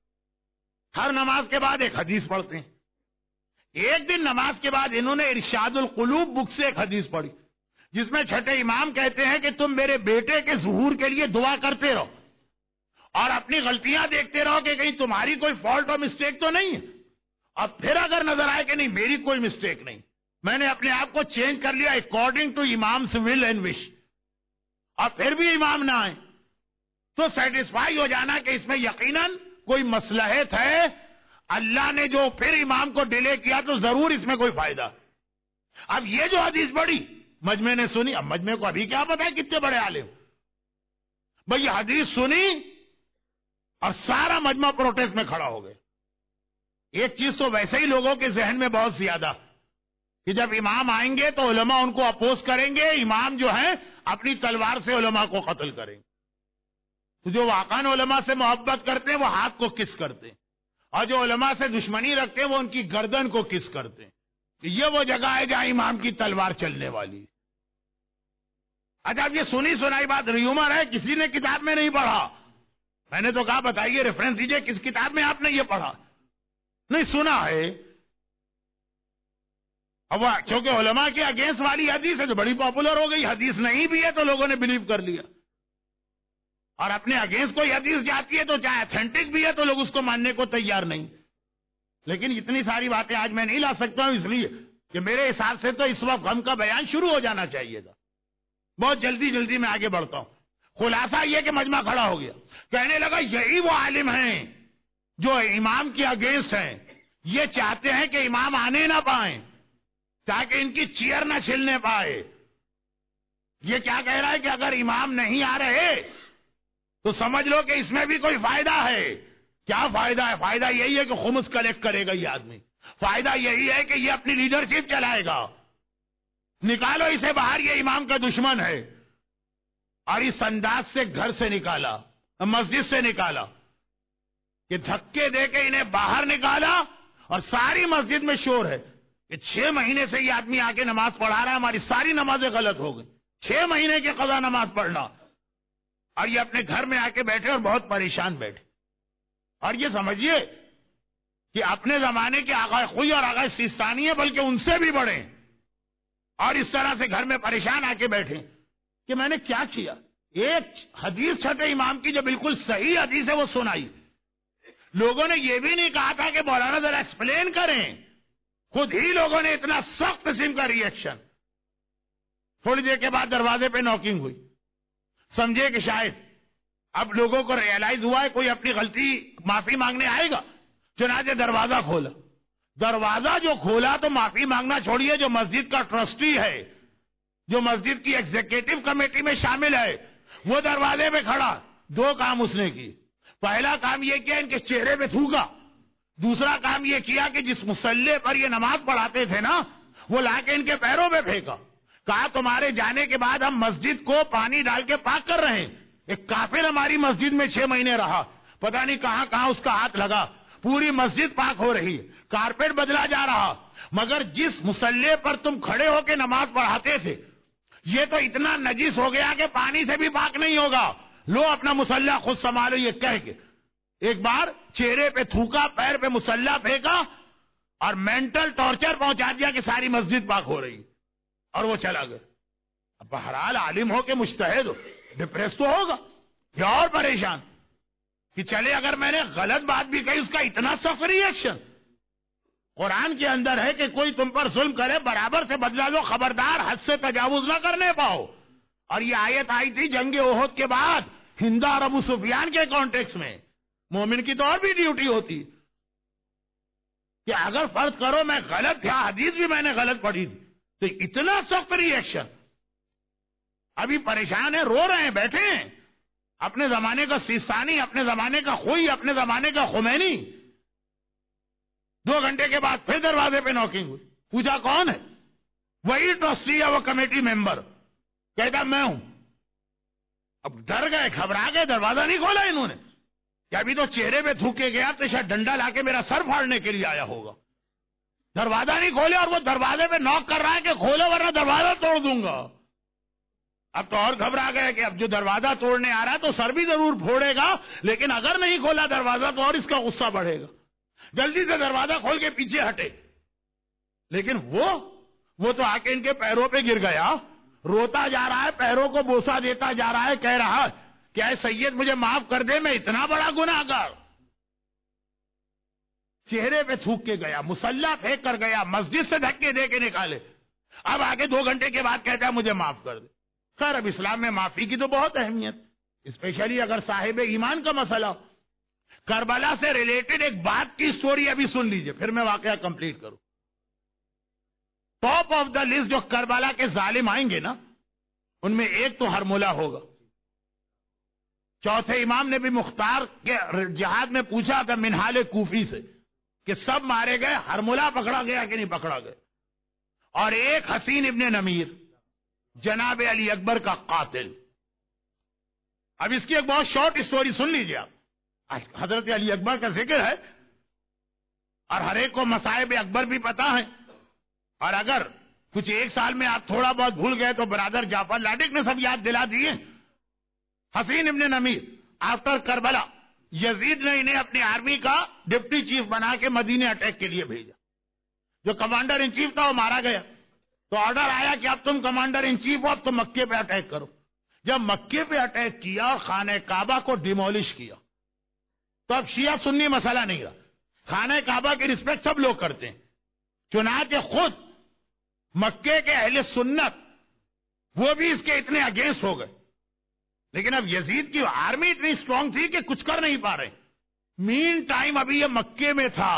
ہر نماز کے بعد ایک حدیث پڑھتے ہیں. ایک دن نماز کے بعد انہوں نے ارشاد القلوب بک سے ایک حدیث پڑھی، جس میں چھٹے امام کہتے ہیں کہ تم میرے بیٹے کے ظہور کے لیے دعا کرتے رہو اور اپنی غلطیاں دیکھتے رہو کہ کہیں تمہاری کوئی فالٹ اور مسٹیک تو نہیں ہے. اور پھر اگر نظر آئے کہ نہیں میری کوئی مسٹیک نہیں، میں نے اپنے آپ کو چینج کر لیا اکارڈنگ ٹو امام's ول اینڈ وش، اور پھر بھی امام نہ آئے، تو سیٹسفائی ہو جانا کہ اس میں یقیناً کوئی مصلحت ہے. اللہ نے جو پھر امام کو ڈیلے کیا تو ضرور اس میں کوئی فائدہ. اب یہ جو حدیث پڑھی مجمع نے سنی. اب مجمع کو ابھی کیا پتا ہے کتنے بڑے عالم. بھئی یہ حدیث سنی اور سارا مجمع پروٹیسٹ میں کھڑا ہو گئے. ایک چیز تو ویسے ہی لوگوں کے ذہن میں بہت زیادہ کہ جب امام آئیں گے تو علماء ان کو اپوز کریں گے، امام جو ہیں اپنی تلوار سے علماء کو قتل کریں گے. تو جو واقعاً علماء سے محبت کرتے ہیں وہ ہاتھ کو کس کرتے ہیں، اور جو علماء سے دشمنی رکھتے ہیں وہ ان کی گردن کو کس کرتے ہیں. یہ وہ جگہ ہے جہاں امام کی تلوار چلنے والی. اچھا اب یہ سنی سنائی بات ریومر ہے، کسی نے کتاب میں نہیں پڑھا. میں نے تو کہا بتائیے ریفرنس دیجئے کس کتاب میں آپ نے یہ پڑھا. نہیں سنا ہے. اب وہ چونکہ علماء کے اگینسٹ والی حدیث ہے تو بڑی پاپولر ہو گئی. حدیث نہیں بھی ہے تو لوگوں نے بلیو کر لیا، اور اپنے اگینسٹ کوئی حدیث جاتی ہے تو چاہے اتھینٹک بھی ہے تو لوگ اس کو ماننے کو تیار نہیں. لیکن اتنی ساری باتیں آج میں نہیں لا سکتا ہوں، اس لیے کہ میرے حساب سے تو اس وقت غم کا بیان شروع ہو جانا چاہیے تھا. بہت جلدی میں آگے بڑھتا ہوں. خلاصہ یہ کہ مجمع کھڑا ہو گیا، کہنے لگا یہی وہ عالم ہیں جو امام کے اگینسٹ ہیں. یہ چاہتے ہیں کہ امام آنے نہ پائیں تاکہ ان کی چیئر نہ چھلنے پائے. یہ کیا کہہ رہا ہے کہ اگر امام نہیں آ رہے تو سمجھ لو کہ اس میں بھی کوئی فائدہ ہے. کیا فائدہ ہے؟ فائدہ یہی ہے کہ خمس کلیکٹ کرے گا یہ آدمی. فائدہ یہی ہے کہ یہ اپنی لیڈرشپ چلائے گا. نکالو اسے باہر، یہ امام کا دشمن ہے. اور اس انداز سے گھر سے نکالا، مسجد سے نکالا، کہ دھکے دے کے انہیں باہر نکالا. اور ساری مسجد میں شور ہے کہ 6 مہینے سے یہ آدمی آ کے نماز پڑھا رہا ہے، ہماری ساری نمازیں غلط ہو گئی. 6 مہینے کی قضا نماز پڑھنا. اور یہ اپنے گھر میں آ کے بیٹھے اور بہت پریشان بیٹھے. اور یہ سمجھیے کہ اپنے زمانے کے آغا خوئی اور آغا سیستانی ہیں، بلکہ ان سے بھی بڑے ہیں. اور اس طرح سے گھر میں پریشان آ کے بیٹھے کہ میں نے کیا کیا. ایک حدیث چھٹے امام کی جو بالکل صحیح حدیث ہے وہ سنائی. لوگوں نے یہ بھی نہیں کہا تھا کہ مولانا ذرا ایکسپلین کریں، خود ہی لوگوں نے اتنا سخت قسم کا ریئیکشن. تھوڑی دیر کے بعد دروازے پہ نوکنگ ہوئی. سمجھے کہ شاید اب لوگوں کو ریئلائز ہوا ہے کوئی اپنی غلطی معافی مانگنے آئے گا. چنانچہ دروازہ کھولا. دروازہ جو کھولا تو معافی مانگنا چھوڑیے، جو مسجد کا ٹرسٹی ہے، جو مسجد کی ایگزیکٹو کمیٹی میں شامل ہے، وہ دروازے پہ کھڑا. 2 کام اس نے کی. پہلا کام یہ کیا ان کے چہرے پہ تھوکا. دوسرا کام یہ کیا کہ جس مصلی پر یہ نماز پڑھاتے تھے نا وہ لا کے ان کے پیروں پہ پھینکا. کہا تمہارے جانے کے بعد ہم مسجد کو پانی ڈال کے پاک کر رہے ہیں. ایک کافر ہماری مسجد میں 6 مہینے رہا، پتہ نہیں کہاں کہاں اس کا ہاتھ لگا، پوری مسجد پاک ہو رہی ہے, کارپیٹ بدلا جا رہا, مگر جس مصلی پر تم کھڑے ہو کے نماز پڑھاتے تھے یہ تو اتنا نجس ہو گیا کہ پانی سے بھی پاک نہیں ہوگا, لو اپنا مصلی خود سنبھالو, یہ کہہ کے ایک بار چہرے پہ تھوکا, پیر پہ مصلی پھینکا اور مینٹل ٹارچر پہنچا دیا کہ ساری مسجد پاک ہو رہی, اور وہ چلا گیا. اب بہرحال عالم ہو کہ مجتہد ہو, ڈپریس تو ہوگا یا اور پریشان کہ چلے اگر میں نے غلط بات بھی کہی اس کا اتنا سخت ری ایکشن. قرآن کے اندر ہے کہ کوئی تم پر ظلم کرے برابر سے بدلا لو, خبردار حد سے تجاوز نہ کرنے پاؤ. اور یہ آیت آئی تھی جنگ احد کے بعد ہندا اور ابو سفیان کے کانٹیکس میں. مومن کی تو اور بھی ڈیوٹی ہوتی کہ اگر فرض کرو میں غلط تھا, حدیث بھی میں نے غلط پڑھی تھی, تو اتنا سخت ری ایکشن. ابھی پریشان ہیں, رو رہے ہیں, بیٹھے ہیں, اپنے زمانے کا سیستانی, اپنے زمانے کا خوئی, اپنے زمانے کا خمینی. 2 گھنٹے کے بعد پھر دروازے پہ نوکنگ ہوئی, پوچھا کون ہے, وہی ٹرسٹی ہے, وہ کمیٹی ممبر, کہتا میں ہوں. اب ڈر گئے, گھبرا گئے, دروازہ نہیں کھولا انہوں نے کہ ابھی تو چہرے پہ تھوکے گیا تو شاید ڈنڈا لا کے میرا سر پھاڑنے کے لیے آیا ہوگا. دروازہ نہیں کھولے اور وہ دروازے پہ نوک کر رہا ہے کہ کھولو ورنہ دروازہ توڑ دوں گا. اب تو اور گھبرا گئے کہ اب جو دروازہ توڑنے آ رہا ہے تو سر بھی ضرور پھوڑے گا, لیکن اگر نہیں کھولا دروازہ تو اور اس کا غصہ بڑھے گا. جلدی سے دروازہ کھول کے پیچھے ہٹے, لیکن وہ تو آ کے ان کے پیروں پہ گر گیا, روتا جا رہا ہے, پیروں کو بوسا دیتا جا رہا ہے, کہہ رہا کہ اے سید مجھے معاف کر دے, میں اتنا بڑا گناہگار. چہرے پہ تھوک کے گیا, مصلی پھینک کر گیا, مسجد سے دھکے دے کے نکالے. اب آگے 2 گھنٹے کے بعد کہتا ہے مجھے معاف کر دے. خیر اب اسلام میں معافی کی تو بہت اہمیت, اسپیشلی اگر صاحب ایمان کا مسئلہ ہو. کربلا سے ریلیٹڈ ایک بات کی سٹوری ابھی سن لیجئے, پھر میں واقعہ کمپلیٹ کروں. ٹاپ آف دا لسٹ جو کربلا کے ظالم آئیں گے نا, ان میں ایک تو ہرملہ ہوگا. چوتھے امام نے بھی مختار کے جہاد میں پوچھا تھا منہال کوفی سے کہ سب مارے گئے, ہرملہ پکڑا گیا کہ نہیں پکڑا گیا. اور ایک حسین ابن نمیر, جناب علی اکبر کا قاتل. اب اس کی ایک بہت شارٹ سٹوری سن لیجیے آپ. حضرت علی اکبر کا ذکر ہے اور ہر ایک کو مصائب اکبر بھی پتا ہے, اور اگر کچھ 1 سال میں آپ تھوڑا بہت بھول گئے تو برادر جعفر لاڈک نے سب یاد دلا دیے. حسین ابن نمیر آفٹر کربلا, یزید نے انہیں اپنی آرمی کا ڈپٹی چیف بنا کے مدینے اٹیک کے لیے بھیجا. جو کمانڈر ان چیف تھا وہ مارا گیا, تو آرڈر آیا کہ اب تم کمانڈر ان چیف ہو, اب تم مکے پہ اٹیک کرو. جب مکے پہ اٹیک کیا اور خانہ کعبہ کو ڈیمولش کیا, تو اب شیعہ سنی مسئلہ نہیں رہا, خانہ کعبہ کی رسپیکٹ سب لوگ کرتے ہیں. چنانچہ خود مکے کے اہل سنت وہ بھی اس کے اتنے اگینسٹ ہو گئے. لیکن اب یزید کی آرمی اتنی اسٹرانگ تھی کہ کچھ کر نہیں پا رہے. مین ٹائم ابھی یہ مکے میں تھا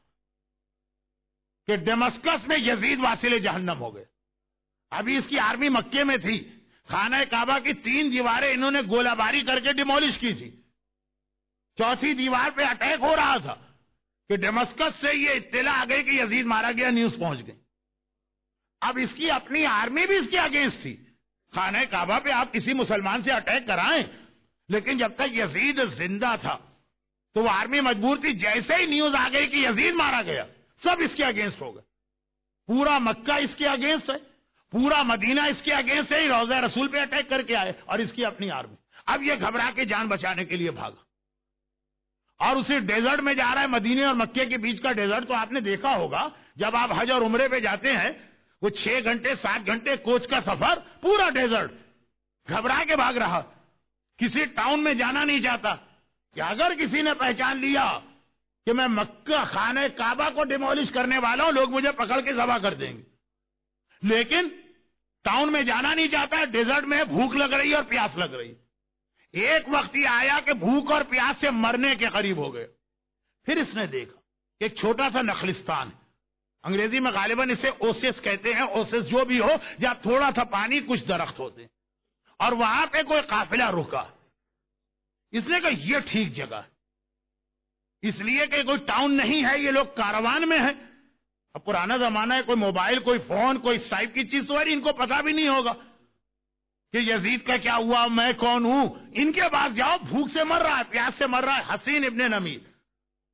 کہ ڈیمسکس میں یزید واصل جہنم ہو گئے. ابھی اس کی آرمی مکے میں تھی, خانہ کعبہ کی 3 دیواریں انہوں نے گولہ باری کر کے ڈیمولش کی تھی. 4تھی دیوار پہ اٹیک ہو رہا تھا کہ ڈیمسکس سے یہ اطلاع آ گئی کہ یزید مارا گیا, نیوز پہنچ گئی. اب اس کی اپنی آرمی بھی اس کے اگینسٹ تھی. خانہ کعبہ پہ آپ کسی مسلمان سے اٹیک کرائیں, لیکن جب تک یزید زندہ تھا تو وہ آرمی مجبور تھی. جیسے ہی نیوز آ گئی کہ یزید مارا گیا, سب اس کے اگینسٹ ہو گئے. پورا مکہ اس کے اگینسٹ ہے, پورا مدینہ اس کے اگینسٹ ہے. روضہ رسول پہ اٹیک کر کے آئے اور اس کی اپنی آرمی. اب یہ گھبرا کے جان بچانے کے لیے بھاگا اور اسی ڈیزرٹ میں جا رہا ہے. مدینے اور مکے کے بیچ کا ڈیزرٹ تو آپ نے دیکھا ہوگا, جب آپ حج اور عمرے پہ جاتے ہیں وہ 6 گھنٹے 7 گھنٹے کوچ کا سفر, پورا ڈیزرٹ. گھبرا کے بھاگ رہا, کسی ٹاؤن میں جانا نہیں چاہتا کہ اگر کسی نے پہچان لیا کہ میں مکہ خانہ کعبہ کو ڈیمولش کرنے والا ہوں, لوگ مجھے پکڑ کے ذبح کر دیں گے. لیکن ٹاؤن میں جانا نہیں چاہتا, ڈیزرٹ میں بھوک لگ رہی اور پیاس لگ رہی. ایک وقت یہ آیا کہ بھوک اور پیاس سے مرنے کے قریب ہو گئے. پھر اس نے دیکھا کہ ایک چھوٹا سا نخلستان ہے, انگریزی میں غالباً اسے اوسس کہتے ہیں, اوسس جو بھی ہو, جہاں تھوڑا سا پانی, کچھ درخت ہوتے ہیں, اور وہاں پہ کوئی قافلہ رکا. اس نے کہا یہ ٹھیک جگہ ہے, اس لیے کہ کوئی ٹاؤن نہیں ہے, یہ لوگ کاروان میں ہیں. اب پرانا زمانہ ہے, کوئی موبائل, کوئی فون, کوئی اس ٹائپ کی چیز تو ان کو پتا بھی نہیں ہوگا کہ یزید کا کیا ہوا, میں کون ہوں. ان کے پاس جاؤ, بھوک سے مر رہا ہے, پیاس سے مر رہا ہے, حسین ابن نمیر.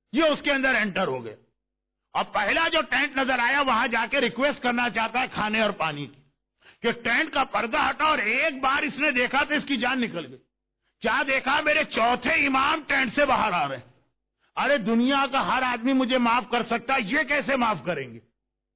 یہ اس کے اندر انٹر ہو گئے، اور پہلا جو ٹینٹ نظر آیا وہاں جا کے ریکویسٹ کرنا چاہتا ہے کھانے اور پانی کی کہ ٹینٹ کا پردہ ہٹا، اور ایک بار اس نے دیکھا تو اس کی جان نکل گئی. کیا دیکھا؟ میرے چوتھے امام ٹینٹ سے باہر آ رہے ہیں. ارے دنیا کا ہر آدمی مجھے معاف کر سکتا ہے، یہ کیسے معاف کریں گے؟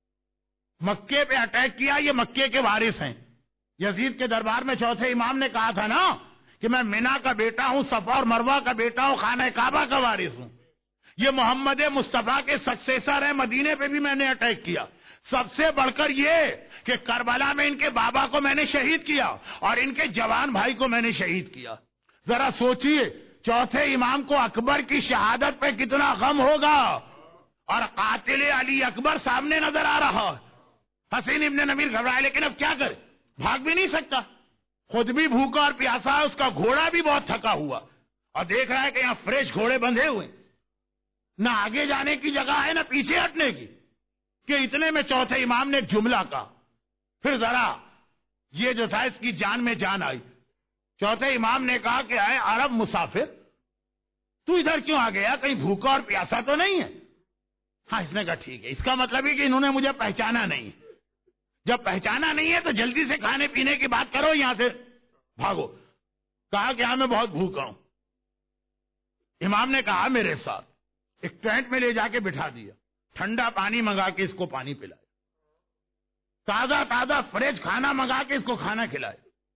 مکے پہ اٹیک کیا، یہ مکے کے وارث ہیں. یزید کے دربار میں چوتھے امام نے کہا تھا نا کہ میں مینا کا بیٹا ہوں، صفا اور مروہ کا بیٹا ہوں، خانہ کعبہ کا وارث ہوں. یہ محمد مصطفیٰ کے سکسیسر ہیں، مدینے پہ بھی میں نے اٹیک کیا. سب سے بڑھ کر یہ کہ کربلا میں ان کے بابا کو میں نے شہید کیا اور ان کے جوان بھائی کو میں نے شہید کیا. ذرا سوچئے چوتھے امام کو اکبر کی شہادت پہ کتنا غم ہوگا، اور قاتل علی اکبر سامنے نظر آ رہا. حسین ابن نمیر گھبرائے، لیکن اب کیا کرے، بھاگ بھی نہیں سکتا، خود بھی بھوکا اور پیاسا ہے، اس کا گھوڑا بھی بہت تھکا ہوا، اور دیکھ رہا ہے کہ یہاں فریش گھوڑے بندھے ہوئے، نہ آگے جانے کی جگہ ہے نہ پیچھے ہٹنے کی. کہ اتنے میں چوتھے امام نے ایک جملہ کہا، پھر ذرا یہ جو تھا اس کی جان میں جان آئی. چوتھے امام نے کہا کہ اے عرب مسافر، تو ادھر کیوں آ گیا؟ کہیں بھوکا اور پیاسا تو نہیں ہے؟ ہاں، اس نے کہا ٹھیک ہے، اس کا مطلب ہے کہ انہوں نے مجھے پہچانا نہیں. جب پہچانا نہیں ہے تو جلدی سے کھانے پینے کی بات کرو، یہاں سے بھاگو. کہا کہ ہاں میں بہت بھوکا ہوں. امام نے کہا میرے ساتھ. ایک ٹینٹ میں لے جا کے بٹھا دیا، ٹھنڈا پانی منگا کے اس کو پانی پلایا، تازہ تازہ فریش کھانا منگا کے اس کو کھانا کھلایا.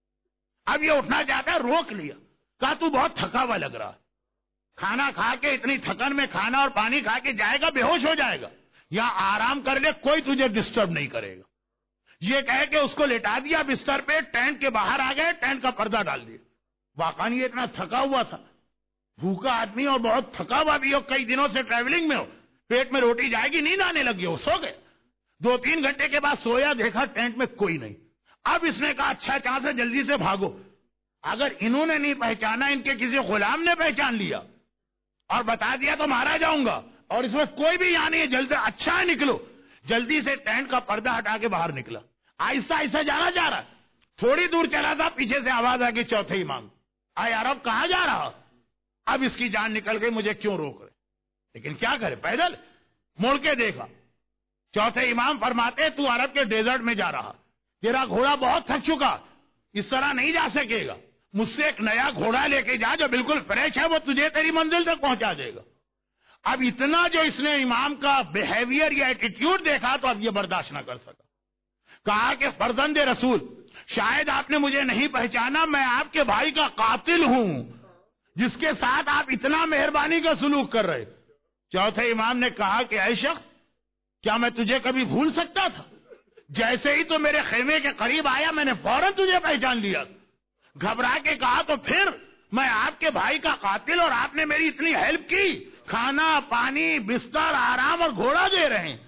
اب یہ اٹھنا چاہتا ہے، روک لیا. کہا تو بہت تھکا ہوا لگ رہا ہے، کھانا کھا کے اتنی تھکن میں کھانا اور پانی کھا کے جائے گا، بے ہوش ہو جائے گا. یہاں آرام کر لے، کوئی تجھے ڈسٹرب نہیں کرے گا. یہ کہے کہ اس کو لٹا دیا بستر پہ، ٹینٹ کے باہر آ گئے، ٹینٹ کا پردہ ڈال دیا. واقعی یہ اتنا تھکا ہوا تھا، بھوکا آدمی اور بہت تھکا ہوا بھی ہو، کئی دنوں سے ٹریولنگ میں ہو، پیٹ میں روٹی جائے گی، نیند آنے لگی ہو، سو گئے. 2-3 گھنٹے کے بعد سویا، دیکھا ٹینٹ میں کوئی نہیں. اب اس نے کہا اچھا چاہ سے جلدی سے بھاگو. اگر انہوں نے نہیں پہچانا، ان کے کسی غلام نے پہچان لیا اور بتا دیا تو مارا جاؤں گا، اور اس وقت کوئی بھی یہاں نہیں ہے، جلدی اچھا ہے نکلو. جلدی سے ٹینٹ کا پردہ ہٹا کے باہر نکلا. آہستہ آہستہ جانا جا رہا، تھوڑی دور چلا تھا، پیچھے سے آواز آ گئی چوتھے امام. آئے عرب کہاں جا رہا؟ اب اس کی جان نکل گئی، مجھے کیوں روک رہے؟ لیکن کیا کرے، پیدل. مڑ کے دیکھا، چوتھے امام فرماتے تو عرب کے ڈیزرٹ میں جا رہا، تیرا گھوڑا بہت تھک چکا، اس طرح نہیں جا سکے گا. مجھ سے ایک نیا گھوڑا لے کے جا جو بالکل فریش ہے، وہ تجھے تیری منزل تک پہنچا دے گا. اب اتنا جو اس نے امام کا بیہیویئر یا ایٹیٹیوڈ دیکھا تو اب یہ برداشت نہ کر سکا. کہا کہ فرزند رسول، شاید آپ نے مجھے نہیں پہچانا، میں آپ کے بھائی کا قاتل ہوں جس کے ساتھ آپ اتنا مہربانی کا سلوک کر رہے. چوتھے امام نے کہا کہ اے شخص، کیا میں تجھے کبھی بھول سکتا تھا؟ جیسے ہی تو میرے خیمے کے قریب آیا میں نے فوراً تجھے پہچان لیا. گھبرا کے کہا تو پھر میں آپ کے بھائی کا قاتل اور آپ نے میری اتنی ہیلپ کی، کھانا پانی بستر آرام اور گھوڑا دے رہے ہیں.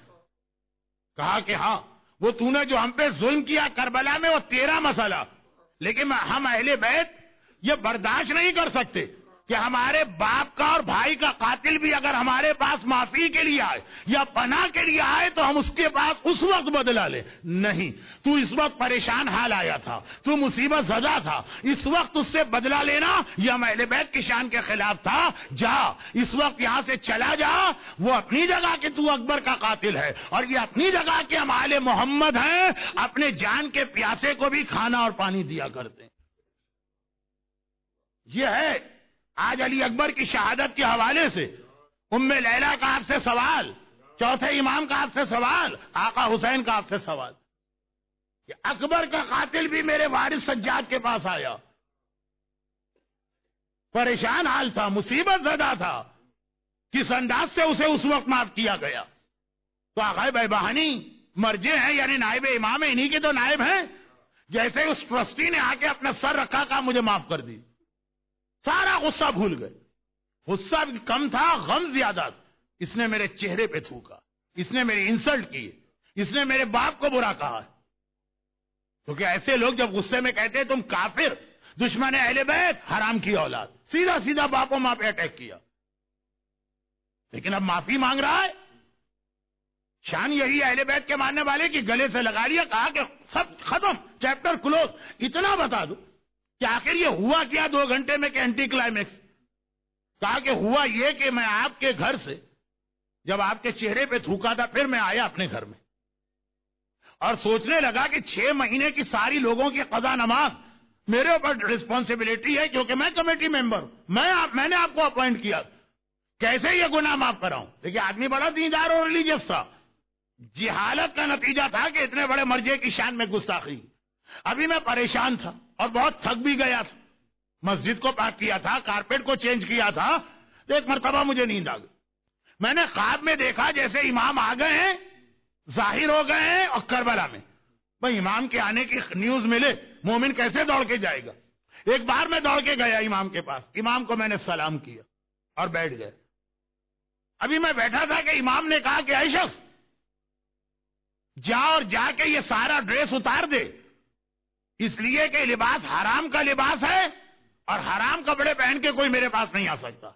کہا کہ ہاں، وہ تو نے جو ہم پہ ظلم کیا کربلا میں وہ تیرا مسئلہ، لیکن ہم اہل بیت یہ برداشت نہیں کر سکتے کہ ہمارے باپ کا اور بھائی کا قاتل بھی اگر ہمارے پاس معافی کے لیے آئے یا پناہ کے لیے آئے تو ہم اس کے پاس اس وقت بدلہ لیں. نہیں، تو اس وقت پریشان حال آیا تھا، تو مصیبت زدہ تھا، اس وقت اس سے بدلہ لینا یہ ہم اہل بیت کی شان کے خلاف تھا. جا اس وقت یہاں سے چلا جا. وہ اپنی جگہ کہ تو اکبر کا قاتل ہے، اور یہ اپنی جگہ کہ ہم آل محمد ہیں، اپنے جان کے پیاسے کو بھی کھانا اور پانی دیا کرتے ہیں. یہ ہے آج علی اکبر کی شہادت کے حوالے سے ام لیلہ کا آپ سے سوال، چوتھے امام کا آپ سے سوال، آقا حسین کا آپ سے سوال کہ اکبر کا قاتل بھی میرے وارث سجاد کے پاس آیا، پریشان حال تھا، مصیبت زدہ تھا، کس انداز سے اسے اس وقت معاف کیا گیا. تو آقا بہانی مرجع ہیں، یعنی نائب امام ہیں، انہی کے تو نائب ہیں. جیسے اس ٹرسٹی نے آ کے اپنا سر رکھا، کہا مجھے معاف کر دی، سارا غصہ بھول گئے. غصہ کم تھا، غم زیادہ تھا. اس نے میرے چہرے پہ تھوکا، اس نے میری انسلٹ کی، اس نے میرے باپ کو برا کہا. کیونکہ ایسے لوگ جب غصے میں کہتے تم کافر، دشمن اہل بیت، حرام کی اولاد، سیدھا سیدھا باپ و ماں پہ اٹیک کیا. لیکن اب معافی مانگ رہا ہے. شان یہی اہل بیت کے ماننے والے کی گلے سے لگا لیا، کہا کہ سب ختم، چیپٹر کلوز. اتنا بتا دو کہ آخر یہ ہوا کیا 2 گھنٹے میں کہ اینٹی کلائمیکس. کہا کہ ہوا یہ کہ میں آپ کے گھر سے جب آپ کے چہرے پہ تھوکا تھا پھر میں آیا اپنے گھر میں اور سوچنے لگا کہ 6 مہینے کی ساری لوگوں کی قضا نماز میرے اوپر رسپانسبلٹی ہے کیونکہ میں کمیٹی ممبر ہوں. میں نے آپ کو اپوائنٹ کیا, کیسے یہ گناہ معاف کراؤں؟ دیکھیے آدمی بڑا دیندار اور ریلیجیس تھا. جہالت کا نتیجہ تھا کہ اتنے بڑے مرجے کی شان میں گستاخی. ابھی میں پریشان تھا اور بہت تھک بھی گیا تھا. مسجد کو پاک کیا تھا, کارپیٹ کو چینج کیا تھا, تو ایک مرتبہ مجھے نیند آ گئی. میں نے خواب میں دیکھا جیسے امام آ گئے ہیں, ظاہر ہو گئے ہیں, اور کربلا میں. بھائی امام کے آنے کی نیوز ملے, مومن کیسے دوڑ کے جائے گا؟ ایک بار میں دوڑ کے گیا امام کے پاس, امام کو میں نے سلام کیا اور بیٹھ گیا. ابھی میں بیٹھا تھا کہ امام نے کہا کہ اے شخص جا اور جا کے یہ سارا ڈریس اتار دے, اس لیے کہ لباس حرام کا لباس ہے اور حرام کپڑے پہن کے کوئی میرے پاس نہیں آ سکتا.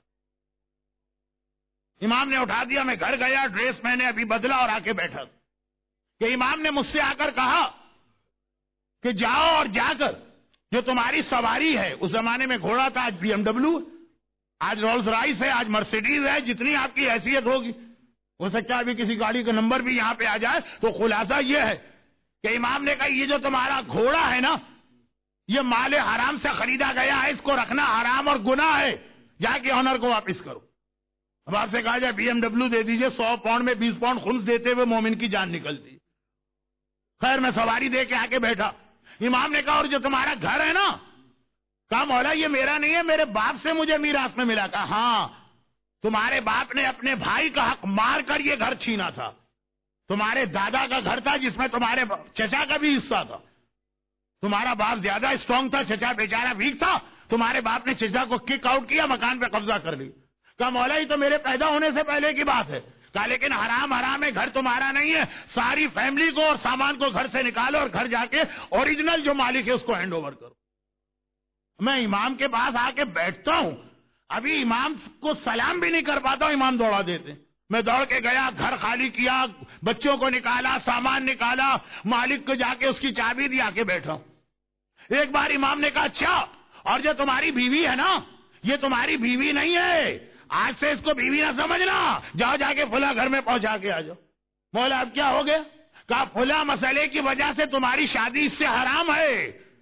امام نے اٹھا دیا, میں گھر گیا, ڈریس میں نے ابھی بدلا اور آ کے بیٹھا کہ امام نے مجھ سے آ کر کہا کہ جاؤ اور جا کر جو تمہاری سواری ہے, اس زمانے میں گھوڑا تھا, آج BMW, آج رولز رائس ہے, آج مرسیڈیز ہے, جتنی آپ کی حیثیت ہوگی, ہو سکتا ہے ابھی کسی گاڑی کا نمبر بھی یہاں پہ آ جائے. تو خلاصہ یہ ہے کہ امام نے کہا یہ جو تمہارا گھوڑا ہے نا, یہ مال حرام سے خریدا گیا ہے, اس کو رکھنا حرام اور گناہ ہے, جا کے آنر کو واپس کرو. اب آپ سے کہا جائے BMW دے دیجئے, 100 پاؤنڈ میں 20 پاؤنڈ خمس دیتے ہوئے مومن کی جان نکلتی. خیر میں سواری دے کے آ کے بیٹھا. امام نے کہا اور جو تمہارا گھر ہے نا, کہا مولا یہ میرا نہیں ہے, میرے باپ سے مجھے میراث میں ملا. کہا ہاں, تمہارے باپ نے اپنے بھائی کا حق مار کر یہ گھر چھینا تھا. تمہارے دادا کا گھر تھا جس میں تمہارے چچا کا بھی حصہ تھا. تمہارا باپ زیادہ اسٹرانگ تھا, چچا بیچارہ ویک تھا. تمہارے باپ نے چچا کو کک آؤٹ کیا, مکان پہ قبضہ کر لی. کہا مولا یہ تو میرے پیدا ہونے سے پہلے کی بات ہے. کہا لیکن حرام حرام ہے, گھر تمہارا نہیں ہے, ساری فیملی کو اور سامان کو گھر سے نکالو اور گھر جا کے اوریجنل جو مالک ہے اس کو ہینڈ اوور کرو. میں امام کے پاس آ کے بیٹھتا ہوں, ابھی امام کو سلام بھی نہیں کر پاتا ہوں, امام دوڑا دیتے. میں دوڑ کے گیا, گھر خالی کیا, بچوں کو نکالا, سامان نکالا, مالک کو جا کے اس کی چابی دی, آ کے بیٹھا ہوں. ایک بار امام نے کہا اچھا اور جو تمہاری بیوی ہے نا, یہ تمہاری بیوی نہیں ہے, آج سے اس کو بیوی نہ سمجھنا, جاؤ جا کے فلاں گھر میں پہنچا کے آ جاؤ. مولا اب کیا ہو گیا؟ کہا فلاں مسئلے کی وجہ سے تمہاری شادی اس سے حرام ہے.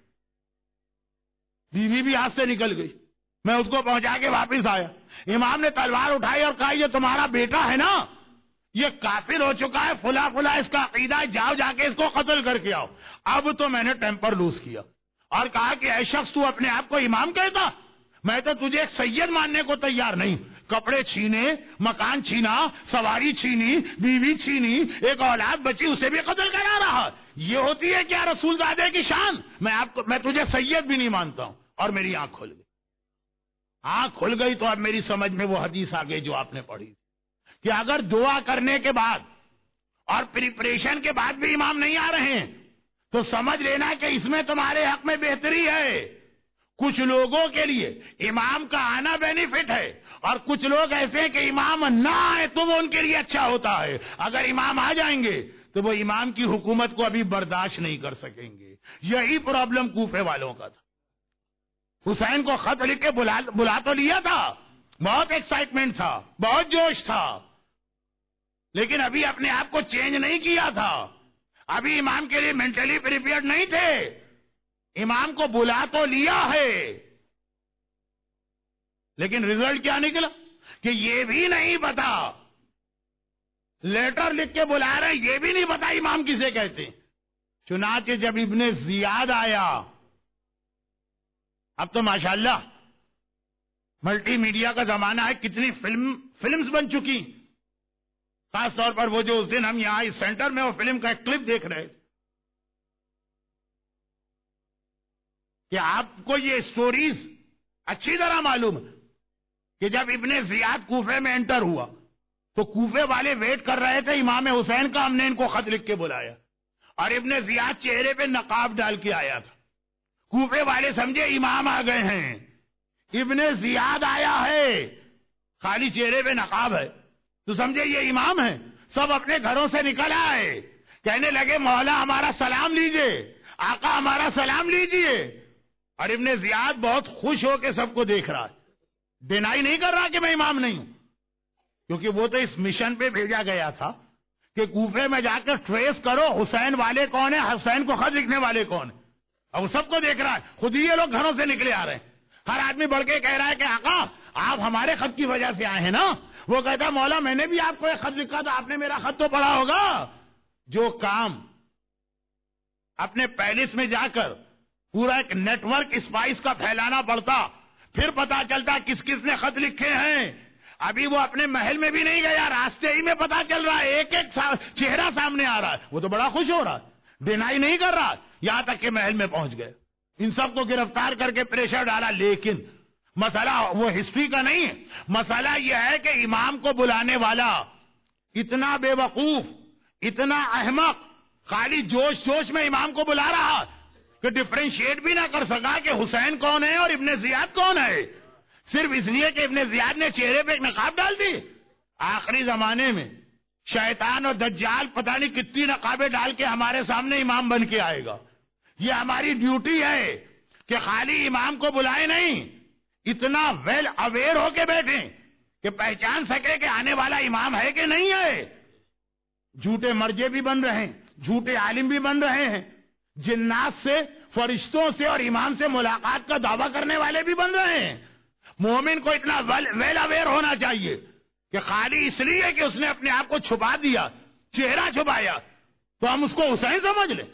بیوی بھی ہاتھ سے نکل گئی. میں اس کو پہنچا کے واپس آیا. امام نے تلوار اٹھائی اور کہا یہ تمہارا بیٹا ہے نا, یہ کافر ہو چکا ہے, فلا فلا اس کا عقیدہ ہے, جاؤ جا کے اس کو قتل کر کے آؤ. اب تو میں نے ٹیمپر لوز کیا اور کہا کہ اے شخص تو اپنے آپ کو امام کہتا, میں تو تجھے ایک سید ماننے کو تیار نہیں. کپڑے چھینے, مکان چھینا, سواری چھینی, بیوی چھینی, ایک اولاد بچی اسے بھی قتل کرا رہا. یہ ہوتی ہے کیا رسول زادے کی شان؟ میں تجھے سید بھی نہیں مانتا ہوں. اور میری آنکھ کھل گئی. آنکھ کھل گئی تو اب میری سمجھ میں وہ حدیث آ گئی جو آپ نے پڑھی کہ اگر دعا کرنے کے بعد اور پریپریشن کے بعد بھی امام نہیں آ رہے ہیں تو سمجھ لینا کہ اس میں تمہارے حق میں بہتری ہے. کچھ لوگوں کے لیے امام کا آنا بینیفٹ ہے اور کچھ لوگ ایسے ہیں کہ امام نہ آئے تو وہ ان کے لیے اچھا ہوتا ہے. اگر امام آ جائیں گے تو وہ امام کی حکومت کو ابھی برداشت نہیں کر سکیں گے. یہی پرابلم کوفے والوں کا تھا. حسین کو خط لکھ کے بلا تو لیا تھا, بہت ایکسائٹمنٹ تھا, بہت جوش تھا, لیکن ابھی اپنے آپ کو چینج نہیں کیا تھا. ابھی امام کے لیے مینٹلی پریپیئرڈ نہیں تھے. امام کو بلا تو لیا ہے لیکن ریزلٹ کیا نکلا کہ یہ بھی نہیں پتا, لیٹر لکھ کے بلا رہے یہ بھی نہیں پتا امام کسے کہتے. چنانچہ جب ابن زیاد آیا, اب تو ماشاءاللہ ملٹی میڈیا کا زمانہ ہے, کتنی فلمز بن چکی, خاص طور پر وہ جو اس دن ہم یہاں اس سینٹر میں وہ فلم کا ایک کلپ دیکھ رہے کہ آپ کو یہ سٹوریز اچھی طرح معلوم ہے کہ جب ابن زیاد کوفے میں انٹر ہوا تو کوفے والے ویٹ کر رہے تھے امام حسین کا, ہم نے ان کو خط لکھ کے بلایا اور ابن زیاد چہرے پہ نقاب ڈال کے آیا تھا. کوفے والے سمجھے امام آ گئے ہیں, ابن زیاد آیا ہے, خالی چہرے پہ نقاب ہے تو سمجھے یہ امام ہے. سب اپنے گھروں سے نکل آئے, کہنے لگے مولا ہمارا سلام لیجئے, آقا ہمارا سلام لیجئے. اور ابن زیاد بہت خوش ہو کے سب کو دیکھ رہا ہے, ڈینائی نہیں کر رہا کہ میں امام نہیں ہوں. کیونکہ وہ تو اس مشن پہ بھیجا گیا تھا کہ کوفے میں جا کر ٹریس کرو حسین والے کون ہیں, حسین کو خط لکھنے والے کون ہیں. اور وہ سب کو دیکھ رہا ہے, خود ہی یہ لوگ گھروں سے نکلے آ رہے ہیں. ہر آدمی بڑھ کے کہہ رہا ہے کہ آقا آپ ہمارے خط کی وجہ سے آئے ہیں نا. وہ کہتا ہے مولا میں نے بھی آپ کو ایک خط لکھا تھا, آپ نے میرا خط تو پڑھا ہوگا. جو کام اپنے پیلس میں جا کر پورا ایک نیٹ ورک اسپائس کا پھیلانا پڑتا, پھر پتا چلتا کس کس نے خط لکھے ہیں. ابھی وہ اپنے محل میں بھی نہیں گیا, راستے ہی میں پتا چل رہا ہے, ایک ایک چہرہ سامنے آ رہا ہے. وہ تو بڑا خوش ہو رہا ہے, ڈینائی نہیں کر رہا, یہاں تک کہ محل میں پہنچ گئے. ان سب کو گرفتار کر کے پریشر ڈالا. لیکن مسئلہ وہ ہسٹری کا نہیں ہے, مسئلہ یہ ہے کہ امام کو بلانے والا اتنا بے وقوف, اتنا احمق, خالی جوش جوش میں امام کو بلا رہا کہ ڈفرینشیٹ بھی نہ کر سکا کہ حسین کون ہے اور ابن زیاد کون ہے, صرف اس لیے کہ ابن زیاد نے چہرے پہ ایک نقاب ڈال دی. آخری زمانے میں شیطان اور دجال پتہ نہیں کتنی نقابیں ڈال کے ہمارے سامنے امام بن کے آئے گا. یہ ہماری ڈیوٹی ہے کہ خالی امام کو بلائے نہیں, اتنا ویل اویئر ہو کے بیٹھیں کہ پہچان سکے کہ آنے والا امام ہے کہ نہیں ہے. جھوٹے مرجے بھی بن رہے ہیں, جھوٹے عالم بھی بن رہے ہیں, جنات سے, فرشتوں سے اور امام سے ملاقات کا دعویٰ کرنے والے بھی بن رہے ہیں. مومن کو اتنا ویل اویئر ہونا چاہیے کہ خالی اس لیے کہ اس نے اپنے آپ کو چھپا دیا, چہرہ چھپایا, تو ہم اس کو حسین سمجھ لیں.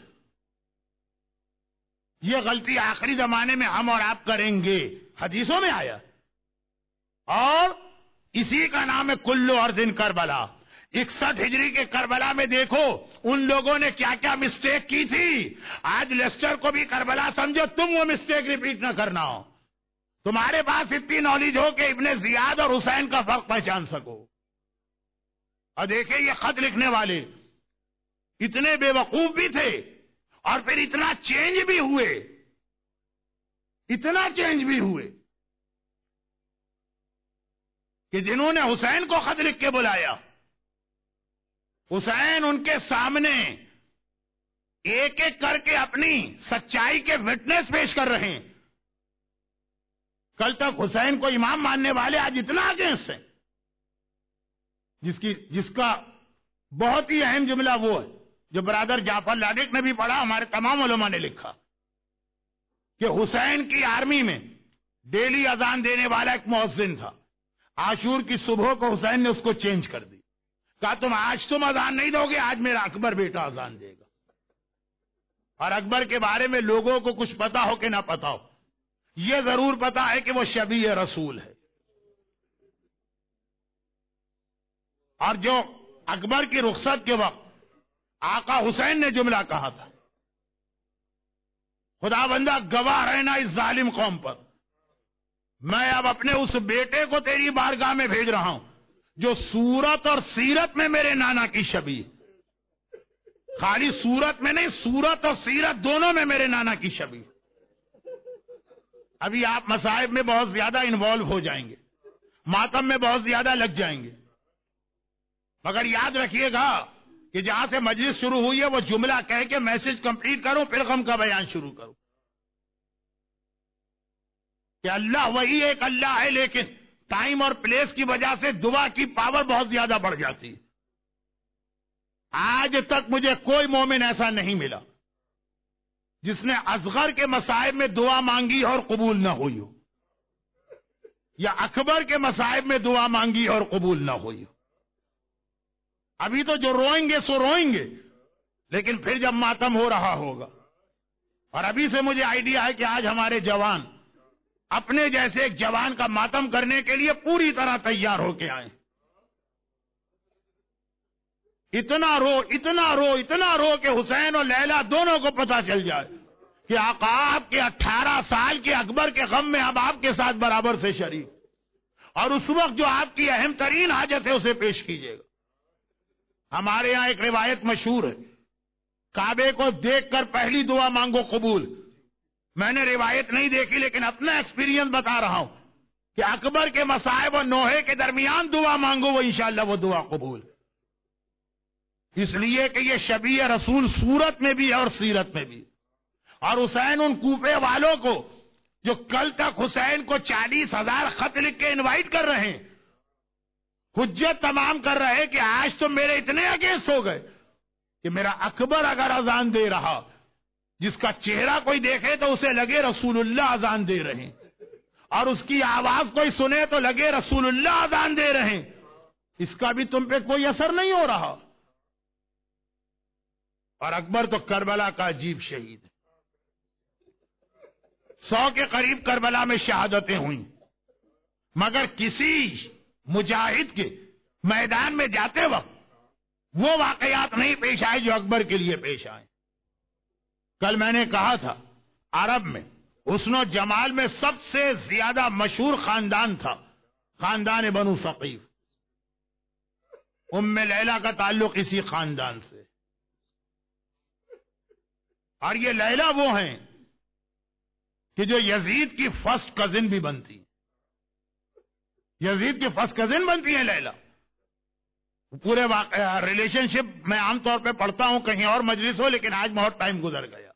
یہ غلطی آخری زمانے میں ہم اور آپ کریں گے. حدیثوں میں آیا, اور اسی کا نام ہے کلو ارض کربلا. 61 ہجری کے کربلا میں دیکھو ان لوگوں نے کیا کیا مسٹیک کی تھی. آج لیسٹر کو بھی کربلا سمجھو, تم وہ مسٹیک ریپیٹ نہ کرنا ہو. تمہارے پاس اتنی نالج ہو کہ ابن زیاد اور حسین کا فرق پہچان سکو. اور دیکھیں یہ خط لکھنے والے اتنے بے وقوف بھی تھے, اور پھر اتنا چینج بھی ہوئے, اتنا چینج بھی ہوئے کہ جنہوں نے حسین کو خط لکھ کے بلایا, حسین ان کے سامنے ایک ایک کر کے اپنی سچائی کے وٹنس پیش کر رہے ہیں. کل تک حسین کو امام ماننے والے آج اتنا اگینسٹ ہیں, جس کا بہت ہی اہم جملہ وہ ہے جو برادر جعفر لاڈیک نے بھی پڑھا, ہمارے تمام علماء نے لکھا کہ حسین کی آرمی میں ڈیلی اذان دینے والا ایک مؤذن تھا. عاشور کی صبح کو حسین نے اس کو چینج کر دی, کہا تم آج تم اذان نہیں دو گے, آج میرا اکبر بیٹا اذان دے گا. اور اکبر کے بارے میں لوگوں کو کچھ پتا ہو کہ نہ پتا ہو, یہ ضرور پتا ہے کہ وہ شبیہ رسول ہے. اور جو اکبر کی رخصت کے وقت آقا حسین نے جملہ کہا تھا, خدا بندہ گواہ رہنا اس ظالم قوم پر, میں اب اپنے اس بیٹے کو تیری بارگاہ میں بھیج رہا ہوں جو صورت اور سیرت میں میرے نانا کی شبیہ, خالی صورت میں نہیں, صورت اور سیرت دونوں میں میرے نانا کی شبیہ. ابھی آپ مصائب میں بہت زیادہ انوالو ہو جائیں گے, ماتم میں بہت زیادہ لگ جائیں گے, مگر یاد رکھیے گا کہ جہاں سے مجلس شروع ہوئی ہے وہ جملہ کہہ کے میسج کمپلیٹ کروں, پھر غم کا بیان شروع کروں کہ اللہ وہی ایک اللہ ہے, لیکن ٹائم اور پلیس کی وجہ سے دعا کی پاور بہت زیادہ بڑھ جاتی ہے. آج تک مجھے کوئی مومن ایسا نہیں ملا جس نے اصغر کے مصائب میں دعا مانگی اور قبول نہ ہوئی ہو, یا اکبر کے مصائب میں دعا مانگی اور قبول نہ ہوئی ہو. ابھی تو جو روئیں گے سو روئیں گے, لیکن پھر جب ماتم ہو رہا ہوگا. اور ابھی سے مجھے آئیڈیا ہے کہ آج ہمارے جوان اپنے جیسے ایک جوان کا ماتم کرنے کے لیے پوری طرح تیار ہو کے آئیں. اتنا رو اتنا رو اتنا رو کہ حسین اور لیلا دونوں کو پتا چل جائے کہ آقا آپ کے 18 سال کے اکبر کے غم میں اب آپ کے ساتھ برابر سے شریک, اور اس وقت جو آپ کی اہم ترین حاجت ہے اسے پیش کیجیے گا. ہمارے یہاں ایک روایت مشہور ہے, کعبے کو دیکھ کر پہلی دعا مانگو قبول. میں نے روایت نہیں دیکھی لیکن اپنا ایکسپیرینس بتا رہا ہوں کہ اکبر کے مصائب اور نوحے کے درمیان دعا مانگو, وہ انشاءاللہ وہ دعا قبول. اس لیے کہ یہ شبیہ رسول صورت میں بھی اور سیرت میں بھی. اور حسین ان کوفے والوں کو جو کل تک حسین کو 40,000 خط لکھ کے انوائٹ کر رہے ہیں, حجت تمام کر رہے کہ آج تم میرے اتنے اگینسٹ ہو گئے کہ میرا اکبر اگر اذان دے رہا، جس کا چہرہ کوئی دیکھے تو اسے لگے رسول اللہ اذان دے رہے ہیں، اور اس کی آواز کوئی سنے تو لگے رسول اللہ اذان دے رہے ہیں، اس کا بھی تم پہ کوئی اثر نہیں ہو رہا۔ اور اکبر تو کربلا کا عجیب شہید ہے، 100 کے قریب کربلا میں شہادتیں ہوئیں، مگر کسی مجاہد کے میدان میں جاتے وقت وہ واقعات نہیں پیش آئے جو اکبر کے لیے پیش آئے۔ کل میں نے کہا تھا عرب میں حسن و جمال میں سب سے زیادہ مشہور خاندان تھا خاندان بنو ثقیف۔ ام لیلہ کا تعلق اسی خاندان سے، اور یہ لیلہ وہ ہیں کہ جو یزید کی فرسٹ کزن بھی بنتی، یزید کی فرسٹ کزن بنتی ہے لیلہ۔ پورے ریلیشن شپ میں عام طور پہ پڑھتا ہوں کہیں اور مجلس ہو، لیکن آج بہت ٹائم گزر گیا۔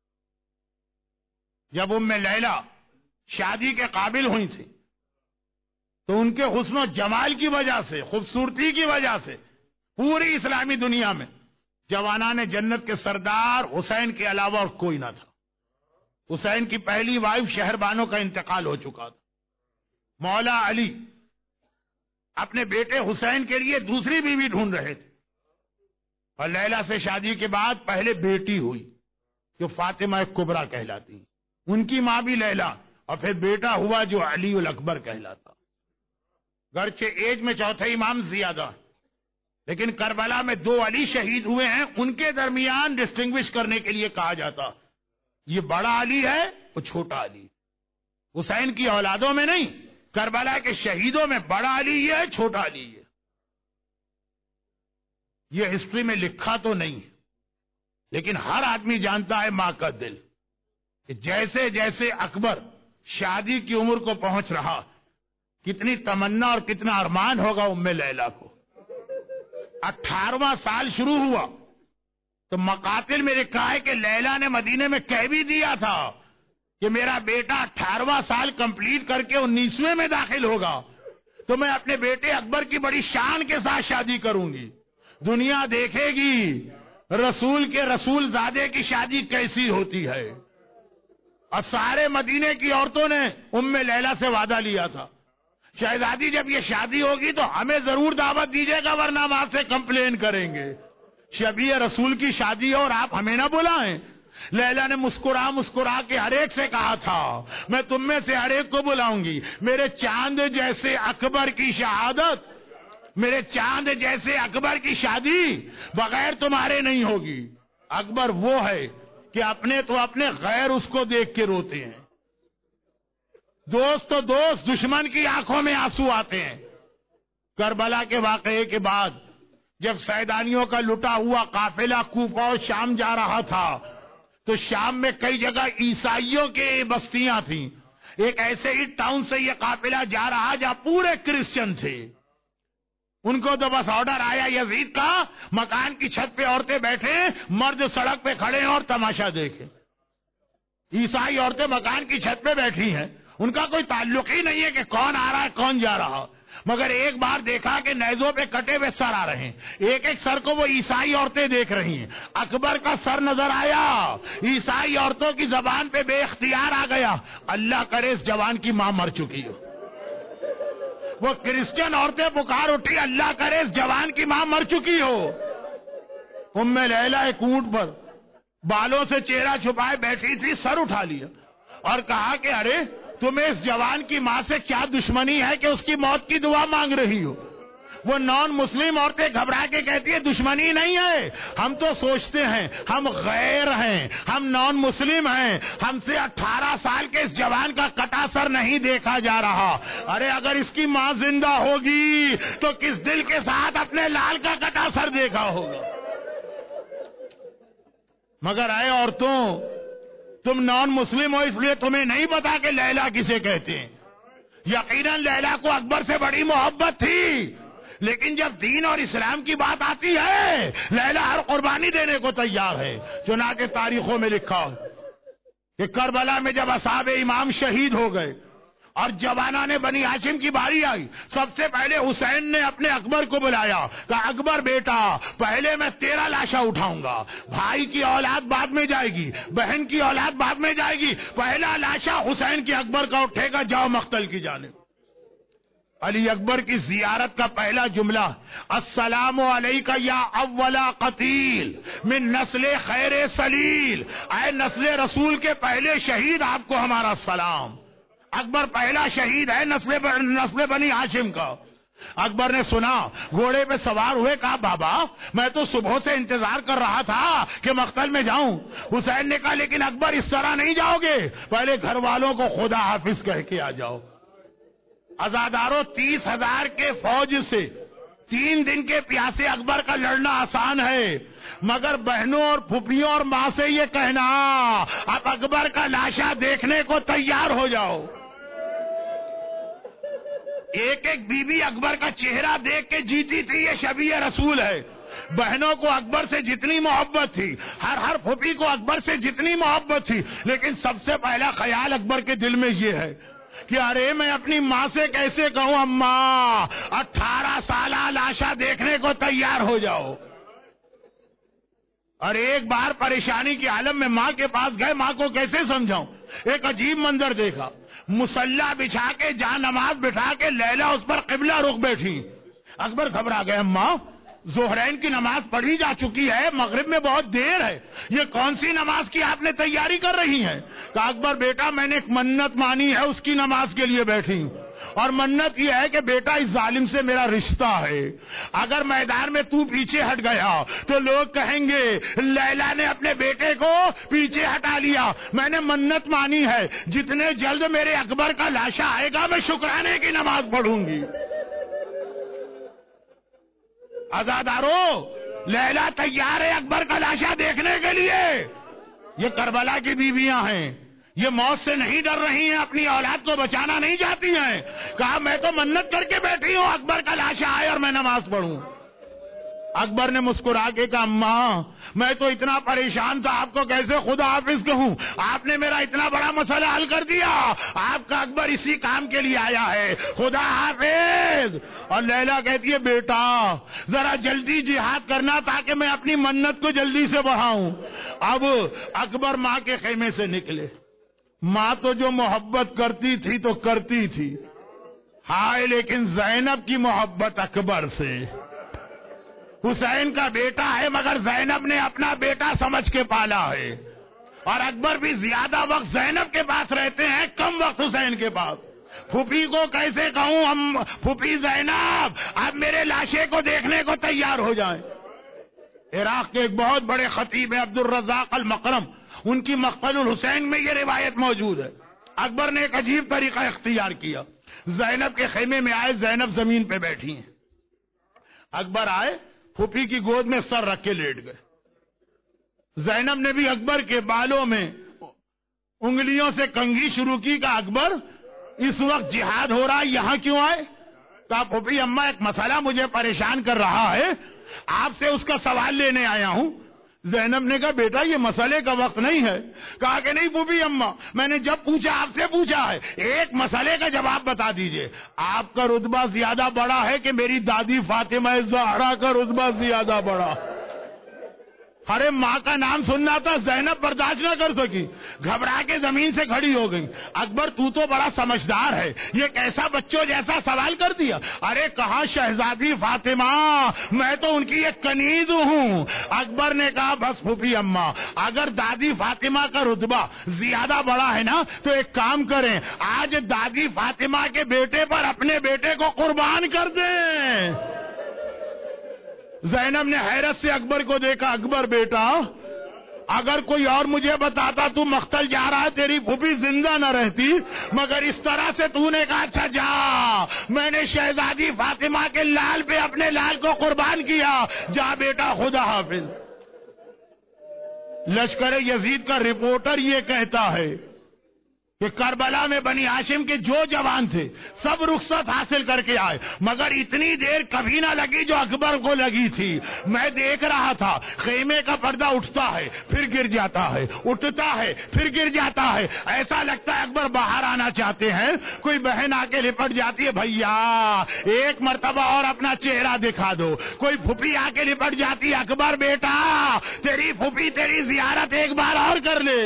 جب ام لیلہ شادی کے قابل ہوئی تھی تو ان کے حسن و جمال کی وجہ سے، خوبصورتی کی وجہ سے پوری اسلامی دنیا میں جوانان جنت کے سردار حسین کے علاوہ اور کوئی نہ تھا۔ حسین کی پہلی وائف شہربانو کا انتقال ہو چکا تھا۔ مولا علی اپنے بیٹے حسین کے لیے دوسری بیوی ڈھونڈ رہے تھے، اور لیلہ سے شادی کے بعد پہلے بیٹی ہوئی جو فاطمہ کبریٰ کہلاتی، ان کی ماں بھی لیلہ، اور پھر بیٹا ہوا جو علی الاکبر کہلاتا۔ گرچہ ایج میں چوتھے امام زیادہ، لیکن کربلا میں 2 علی شہید ہوئے ہیں، ان کے درمیان ڈسٹنگوش کرنے کے لیے کہا جاتا یہ بڑا علی ہے، وہ چھوٹا علی۔ حسین کی اولادوں میں نہیں، کربلا کے شہیدوں میں بڑا علی یہ ہے، چھوٹا علی یہ۔ یہ ہسٹری میں لکھا تو نہیں، لیکن ہر آدمی جانتا ہے ماں کا دل، کہ جیسے جیسے اکبر شادی کی عمر کو پہنچ رہا، کتنی تمنا اور کتنا ارمان ہوگا ام لیلہ کو۔ 18واں سال شروع ہوا تو مقاتل میں لکھا ہے کہ لیلہ نے مدینے میں کہہ بھی دیا تھا کہ میرا بیٹا 18واں سال کمپلیٹ کر کے 19ویں میں داخل ہوگا تو میں اپنے بیٹے اکبر کی بڑی شان کے ساتھ شادی کروں گی، دنیا دیکھے گی رسول کے رسول زادے کی شادی کیسی ہوتی ہے۔ اور سارے مدینے کی عورتوں نے ام لیلہ سے وعدہ لیا تھا، شہزادی جب یہ شادی ہوگی تو ہمیں ضرور دعوت دیجیے گا، ورنہ ہم آپ سے کمپلین کریں گے۔ شبیہ رسول کی شادی اور آپ ہمیں نہ بلائیں۔ لیلہ نے مسکرا مسکرا کے ہر ایک سے کہا تھا میں تم میں سے ہر ایک کو بلاؤں گی، میرے چاند جیسے اکبر کی شہادت، میرے چاند جیسے اکبر کی شادی بغیر تمہارے نہیں ہوگی۔ اکبر وہ ہے کہ اپنے تو اپنے غیر اس کو دیکھ کے روتے ہیں، دوست تو دوست، دشمن کی آنکھوں میں آنسو آتے ہیں۔ کربلا کے واقعے کے بعد جب سیدانیوں کا لٹا ہوا قافلہ کوفہ اور شام جا رہا تھا تو شام میں کئی جگہ عیسائیوں کے بستیاں تھیں، ایک ایسے ہی ٹاؤن سے یہ قافلہ جا رہا جہاں پورے کرسچن تھے۔ ان کو تو بس آرڈر آیا یزید کا، مکان کی چھت پہ عورتیں بیٹھے، مرد سڑک پہ کھڑے ہیں اور تماشا دیکھیں۔ عیسائی عورتیں مکان کی چھت پہ بیٹھی ہیں، ان کا کوئی تعلق ہی نہیں ہے کہ کون آ رہا ہے کون جا رہا، مگر ایک بار دیکھا کہ نیزوں پہ کٹے ہوئے سر آ رہے ہیں، ایک ایک سر کو وہ عیسائی عورتیں دیکھ رہی ہیں۔ اکبر کا سر نظر آیا، عیسائی عورتوں کی زبان پہ بے اختیار آ گیا، اللہ کرے اس جوان کی ماں مر چکی ہو۔ وہ کرسچن عورتیں پکار اٹھی، اللہ کرے اس جوان کی ماں مر چکی ہو۔ ام لیلہ ایک اونٹ پر بالوں سے چہرہ چھپائے بیٹھی تھی، سر اٹھا لیا اور کہا کہ ارے تمہیں اس جوان کی ماں سے کیا دشمنی ہے کہ اس کی موت کی دعا مانگ رہی ہو؟ وہ نان مسلم عورتیں گھبرا کے کہتی ہے دشمنی نہیں ہے، ہم تو سوچتے ہیں ہم غیر ہیں، ہم نان مسلم ہیں، ہم سے 18 سال کے اس جوان کا کٹا سر نہیں دیکھا جا رہا۔ ارے اگر اس کی ماں زندہ ہوگی تو کس دل کے ساتھ اپنے لال کا کٹا سر دیکھا ہوگا۔ مگر اے عورتوں، تم نان مسلم ہو اس لیے تمہیں نہیں پتا کہ لیلہ کسے کہتے ہیں۔ یقیناً لیلہ کو اکبر سے بڑی محبت تھی، لیکن جب دین اور اسلام کی بات آتی ہے لیلہ ہر قربانی دینے کو تیار ہے۔ چنانچہ تاریخوں میں لکھا کہ کربلا میں جب اصحاب امام شہید ہو گئے اور جوانان بنی ہاشم کی باری آئی، سب سے پہلے حسین نے اپنے اکبر کو بلایا، کہا اکبر بیٹا پہلے میں تیرا لاشا اٹھاؤں گا، بھائی کی اولاد بعد میں جائے گی، بہن کی اولاد بعد میں جائے گی، پہلا لاشا حسین کی اکبر کا اٹھے گا، جاؤ مقتل کی جانب۔ علی اکبر کی زیارت کا پہلا جملہ، السلام علیکہ یا اولا قتیل من نسل خیر سلیل، اے نسل رسول کے پہلے شہید، آپ کو ہمارا سلام۔ اکبر پہلا شہید ہے نسل بنی ہاشم کا۔ اکبر نے سنا، گھوڑے پہ سوار ہوئے، کہا بابا میں تو صبح سے انتظار کر رہا تھا کہ مقتل میں جاؤں۔ حسین نے کہا لیکن اکبر اس طرح نہیں جاؤ گے، پہلے گھر والوں کو خدا حافظ کہہ کے آ جاؤ۔ عزاداروں 30,000 کے فوج سے 3 دن کے پیاسے اکبر کا لڑنا آسان ہے، مگر بہنوں اور پھوپھیوں اور ماں سے یہ کہنا اب اکبر کا لاشا دیکھنے کو تیار ہو جاؤ۔ ایک ایک بی بی اکبر کا چہرہ دیکھ کے جیتی تھی، یہ شبیہ رسول ہے۔ بہنوں کو اکبر سے جتنی محبت تھی، ہر پھوپھی کو اکبر سے جتنی محبت تھی، لیکن سب سے پہلا خیال اکبر کے دل میں یہ ہے کہ ارے میں اپنی ماں سے کیسے کہوں اماں 18 سالہ لاشا دیکھنے کو تیار ہو جاؤ۔ اور ایک بار پریشانی کے عالم میں ماں کے پاس گئے، ماں کو کیسے سمجھاؤں؟ ایک عجیب منظر دیکھا، مصلی بچھا کے جہاں نماز بٹھا کے لیلا اس پر قبلہ رخ بیٹھی۔ اکبر گھبرا گئے، اماں ظہرین کی نماز پڑھی جا چکی ہے، مغرب میں بہت دیر ہے، یہ کون سی نماز کی آپ نے تیاری کر رہی ہیں؟ کہا اکبر بیٹا میں نے ایک منت مانی ہے، اس کی نماز کے لیے بیٹھی، اور منت یہ ہے کہ بیٹا اس ظالم سے میرا رشتہ ہے، اگر میدان میں تو پیچھے ہٹ گیا تو لوگ کہیں گے لیلا نے اپنے بیٹے کو پیچھے ہٹا لیا، میں نے منت مانی ہے جتنے جلد میرے اکبر کا لاشا آئے گا میں شکرانے کی نماز پڑھوں گی۔ عزادارو لیلا تیار ہے اکبر کا لاشا دیکھنے کے لیے۔ یہ کربلا کی بیویاں ہیں، یہ موت سے نہیں ڈر رہی ہیں، اپنی اولاد کو بچانا نہیں چاہتی ہیں۔ کہا میں تو منت کر کے بیٹھی ہوں اکبر کا لاشا آئے اور میں نماز پڑھوں۔ اکبر نے مسکرا کے کہا اماں میں تو اتنا پریشان تھا، آپ کو کیسے خدا حافظ کہوں، آپ نے میرا اتنا بڑا مسئلہ حل کر دیا، آپ کا اکبر اسی کام کے لیے آیا ہے، خدا حافظ۔ اور لیلا کہتی ہے بیٹا ذرا جلدی جہاد کرنا تاکہ میں اپنی منت کو جلدی سے بڑھاؤں۔ اب اکبر ماں کے خیمے سے نکلے، ماں تو جو محبت کرتی تھی تو کرتی تھی، ہائے لیکن زینب کی محبت اکبر سے۔ حسین کا بیٹا ہے مگر زینب نے اپنا بیٹا سمجھ کے پالا ہے، اور اکبر بھی زیادہ وقت زینب کے پاس رہتے ہیں، کم وقت حسین کے پاس۔ پھوپھی کو کیسے کہوں ہم پھوپھی زینب اب میرے لاشے کو دیکھنے کو تیار ہو جائیں۔ عراق کے ایک بہت بڑے خطیب ہیں عبد الرزاق المقرم، ان کی مقتل الحسین میں یہ روایت موجود ہے۔ اکبر نے ایک عجیب طریقہ اختیار کیا، زینب کے خیمے میں آئے، زینب زمین پہ بیٹھی ہیں، اکبر آئے پھوپھی کی گود میں سر رکھ کے لیٹ گئے۔ زینب نے بھی اکبر کے بالوں میں انگلیوں سے کنگھی شروع کی، کہ اکبر اس وقت جہاد ہو رہا ہے یہاں کیوں آئے؟ کہا پھوپھی اماں ایک مسئلہ مجھے پریشان کر رہا ہے، آپ سے اس کا سوال لینے آیا ہوں۔ زینب نے کہا بیٹا یہ مسئلے کا وقت نہیں ہے۔ کہا کہ نہیں پھوپھی اماں میں نے جب پوچھا آپ سے پوچھا ہے، ایک مسئلے کا جواب بتا دیجئے۔ آپ کا رتبہ زیادہ بڑا ہے کہ میری دادی فاطمہ زہرا کا رتبہ زیادہ بڑا؟ ارے ماں کا نام سننا تھا، زینب برداشت نہ کر سکی، گھبرا کے زمین سے کھڑی ہو گئی۔ اکبر تو بڑا سمجھدار ہے، یہ کیسا بچوں جیسا سوال کر دیا؟ ارے کہاں شہزادی فاطمہ، میں تو ان کی ایک کنیز ہوں۔ اکبر نے کہا بس پھوپھی اماں اگر دادی فاطمہ کا رتبہ زیادہ بڑا ہے نا تو ایک کام کریں، آج دادی فاطمہ کے بیٹے پر اپنے بیٹے کو قربان کر دیں۔ زینب نے حیرت سے اکبر کو دیکھا، اکبر بیٹا اگر کوئی اور مجھے بتاتا تو مقتل جا رہا ہے تیری پھوپھی زندہ نہ رہتی، مگر اس طرح سے تو نے کہا اچھا جا، میں نے شہزادی فاطمہ کے لال پہ اپنے لال کو قربان کیا، جا بیٹا خدا حافظ۔ لشکر یزید کا رپورٹر یہ کہتا ہے کہ کربلا میں بنی ہاشم کے جو جوان تھے سب رخصت حاصل کر کے آئے، مگر اتنی دیر کبھی نہ لگی جو اکبر کو لگی تھی۔ میں دیکھ رہا تھا خیمے کا پردہ اٹھتا ہے پھر گر جاتا ہے، اٹھتا ہے پھر گر جاتا ہے، ایسا لگتا ہے اکبر باہر آنا چاہتے ہیں، کوئی بہن آ کے لپٹ جاتی ہے، بھیا ایک مرتبہ اور اپنا چہرہ دکھا دو، کوئی پھوپھی آ کے لپٹ جاتی ہے، اکبر بیٹا تیری پھوپھی تیری زیارت ایک بار اور کر لے۔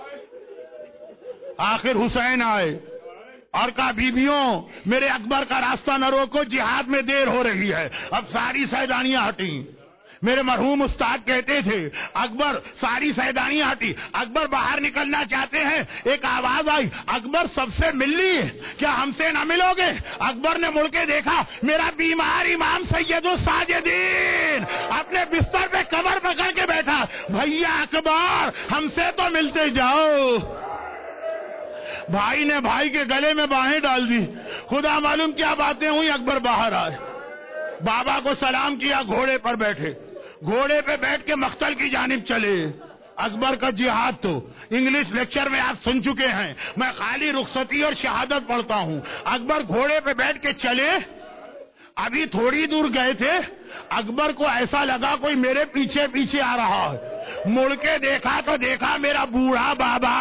آخر حسین آئے اور کہا بیبیوں میرے اکبر کا راستہ نہ روکو، جہاد میں دیر ہو رہی ہے۔ اب ساری سیدانیاں ہٹیں۔ میرے مرحوم استاد کہتے تھے اکبر ساری سیدانیاں ہٹی، اکبر باہر نکلنا چاہتے ہیں، ایک آواز آئی اکبر سب سے مل لیے، کیا ہم سے نہ ملو گے؟ اکبر نے مڑ کے دیکھا میرا بیمار امام سید الساجدین اپنے بستر پہ کمر پکڑ کے بیٹھا، بھیا اکبر ہم سے تو ملتے جاؤ۔ بھائی نے بھائی کے گلے میں باہیں ڈال دی، خدا معلوم کیا باتیں ہوئی، اکبر باہر آئے، بابا کو سلام کیا، گھوڑے پر بیٹھے، گھوڑے پہ بیٹھ کے مقتل کی جانب چلے۔ اکبر کا جہاد تو انگلش لیکچر میں آپ سن چکے ہیں، میں خالی رخصتی اور شہادت پڑھتا ہوں۔ اکبر گھوڑے پہ بیٹھ کے چلے، ابھی تھوڑی دور گئے تھے، اکبر کو ایسا لگا کوئی میرے پیچھے پیچھے آ رہا ہے، مڑ کے دیکھا تو دیکھا میرا بوڑھا بابا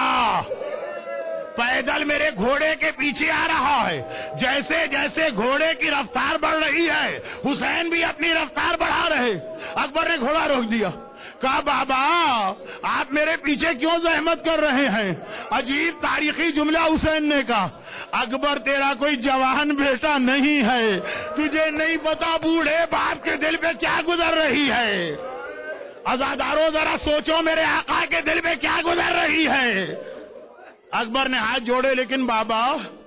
پیدل میرے گھوڑے کے پیچھے آ رہا ہے۔ جیسے جیسے گھوڑے کی رفتار بڑھ رہی ہے حسین بھی اپنی رفتار بڑھا رہے۔ اکبر نے گھوڑا روک دیا، کہا بابا آپ میرے پیچھے کیوں زحمت کر رہے ہیں؟ عجیب تاریخی جملہ حسین نے کہا، اکبر تیرا کوئی جوان بیٹا نہیں ہے، تجھے نہیں پتا بوڑھے باپ کے دل پہ کیا گزر رہی ہے۔ عزادارو ذرا سوچو میرے آقا کے دل پہ کیا گزر رہی ہے۔ اکبر نے ہاتھ جوڑے، لیکن بابا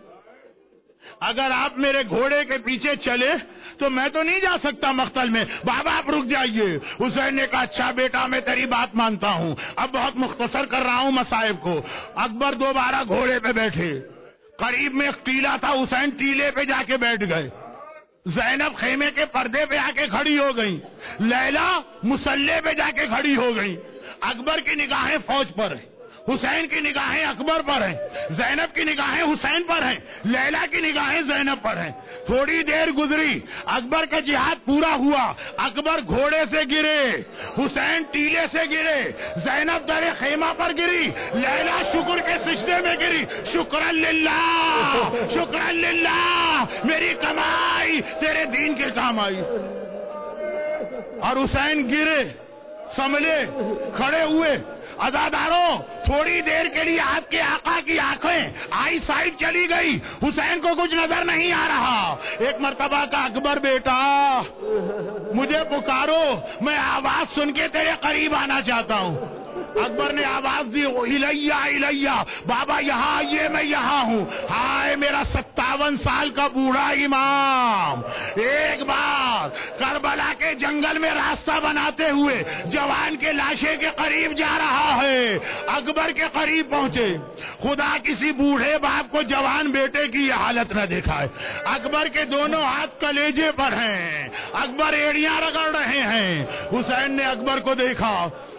اگر آپ میرے گھوڑے کے پیچھے چلے تو میں تو نہیں جا سکتا مقتل میں، بابا آپ رک جائیے۔ حسین نے کہا اچھا بیٹا میں تیری بات مانتا ہوں، اب بہت مختصر کر رہا ہوں مصائب کو۔ اکبر دوبارہ گھوڑے پہ بیٹھے، قریب میں ایک ٹیلا تھا، حسین ٹیلے پہ جا کے بیٹھ گئے، زینب خیمے کے پردے پہ آ کے کھڑی ہو گئی، لیلا مسلح پہ جا کے کھڑی ہو گئی۔ اکبر کی نگاہیں فوج پر ہیں، حسین کی نگاہیں اکبر پر ہیں، زینب کی نگاہیں حسین پر ہیں، لیلا کی نگاہیں زینب پر ہیں۔ تھوڑی دیر گزری، اکبر کا جہاد پورا ہوا، اکبر گھوڑے سے گرے، حسین ٹیلے سے گرے، زینب در خیمہ پر گری، لیلا شکر کے سجدے میں گری، شکرا للہ شکرا للہ، میری کمائی تیرے دین کے کام آئی۔ اور حسین گرے، سنبھلے، کھڑے ہوئے۔ عزاداروں تھوڑی دیر کے لیے آپ کے آقا کی آنکھیں آئی سائڈ چلی گئی، حسین کو کچھ نظر نہیں آ رہا۔ ایک مرتبہ کا اکبر بیٹا مجھے پکارو، میں آواز سن کے تیرے قریب آنا چاہتا ہوں۔ اکبر نے آواز دی الیہ الیہ، بابا یہاں آئیے میں یہاں ہوں۔ ہائے میرا 57 سال کا بوڑھا امام ایک بار کربلا کے جنگل میں راستہ بناتے ہوئے جوان کے لاشے کے قریب جا رہا ہے، اکبر کے قریب پہنچے۔ خدا کسی بوڑھے باپ کو جوان بیٹے کی یہ حالت نہ دکھائے۔ اکبر کے دونوں ہاتھ کلیجے پر ہیں، اکبر ایڑیاں رگڑ رہے ہیں۔ حسین نے اکبر کو دیکھا،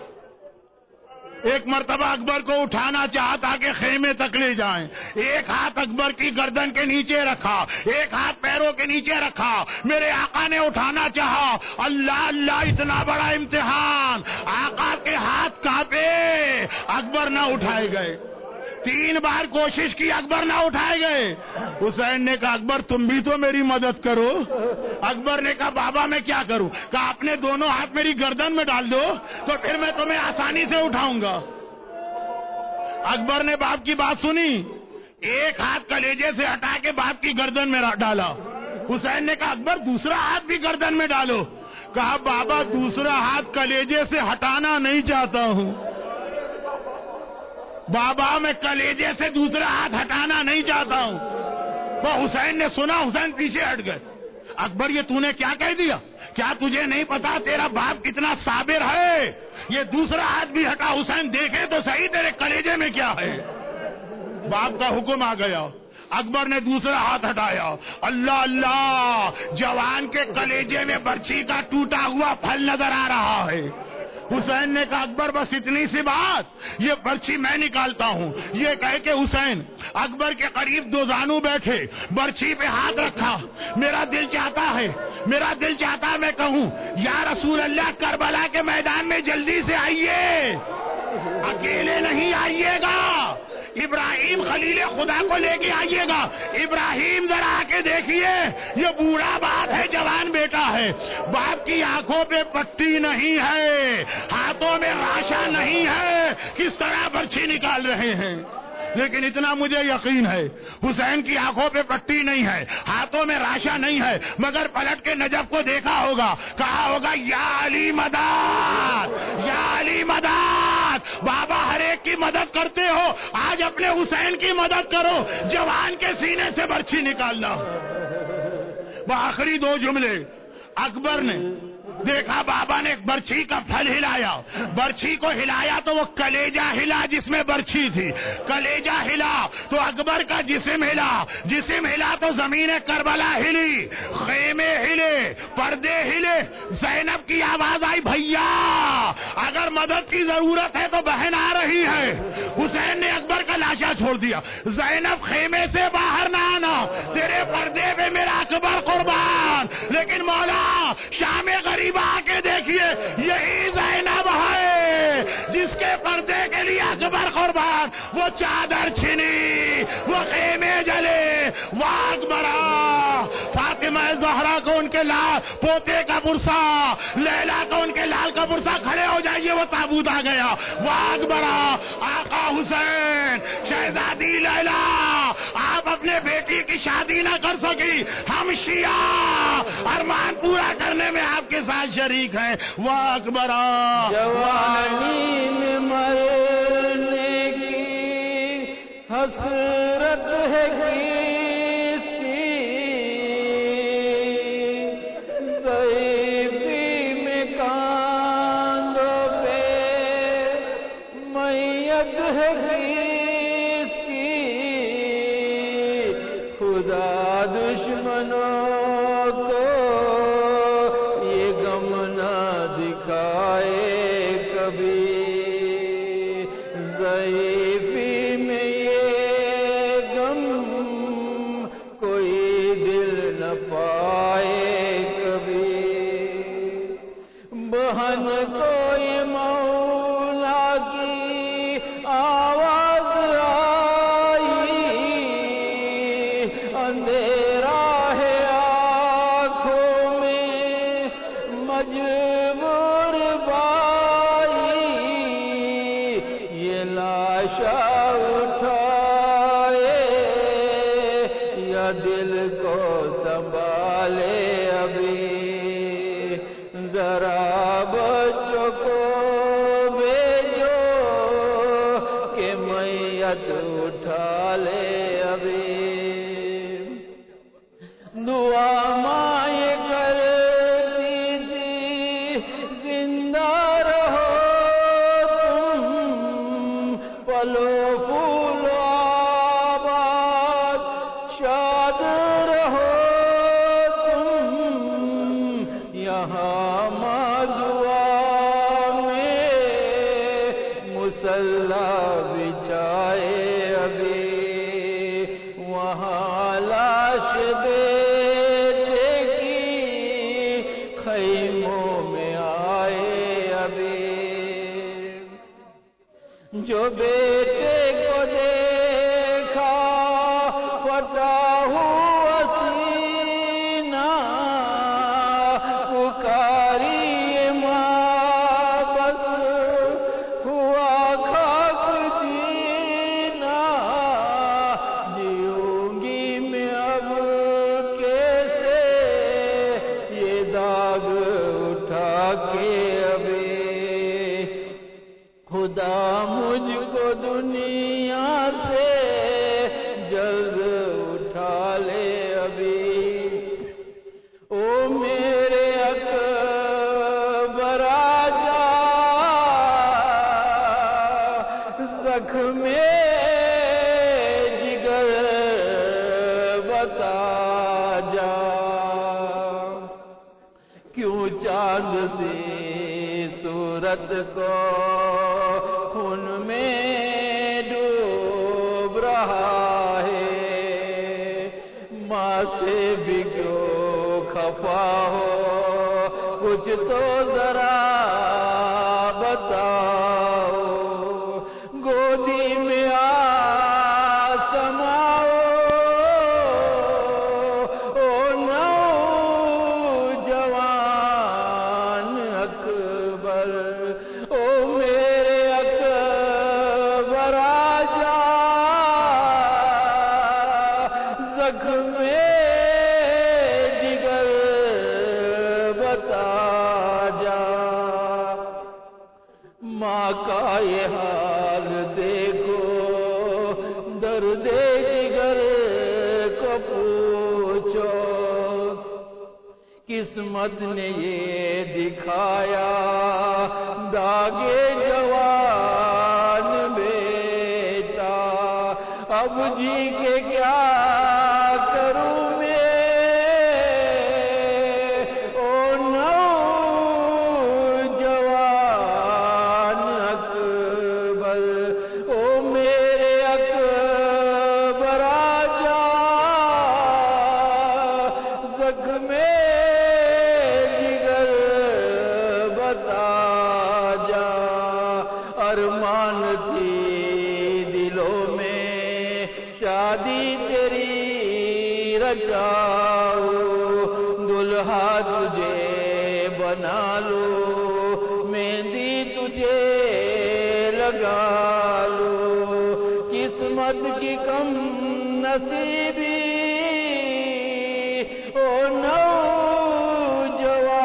ایک مرتبہ اکبر کو اٹھانا چاہا تاکہ خیمے تک لے جائیں، ایک ہاتھ اکبر کی گردن کے نیچے رکھا، ایک ہاتھ پیروں کے نیچے رکھا۔ میرے آقا نے اٹھانا چاہا، اللہ اللہ اتنا بڑا امتحان، آقا کے ہاتھ کانپے، اکبر نہ اٹھائے گئے۔ 3 بار کوشش کی، اکبر نہ اٹھائے گئے۔ حسین نے کہا اکبر تم بھی تو میری مدد کرو۔ اکبر نے کہا بابا میں کیا کروں؟ کہا اپنے دونوں ہاتھ میری گردن میں ڈال دو تو پھر میں تمہیں آسانی سے اٹھاؤں گا۔ اکبر نے باپ کی بات سنی، ایک ہاتھ کلیجے سے ہٹا کے باپ کی گردن میں ڈالا۔ حسین نے کہا اکبر دوسرا ہاتھ بھی گردن میں ڈالو۔ کہا بابا دوسرا ہاتھ کلیجے سے ہٹانا نہیں چاہتا ہوں، بابا میں کلیجے سے دوسرا ہاتھ ہٹانا نہیں چاہتا ہوں۔ وہ حسین نے سنا، حسین پیچھے ہٹ گئے۔ اکبر یہ تو نے کیا کہہ دیا؟ کیا تجھے نہیں پتا تیرا باپ کتنا صابر ہے؟ یہ دوسرا ہاتھ بھی ہٹا، حسین دیکھے تو صحیح تیرے کلیجے میں کیا ہے۔ باپ کا حکم آ گیا، اکبر نے دوسرا ہاتھ ہٹایا۔ اللہ اللہ، جوان کے کلیجے میں برچھی کا ٹوٹا ہوا پھل نظر آ رہا ہے۔ حسین نے کہا اکبر بس اتنی سی بات، یہ برچھی میں نکالتا ہوں. یہ کہہ کے حسین اکبر کے قریب دو زانو بیٹھے، برچھی پہ ہاتھ رکھا. میرا دل چاہتا ہے میں کہوں یا رسول اللہ کربلا کے میدان میں جلدی سے آئیے، اکیلے نہیں آئیے گا، ابراہیم خلیل خدا کو لے کے آئیے گا. ابراہیم ذرا آ کے دیکھیے، یہ بوڑھا باپ ہے، جوان بیٹا ہے، باپ کی آنکھوں پہ پٹی نہیں ہے، ہاتھوں میں راشا نہیں ہے، کس طرح برچھی نکال رہے ہیں. لیکن اتنا مجھے یقین ہے حسین کی آنکھوں پہ پٹی نہیں ہے، ہاتھوں میں راشا نہیں ہے، مگر پلٹ کے نجف کو دیکھا ہوگا، کہا ہوگا یا علی مدد، یا علی مدد. بابا ہر ایک کی مدد کرتے ہو، آج اپنے حسین کی مدد کرو، جوان کے سینے سے برچھی نکالنا. آخری دو جملے. اکبر نے دیکھا بابا نے برچھی کا پھل ہلایا، برچھی کو ہلایا تو وہ کلیجہ ہلا جس میں برچھی تھی، کلیجہ ہلا تو اکبر کا جسم ہلا، جسم ہلا تو زمین کربلا ہلی، خیمے ہلے، پردے ہلے. زینب کی آواز آئی بھیا اگر مدد کی ضرورت ہے تو بہن آ رہی ہے. حسین نے اکبر کا لاشا چھوڑ دیا. زینب خیمے سے باہر نہ آنا، تیرے پردے پہ میرا اکبر قربان. لیکن مولا شام غریب آ کے دیکھیے، یہی زینب ہے جس کے پردے کے لیے اکبر قربان. وہ چادر چھنی، وہ خیمے جلے، وہ اکبرا. فاطمہ زہرا کو ان کے لال پوتے کا برسا، لیلا کو ان کے لال کا برسا، کھڑے ہو جائیے، وہ تابوت آ گیا. وہ اکبرا آقا حسین شہزادی لیلا آپ اپنے بیٹی کی شادی نہ کر سکی، ہم شیعہ ارمان پورا کرنے میں آپ کے ساتھ شریک ہیں. وہ اکبرا جوانی میں مرنے کی حسرت ہے کس کی، ضعیفی میں کاندھوں پہ میت ہے کس کی. خدا دشمنوں کو دکھائے کبھی، ضعیفی میں یہ غم کوئی دل نہ پائے کبھی. بہن کوئی مولا کی آواز آئی، اندھیرا ہے آنکھوں میں مجبور بائی، یہ لاشا اٹھائے یا دل کو سنبھالے. ابھی ذرا بچوں کو بھیجو کہ میت اٹھا لے. ابھی دعا مائیں کرتی تھی زندہ رہو تم، پلو پھولو آباد شاد رہو تم. یہاں ماں دعا میں مصلی بچھائے. ابھی وہاں لاش بیٹے کی خیموں میں آئے. ابھی جو بیٹے کو دیکھا پھٹا ہوا سینہ، پکاری ماں بس ہوا خاک جینا. جیوں گی میں اب کیسے یہ داغ اٹھا کے. ابھی خدا مجھ کو دنیا سے جلد اٹھا لے. ابھی او میرے اکبر آجا، زخم جگر بتا جا، کیوں چاند سی صورت عشرت کو خون میں ڈوب رہا ہے، ماں سے بھی کیوں خفا ہو، کچھ تو ذرا بتاؤ، گودی میں آ سماؤ، او نوجوان اکبر، او میرے اکبر آجا، زخم جگر بتا جا، ماں کا یہ حال دیکھو، درد جگر کو پوچھو، قسمت نے یہ دکھایا داغے جوان بیٹا، اب جی کے کیا کروں میں، او نوجوان اکبر، او میرے اکبر آجا، زخم جگر بتا جا، ارمان تھی دلوں میں شادی تیری رچاؤ، دلہا تجھے بنا لو، مہندی تجھے لگا لو، قسمت کی کم نصیبی، او نوجوان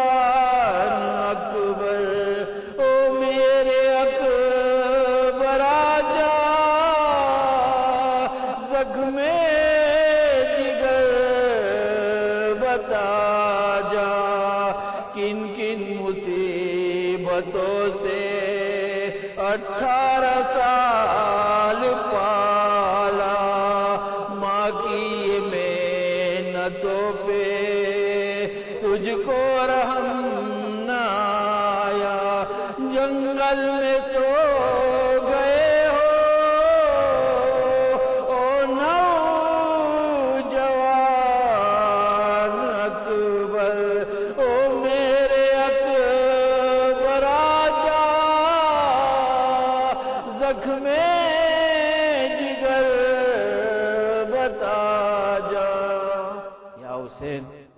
اکبر، او میرے اکبر آجا، زخم جگر بتا جا، کن کن مصیبتوں سے 18 سال پالا، ماں کی یہ محنتوں پہ تجھ کو رحم نہ آیا، جنگل میں سو گئے ہو، او نوجوان اکبر، او میرے اکبر آجا، زخم جگر بتا جا، یا حسین